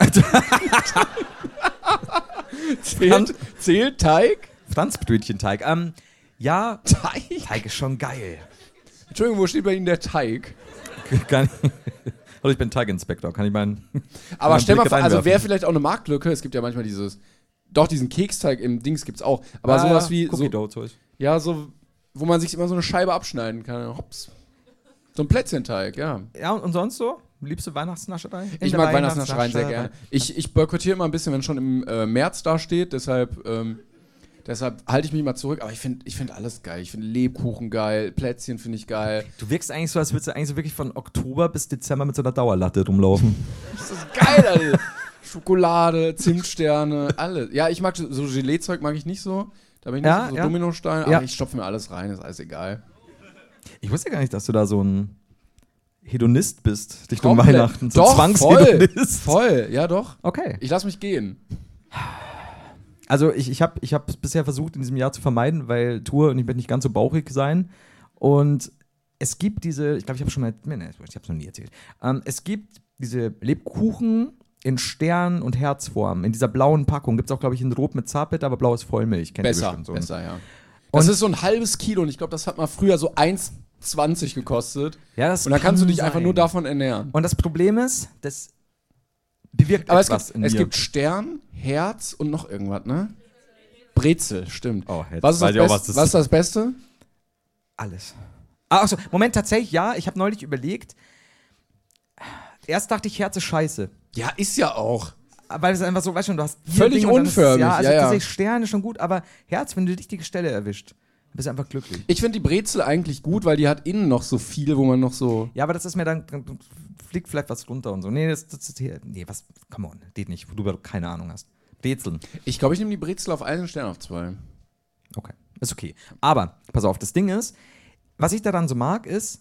zählt, zählt Teig? Franzbrötchenteig. Ähm, ja, Teig? Teig ist schon geil. Entschuldigung, wo steht bei Ihnen der Teig? Kann ich, Hallo, ich bin Teiginspektor. Kann ich meinen. Aber meinen stell mal Blick vor, also reinwerfen? wäre vielleicht auch eine Marktlücke. Es gibt ja manchmal dieses, doch diesen Keksteig im Dings gibt's auch. Aber Ah, sowas ja, wie, Cookie so, Dough Zeug. ja, so, wo man sich immer so eine Scheibe abschneiden kann. Hops. So ein Plätzchenteig, ja. Ja, und, und sonst so? Liebst du Weihnachtsnascherei? Ich mag Weihnachtsnaschereien sehr gerne. Ich, ich boykottiere immer ein bisschen, wenn schon im äh, März da steht, deshalb, ähm, deshalb halte ich mich mal zurück. Aber ich finde ich find alles geil. Ich finde Lebkuchen geil, Plätzchen finde ich geil. Du wirkst eigentlich so, als würdest du eigentlich so wirklich von Oktober bis Dezember mit so einer Dauerlatte rumlaufen. Das ist geil, Alter. Schokolade, Zimtsterne, alles. Ja, ich mag so Gelee-Zeug mag ich nicht so. Da bin ich nicht Ja, so, so ja. Dominostein, aber Ja. ich stopfe mir alles rein, ist alles egal. Ich wusste gar nicht, dass du da so ein Hedonist bist, dich um Komplett. Weihnachten. So ein Doch, Zwangshedonist. voll, voll, ja doch. Okay. Ich lasse mich gehen. Also ich, ich habe ich es bisher versucht, in diesem Jahr zu vermeiden, weil Tour und ich möchte nicht ganz so bauchig sein. Und es gibt diese, ich glaube, ich habe schon mal, nee, nee, ich habe es noch nie erzählt. Ähm, es gibt diese Lebkuchen in Stern- und Herzform. In dieser blauen Packung. Gibt es auch, glaube ich, in Rot mit Zartbitter, aber blau ist Vollmilch. Kennt ihr Besser, bestimmt so. besser, ja. Das ist so ein halbes Kilo und ich glaube, das hat mal früher so eins zwanzig gekostet. Ja, das und dann kannst du kann dich einfach sein. nur davon ernähren. Und das Problem ist, das bewirkt Aber es etwas gibt, in es mir. gibt Stern, Herz und noch irgendwas, ne? Brezel, stimmt. Oh, jetzt was, ist das weiß ich auch, Best- was das was ist das Beste? Alles. Ah, achso, Moment, tatsächlich, ja, ich habe neulich überlegt. Erst dachte ich, Herz ist scheiße. Ja, ist ja auch. Weil es einfach so, weißt du, du hast Völlig Ding und dann ist es- unförmig, Ja, also ja, ja. tatsächlich Stern ist schon gut, aber Herz, wenn du die richtige Stelle erwischt, bist du einfach glücklich. Ich finde die Brezel eigentlich gut, weil die hat innen noch so viel, wo man noch so. Ja, aber das ist mir dann, dann fliegt vielleicht was runter und so. Nee, das, das ist hier, nee, was, come on, geht nicht, wo du keine Ahnung hast. Brezeln. Ich glaube, ich nehme die Brezel auf einen Stern auf zwei. Okay, ist okay. Aber, pass auf, das Ding ist, was ich daran so mag, ist,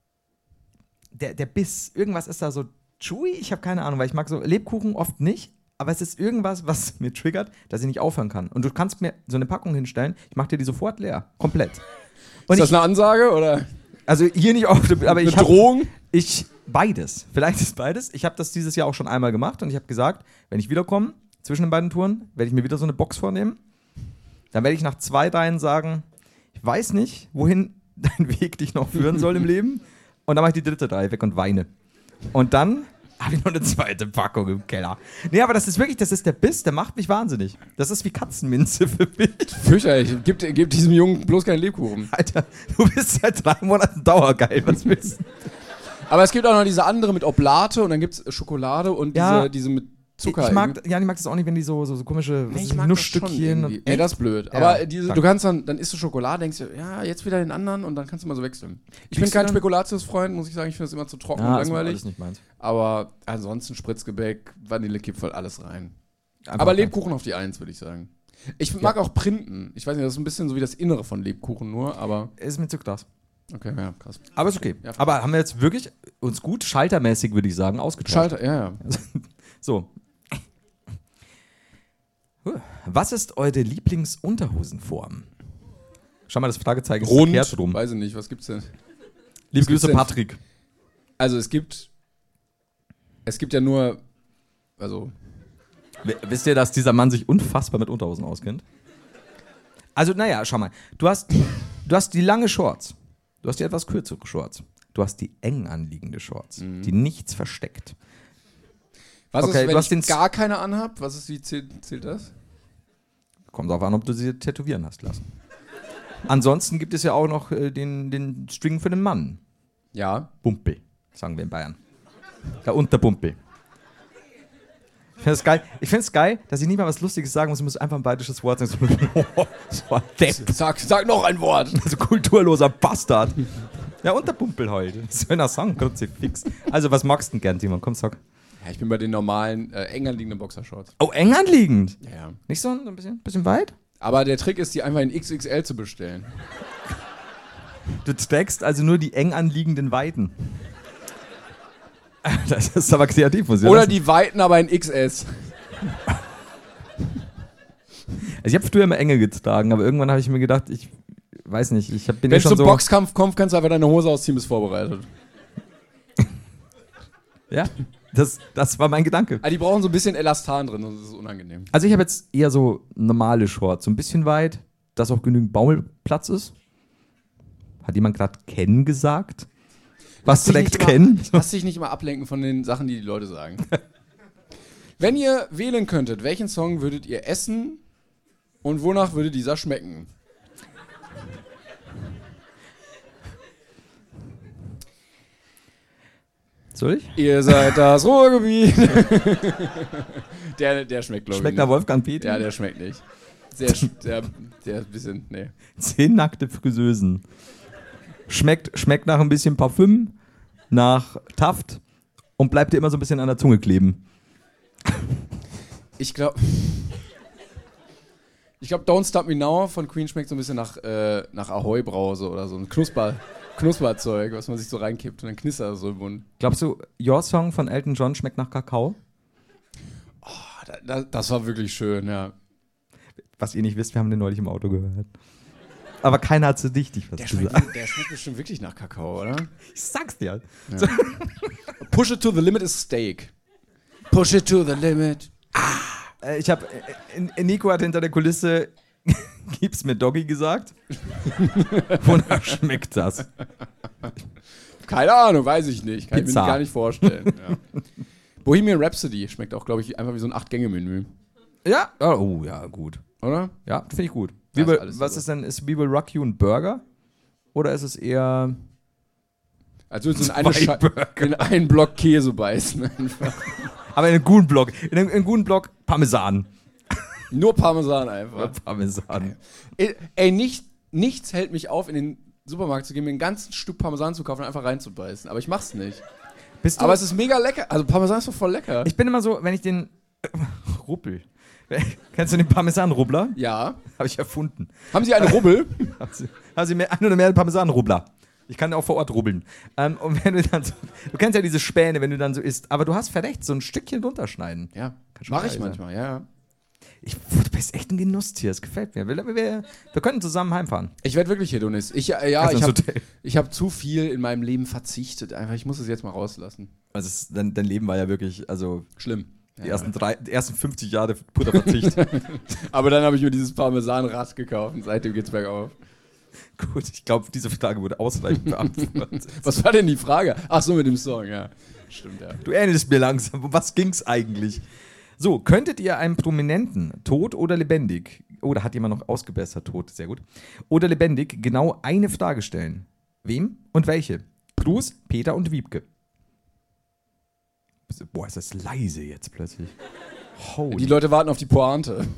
der, der Biss. Irgendwas ist da so chewy, ich habe keine Ahnung, weil ich mag so Lebkuchen oft nicht, aber es ist irgendwas, was mir triggert, dass ich nicht aufhören kann. Und du kannst mir so eine Packung hinstellen, ich mach dir die sofort leer. Komplett. Und Ist das ich, eine Ansage oder also hier nicht auf, aber ich eine hab, Drohung? Ich, beides. Vielleicht ist beides. Ich habe das dieses Jahr auch schon einmal gemacht und ich habe gesagt, wenn ich wiederkomme, zwischen den beiden Touren, werde ich mir wieder so eine Box vornehmen. Dann werde ich nach zwei, dreien sagen, ich weiß nicht, wohin dein Weg dich noch führen soll im Leben. Und dann mache ich die dritte Reihe weg und weine. Und dann habe ich noch eine zweite Packung im Keller. Nee, aber das ist wirklich, das ist der Biss, der macht mich wahnsinnig. Das ist wie Katzenminze für mich. Fürchterlich. Gib, gib diesem Jungen bloß keinen Lebkuchen. Alter, du bist seit drei Monaten dauergeil. Was willst du? Aber es gibt auch noch diese andere mit Oblate und dann gibt es Schokolade und Ja. diese, diese mit Zucker. Ich mag, ja, ich mag das auch nicht, wenn die so, so, so komische was Nee, ist ich das, mag das schon Nussstückchen. irgendwie. und- Nee, das ist blöd. Ja, Aber diese, danke. du kannst dann, dann isst du Schokolade, denkst du, ja, jetzt wieder den anderen und dann kannst du mal so wechseln. Ich bin Kriegst du kein dann- Spekulatius-Freund, muss ich sagen, ich finde das immer zu trocken Ja, und ist langweilig. alles nicht meins. Aber ansonsten Spritzgebäck, Vanillekipferl, alles rein. Einfach Aber rein. Lebkuchen auf die Eins, würde ich sagen. Ich mag auch Printen. Ich weiß nicht, das ist ein bisschen so wie das Innere von Lebkuchen nur, aber Ist mir zu krass. okay, ja, krass. Aber ist okay. Ja. Aber haben wir jetzt wirklich uns gut schaltermäßig, würde ich sagen, ausgetauscht. Schalter, ja, ja. So. Was ist eure Lieblingsunterhosenform? Schau mal, das Fragezeichen ist Rund, verkehrt rum. weiß ich nicht, was gibt's denn? Liebe was gibt's Grüße, denn? Patrick. Also es gibt, es gibt ja nur, also W- Wisst ihr, dass dieser Mann sich unfassbar mit Unterhosen auskennt? Also, naja, schau mal. Du hast, du hast die lange Shorts. Du hast die etwas kürzere Shorts. Du hast die eng anliegende Shorts, die nichts versteckt. was Okay, ist, du wenn hast ich den- gar keine anhab? Was ist, wie zählt, zählt das? Kommt darauf an, ob du sie tätowieren hast lassen. Ansonsten gibt es ja auch noch äh, den, den String für den Mann. Ja. Bumpel, sagen wir in Bayern. Der Unterbumpel. Ich finde es geil, ich find's geil, dass ich nie mal was Lustiges sagen muss. Ich muss einfach ein bayerisches Wort sagen. So, so ein Depp. Sag, sag noch ein Wort. Also kulturloser Bastard. Ja, Unterbumpel heute. Was soll ich noch sagen? Kruzifix. Also, was magst du denn gern, Timon? Komm, sag. Ja, ich bin bei den normalen, äh, eng anliegenden Boxershorts. Oh, eng anliegend. Ja, ja. Nicht so ein bisschen, bisschen weit? Aber der Trick ist, die einfach in X X L zu bestellen. Du trägst also nur die eng anliegenden Weiten. Das ist aber kreativ, muss ich Oder lassen. die Weiten, aber in X S. Also ich habe früher immer enge getragen, aber irgendwann habe ich mir gedacht, ich weiß nicht, ich hab, bin Wenn ja es schon zum so... Boxkampf kommt, kannst du einfach deine Hose ausziehen, bist vorbereitet. Ja, das, das war mein Gedanke. Ah, die brauchen so ein bisschen Elastan drin, sonst ist es unangenehm. Also ich habe jetzt eher so normale Shorts, so ein bisschen weit, dass auch genügend Baumelplatz ist. Hat jemand gerade Ken gesagt? Was dich trägt nicht immer- Ken? Lass dich nicht immer ablenken von den Sachen, die die Leute sagen. Wenn ihr wählen könntet, welchen Song würdet ihr essen und wonach würde dieser schmecken? Soll ich? Ihr seid das Ruhrgebiet. der, der schmeckt, glaube ich. Schmeckt nach Wolfgang Petri? Ja, der schmeckt nicht. Sehr, der, der ist ein bisschen, nee. Zehn nackte Friseusen. Schmeckt, schmeckt nach ein bisschen Parfüm, nach Taft und bleibt dir immer so ein bisschen an der Zunge kleben. Ich glaube, ich glaube, Don't Stop Me Now von Queen schmeckt so ein bisschen nach, äh, nach Ahoi-Brause oder so ein Knusper, Knusperzeug, was man sich so reinkippt und dann knistert es so im Mund. Glaubst du, Your Song von Elton John schmeckt nach Kakao? Oh, da, da, das war wirklich schön, ja. Was ihr nicht wisst, wir haben den neulich im Auto gehört. Aber keiner hat so richtig was Der gesagt. schmeckt, der schmeckt bestimmt wirklich nach Kakao, oder? Ich sag's dir. Ja. So. Push it to the limit ist Steak. Push it to the limit. Äh, ich hab, äh, Nico hat hinter der Kulisse gib's mir Doggy gesagt. Wonach schmeckt das? Keine Ahnung, weiß ich nicht. Kann Pizza. ich mir gar nicht vorstellen. Ja. Bohemian Rhapsody schmeckt auch, glaube ich, einfach wie so ein acht-Gänge-Menü. Ja? Oh, ja, gut. Oder? Ja, finde ich gut. Ja, Wie will, ist was super. ist denn, ist We Will Rock You ein Burger? Oder ist es eher... Also in, eine Zwei Sche- Burger. in einen Block Käse beißen einfach. Aber in einem guten Block. In einem, in einem guten Block Parmesan. Nur Parmesan einfach. Parmesan. Ey, ey, nicht, nichts hält mich auf, in den Supermarkt zu gehen, mir ein ganzes Stück Parmesan zu kaufen und einfach reinzubeißen. Aber ich mach's nicht. Bist du, Aber es ist mega lecker. Also Parmesan ist doch voll lecker. ich bin immer so, wenn ich den... Rubbel. Kennst du den Parmesan-Rubbler? Ja. Habe ich erfunden. Haben Sie eine Rubbel? Haben Sie, haben Sie mehr, ein oder mehr Parmesan-Rubbler? Ich kann auch vor Ort rubbeln. Ähm, und wenn du dann so, du kennst ja diese Späne, wenn du dann so isst, aber du hast verdächt, so ein Stückchen runterschneiden. Ja. Kann schon Mach geil ich sein. manchmal, ja, ja. Ich, du bist echt ein Genusstier, das gefällt mir. Wir, wir, wir könnten zusammen heimfahren. Ich werde wirklich Hedonist. Ich, äh, ja, Kannst ich ins habe Hotel. ich hab zu viel in meinem Leben verzichtet. Einfach, ich muss es jetzt mal rauslassen. Also es, dein, dein Leben war ja wirklich, also Schlimm. die, Ja. ersten drei, die ersten fünfzig Jahre purer Verzicht. Aber dann habe ich mir dieses Parmesanrad gekauft und seitdem geht's bergauf. Gut, ich glaube, diese Frage wurde ausreichend beantwortet. Was war denn die Frage? Ach so, mit dem Song, ja. Stimmt, ja. Du erinnerst mir langsam, um was ging's eigentlich? So, könntet ihr einem Prominenten, tot oder lebendig, oh, da hat jemand noch ausgebessert, tot, sehr gut, oder lebendig, genau eine Frage stellen? Wem und welche? Gruß, Peter und Wiebke. Boah, ist das leise jetzt plötzlich. Holy. Die Leute warten auf die Pointe.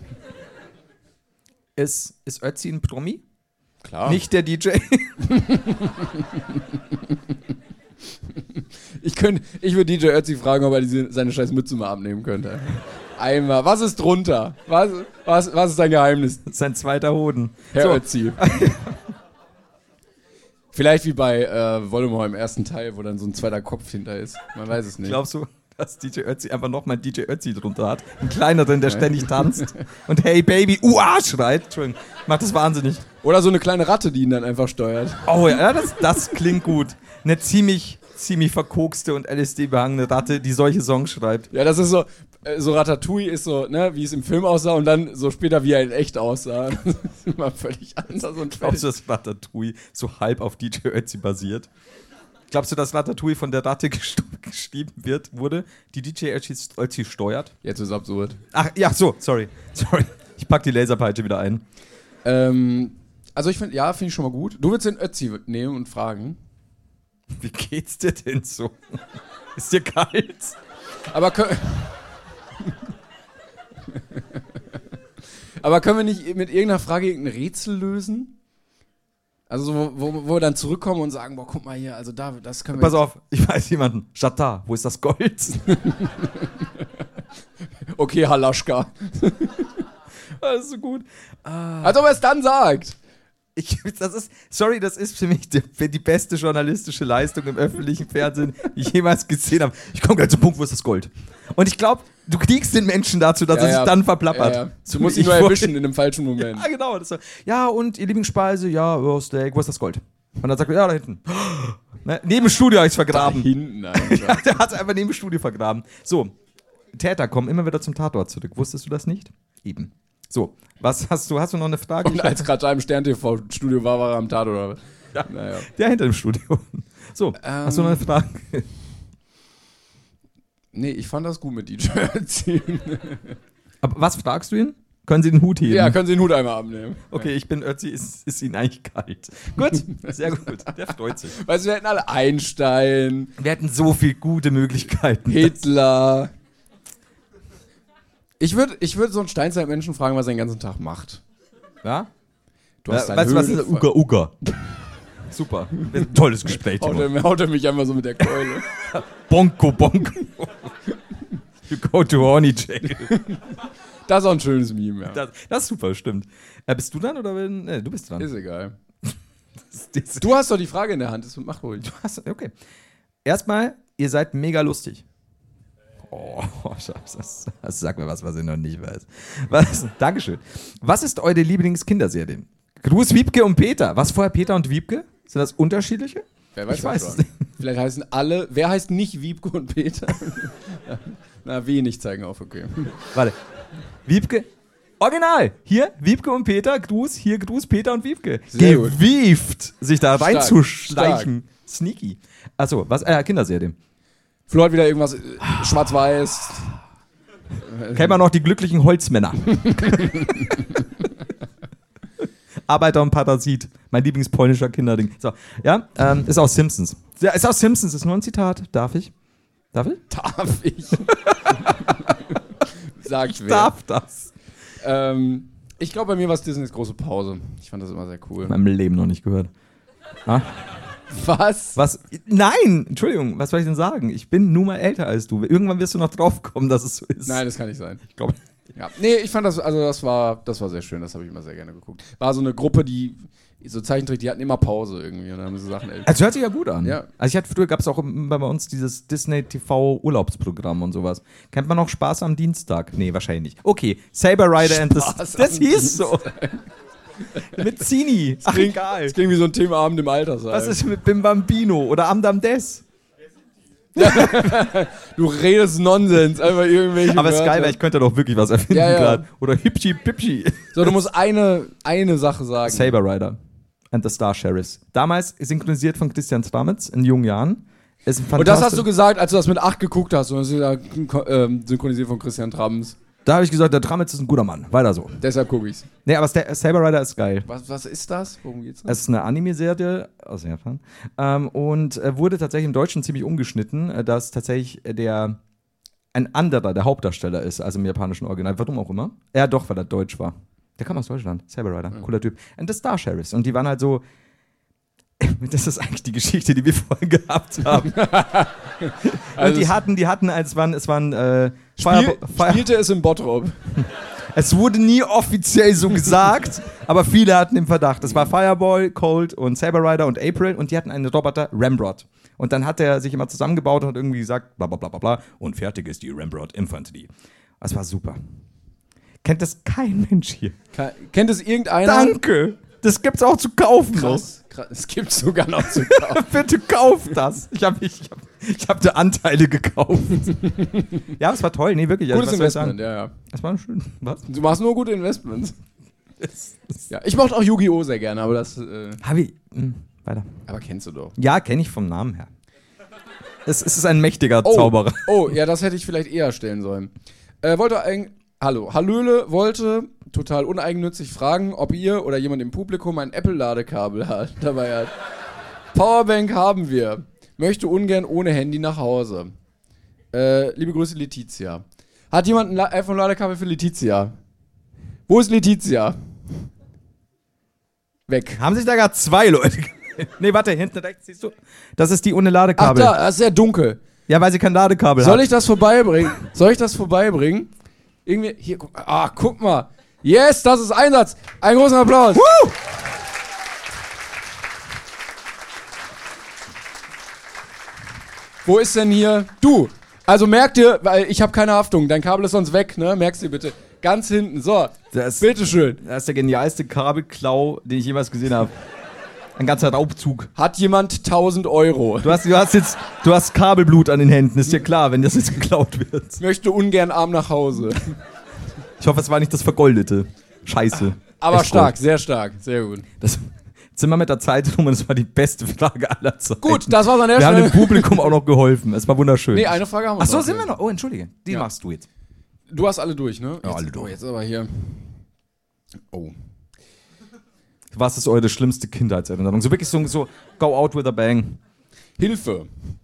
Ist, ist Ötzi ein Promi? Klar. Nicht der D J? Ich, könnt, ich würde D J Ötzi fragen, ob er diese, seine scheiß Mütze mal abnehmen könnte. Einmal. Was ist drunter? Was, was, was ist dein Geheimnis, Sein zweiter Hoden. Herr So. Ötzi? Vielleicht wie bei äh, Voldemort im ersten Teil, wo dann so ein zweiter Kopf hinter ist. Man weiß es nicht. Glaubst du, dass D J Ötzi einfach nochmal D J Ötzi drunter hat? Ein kleineren, der ständig tanzt und Hey Baby, uah, schreit. Entschuldigung, macht das wahnsinnig. Oder so eine kleine Ratte, die ihn dann einfach steuert. Oh ja, das, das klingt gut. Eine ziemlich, ziemlich verkokste und L S D-behangene Ratte, die solche Songs schreibt. Ja, das ist so, äh, so Ratatouille ist so, ne, wie es im Film aussah und dann so später, wie er in echt aussah. Das ist immer völlig anders und Glaubst du, völlig. dass Ratatouille so halb auf D J Ötzi basiert? Glaubst du, dass Ratatouille von der Ratte gest- geschrieben wird, wurde, die D J Ötzi steuert? Jetzt ist es absurd. Ach, ja, so, sorry. Sorry. Ich pack die Laserpeitsche wieder ein. Ähm, also ich finde, ja, finde ich schon mal gut. Du willst den Ötzi nehmen und fragen. Wie geht's dir denn so? Ist dir kalt? Aber können, Aber können wir nicht mit irgendeiner Frage irgendein Rätsel lösen? Also so, wo, wo, wo wir dann zurückkommen und sagen, boah, guck mal hier, also da, das können wir... Pass auf, ich weiß jemanden. Chata, wo ist das Gold? Okay, Halaschka. Das ist so gut. Als ob er es dann sagt. Ich, das ist, sorry, das ist für mich die, die beste journalistische Leistung im öffentlichen Fernsehen, die ich jemals gesehen habe. Ich komme gleich zum Punkt, wo ist das Gold? Und ich glaube, du kriegst den Menschen dazu, dass Ja, er sich ja. dann verplappert. Ja, ja. So Du musst wie ihn nur ich erwischen vorhin- in einem falschen Moment. Ja, genau. Das so, ja, und ihr Lieblingsspeise? Ja, oh, Steak, wo ist das Gold? Und dann sagt er, ja, da hinten. Ne, neben dem Studio habe ich es vergraben. Da hinten Ja, einfach. der hat es einfach neben dem Studio vergraben. So, Täter kommen immer wieder zum Tatort zurück. Wusstest du das nicht? Eben. So, was hast du? Hast du noch eine Frage? Und als gerade im Stern-T V-Studio war, war er am Tat, oder was? Ja. Naja. Der hinter dem Studio. So, Ähm, hast du noch eine Frage? Nee, ich fand das gut mit D J Ötzi. Aber was fragst du ihn? Können Sie den Hut heben? Ja, können Sie den Hut einmal abnehmen. Okay, ich bin Ötzi, ist, ist Ihnen eigentlich kalt. Gut, sehr gut. Der freut sich. Weißt du, wir hätten alle Einstein. Wir hätten so viele gute Möglichkeiten. Hitler. Ich würde ich würd so einen Steinzeitmenschen fragen, was er den ganzen Tag macht. Ja? Du hast ja, weißt du, was ist Uga Uga? Super. Ein tolles Gespräch. Haut er, haut er mich einfach so mit der Keule. Bonko, Bonko. You go to Horny Jail. Das ist auch ein schönes Meme, ja. Das, das ist super, stimmt. Äh, bist du dran oder wenn. Nee, du bist dran. Ist egal. das, das, du hast doch die Frage in der Hand, das mach ruhig. Du hast, okay. Erstmal, ihr seid mega lustig. Oh, das, das sag mir was, was ich noch nicht weiß. Was, Dankeschön. Was ist eure Lieblings-Kinderserie? Gruß Wiebke und Peter. Was vorher Peter und Wiebke? Sind das unterschiedliche? Wer weiß, ich weiß schon. es nicht. Vielleicht heißen alle. Wer heißt nicht Wiebke und Peter? Na, wenig zeigen auf, okay. Warte. Wiebke. Original. Hier, Wiebke und Peter. Gruß. Hier, Gruß, Peter und Wiebke. Sehr Gewieft, gut. Sich da Stark. reinzuschleichen. Stark. Sneaky. Achso, was? Äh, Kinderserie. Flo hat wieder irgendwas äh, schwarz-weiß. Kennen wir noch die glücklichen Holzmänner. Arbeiter und Parasit. Mein Lieblingspolnischer Kinderding. So, ja, ähm, ist aus Simpsons. Ja, ist aus Simpsons, ist nur ein Zitat. Darf ich? Darf ich? Darf ich? Sag ich wer. darf das. Ähm, ich glaube, bei mir war es Disneys große Pause. Ich fand das immer sehr cool. In meinem Leben noch nicht gehört. Ah? Was? Was? Nein, Entschuldigung, was soll ich denn sagen? Ich bin nun mal älter als du. Irgendwann wirst du noch drauf kommen, dass es so ist. Nein, das kann nicht sein. Ich glaube. Ja. Nee, ich fand das, also das war, das war sehr schön, das habe ich immer sehr gerne geguckt. War so eine Gruppe, die, so Zeichentrick, die hatten immer Pause irgendwie und dann haben sie Sachen älter. Also hört sich ja gut an. Ja. Also ich hatte früher, gab es auch bei uns dieses Disney-T V-Urlaubsprogramm und sowas. Kennt man noch Spaß am Dienstag? Nee, wahrscheinlich nicht. Okay, Saber Rider and the... Das hieß so. Mit Zini. Ach, klingt, egal. Das klingt wie so ein Themaabend im Altersheim. Was ist mit Bim Bambino oder Amdam Des? Du redest Nonsens, einfach irgendwelche Aber es ist geil, Wörter. weil ich könnte doch wirklich was erfinden ja, ja. gerade. Oder Hipschi Pipschi. So, du musst eine, eine Sache sagen. Saber Rider and the Star Sheriffs. Damals synchronisiert von Christian Stramitz in jungen Jahren. Ist ein und das hast du gesagt, als du das mit acht geguckt hast. Und das ist ja ähm, synchronisiert von Christian Tramitz. Da habe ich gesagt, der Tramitz ist ein guter Mann. Weiter so. Deshalb gucke ich's. Nee, aber Sta- Saber Rider ist geil. Was, was ist das? Worum geht's? Es ist eine Anime-Serie aus Japan. Ähm, und äh, wurde tatsächlich im Deutschen ziemlich umgeschnitten, äh, dass tatsächlich der ein anderer der Hauptdarsteller ist, als im japanischen Original. Warum auch immer. Ja, doch, weil er deutsch war. Der kam aus Deutschland. Saber Rider. Ja. Cooler Typ. Und The Star Sheriffs. Und die waren halt so. Das ist eigentlich die Geschichte, die wir vorhin gehabt haben. Also und die hatten, die hatten, es waren, es waren äh, Spiel, Fire, Fire, spielte es im Bottrop. Es wurde nie offiziell so gesagt, aber viele hatten den Verdacht. Es war Fireball, Colt und Saber Rider und April und die hatten einen Roboter, Ramrod. Und dann hat er sich immer zusammengebaut und hat irgendwie gesagt, bla bla bla bla bla, und fertig ist die Ramrod Infanterie. Das war super. Kennt das kein Mensch hier? Ke- Kennt es irgendeiner? Danke! Das gibt's auch zu kaufen. Krass, krass. Es gibt sogar noch zu kaufen. Bitte kauft das. Ich habe ich hab, ich hab da Anteile gekauft. Ja, es war toll. Nee, wirklich. Gutes also, was soll ich Investment, ja, ja. Das war schön. Was? Du machst nur gute Investments. Ja, ich mochte auch Yu-Gi-Oh! Sehr gerne, aber das. Äh, Hab ich. Mh, weiter. aber kennst du doch. Ja, kenne ich vom Namen her. Es, es ist ein mächtiger Oh, Zauberer. oh, ja, das hätte ich vielleicht eher stellen sollen. Äh, wollte eigentlich. Hallo, Hallöle wollte total uneigennützig fragen, ob ihr oder jemand im Publikum ein Apple-Ladekabel hat, dabei hat. Powerbank haben wir. Möchte ungern ohne Handy nach Hause. Äh, liebe Grüße, Letizia. Hat jemand ein La- iPhone-Ladekabel für Letizia? Wo ist Letizia? Weg. Haben sich da gerade zwei Leute gemeldet? Nee, warte, hinten rechts siehst du. Das ist die ohne Ach Ladekabel. da, das ist sehr dunkel. Ja, weil sie kein Ladekabel Soll hat. ich das vorbeibringen? Soll ich das vorbeibringen? Irgendwie, hier, guck, ah, guck mal. Yes, das ist Einsatz. Einen großen Applaus. Woo! Wo ist denn hier? Du. Also merk dir, weil ich habe keine Haftung. Dein Kabel ist sonst weg, ne? Merkst du bitte. Ganz hinten. So, Das, bitteschön. das ist der genialste Kabelklau, den ich jemals gesehen habe. Ein ganzer Raubzug. Hat jemand tausend Euro? Du hast, du hast jetzt, du hast Kabelblut an den Händen, ist dir klar, wenn das jetzt geklaut wird. Möchte ungern arm nach Hause. Ich hoffe, es war nicht das Vergoldete. Scheiße. Aber Echt stark, Gold. sehr stark. Sehr gut. Das sind wir mit der Zeit rum und das war die beste Frage aller Zeiten. Gut, das war's an der Wir haben Stelle. dem Publikum auch noch geholfen. Es war wunderschön. Nee, eine Frage haben wir Ach so, noch. sind wir noch? Oh, entschuldige. Die Ja. machst du jetzt. Du hast alle durch, ne? Ja, Jetzt- alle durch. Oh, jetzt aber hier. Oh. Was ist eure schlimmste Kindheitserinnerung? So wirklich so, so go out with a bang. Hilfe.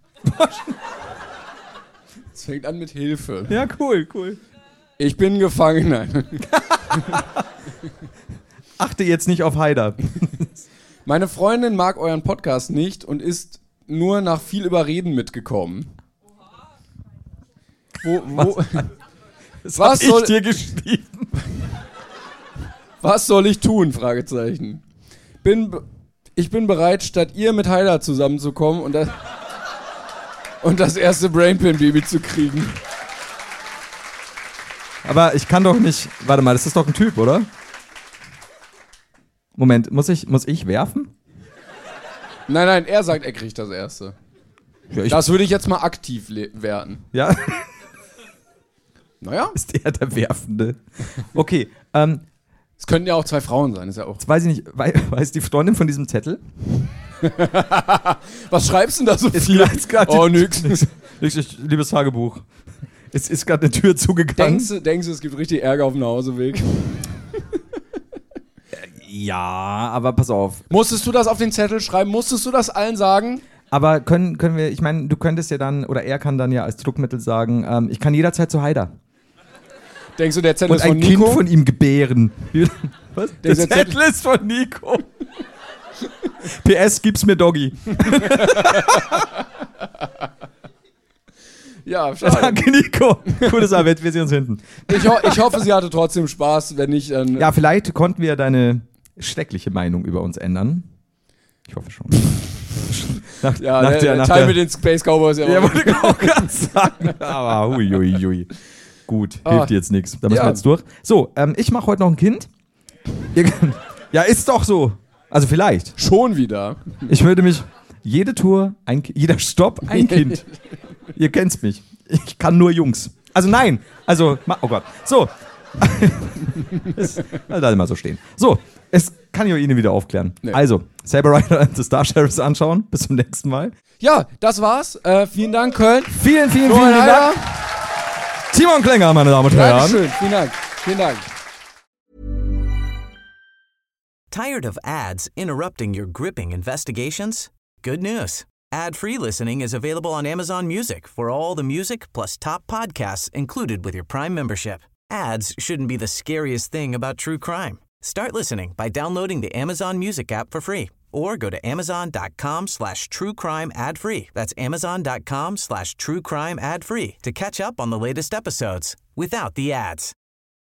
Es fängt an mit Hilfe. Ja, cool, cool. Ich bin gefangen. Nein. Achte jetzt nicht auf Haider. Meine Freundin mag euren Podcast nicht und ist nur nach viel Überreden mitgekommen. Wo, wo, Das was, hab soll, ich dir geschrieben. was soll ich tun? Fragezeichen. Bin, be- ich bin bereit, statt ihr mit Haider zusammenzukommen und das, und das erste Brainpin-Baby zu kriegen. Aber ich kann doch nicht. Warte mal, das ist doch ein Typ, oder? Moment, muss ich, muss ich werfen? Nein, nein, er sagt, er kriegt das erste. Ja, ich, Das würde ich jetzt mal aktiv le- werten. ja? Naja, Ist er der Werfende? Okay, ähm, es könnten ja auch zwei Frauen sein, ist ja auch. jetzt weiß ich nicht, wei- weiß die Freundin von diesem Zettel? Was schreibst du denn da so Ist viel? jetzt grad Oh, die- nix. Richtig, liebes Tagebuch. Es ist gerade eine Tür zugegangen. Denkst du, denkst du, es gibt richtig Ärger auf dem Nachhauseweg? Ja, aber pass auf. Musstest du das auf den Zettel schreiben? Musstest du das allen sagen? Aber können, können wir, ich meine, du könntest ja dann, oder er kann dann ja als Druckmittel sagen, ähm, ich kann jederzeit zu Haider. Denkst du, der Zettel Und ist von ein Nico? Kind von ihm gebären. Was? Der Zettel- Zettel ist von Nico. P S, gib's mir Doggy. Ja, schade. Danke, Nico. Coole Sache, wir wir sehen uns hinten. Ich, ho- ich hoffe, sie hatte trotzdem Spaß. Wenn nicht, dann... Ja, vielleicht konnten wir deine schreckliche Meinung über uns ändern. Ich hoffe schon. nach, Ja, nach der, der, der nach Teil der, mit den Space Cowboys. Ja, ja, wollte ich auch gerade sagen. Aber hui, hui, hui. Gut, Ah. hilft jetzt nichts. Da müssen Ja. wir jetzt durch. So, ähm, ich mache heute noch ein Kind. Ihr könnt- Ja, ist doch so. Also vielleicht. Schon wieder. Ich würde mich jede Tour, ein, Ki- jeder Stopp, ein Kind. Ihr kennt's mich. Ich kann nur Jungs. Also nein. Also, ma- oh Gott. So. Das lass mal so stehen. So, es kann ich euch Ihnen wieder aufklären. Nee. Also, Saber Rider and the Star Sheriffs anschauen. Bis zum nächsten Mal. Ja, das war's. Äh, vielen Dank, Köln. Vielen, vielen, Florian vielen Heider. Dank. Timon Klenger, meine Damen und Herren. Dankeschön. Vielen Dank. Vielen Dank. Tired of ads interrupting your gripping investigations? Good news. Ad-free listening is available on Amazon Music for all the music plus top podcasts included with your Prime membership. Ads shouldn't be the scariest thing about true crime. Start listening by downloading the Amazon Music app for free or go to amazon.com slash true crime ad free. That's amazon.com slash true crime ad free to catch up on the latest episodes without the ads.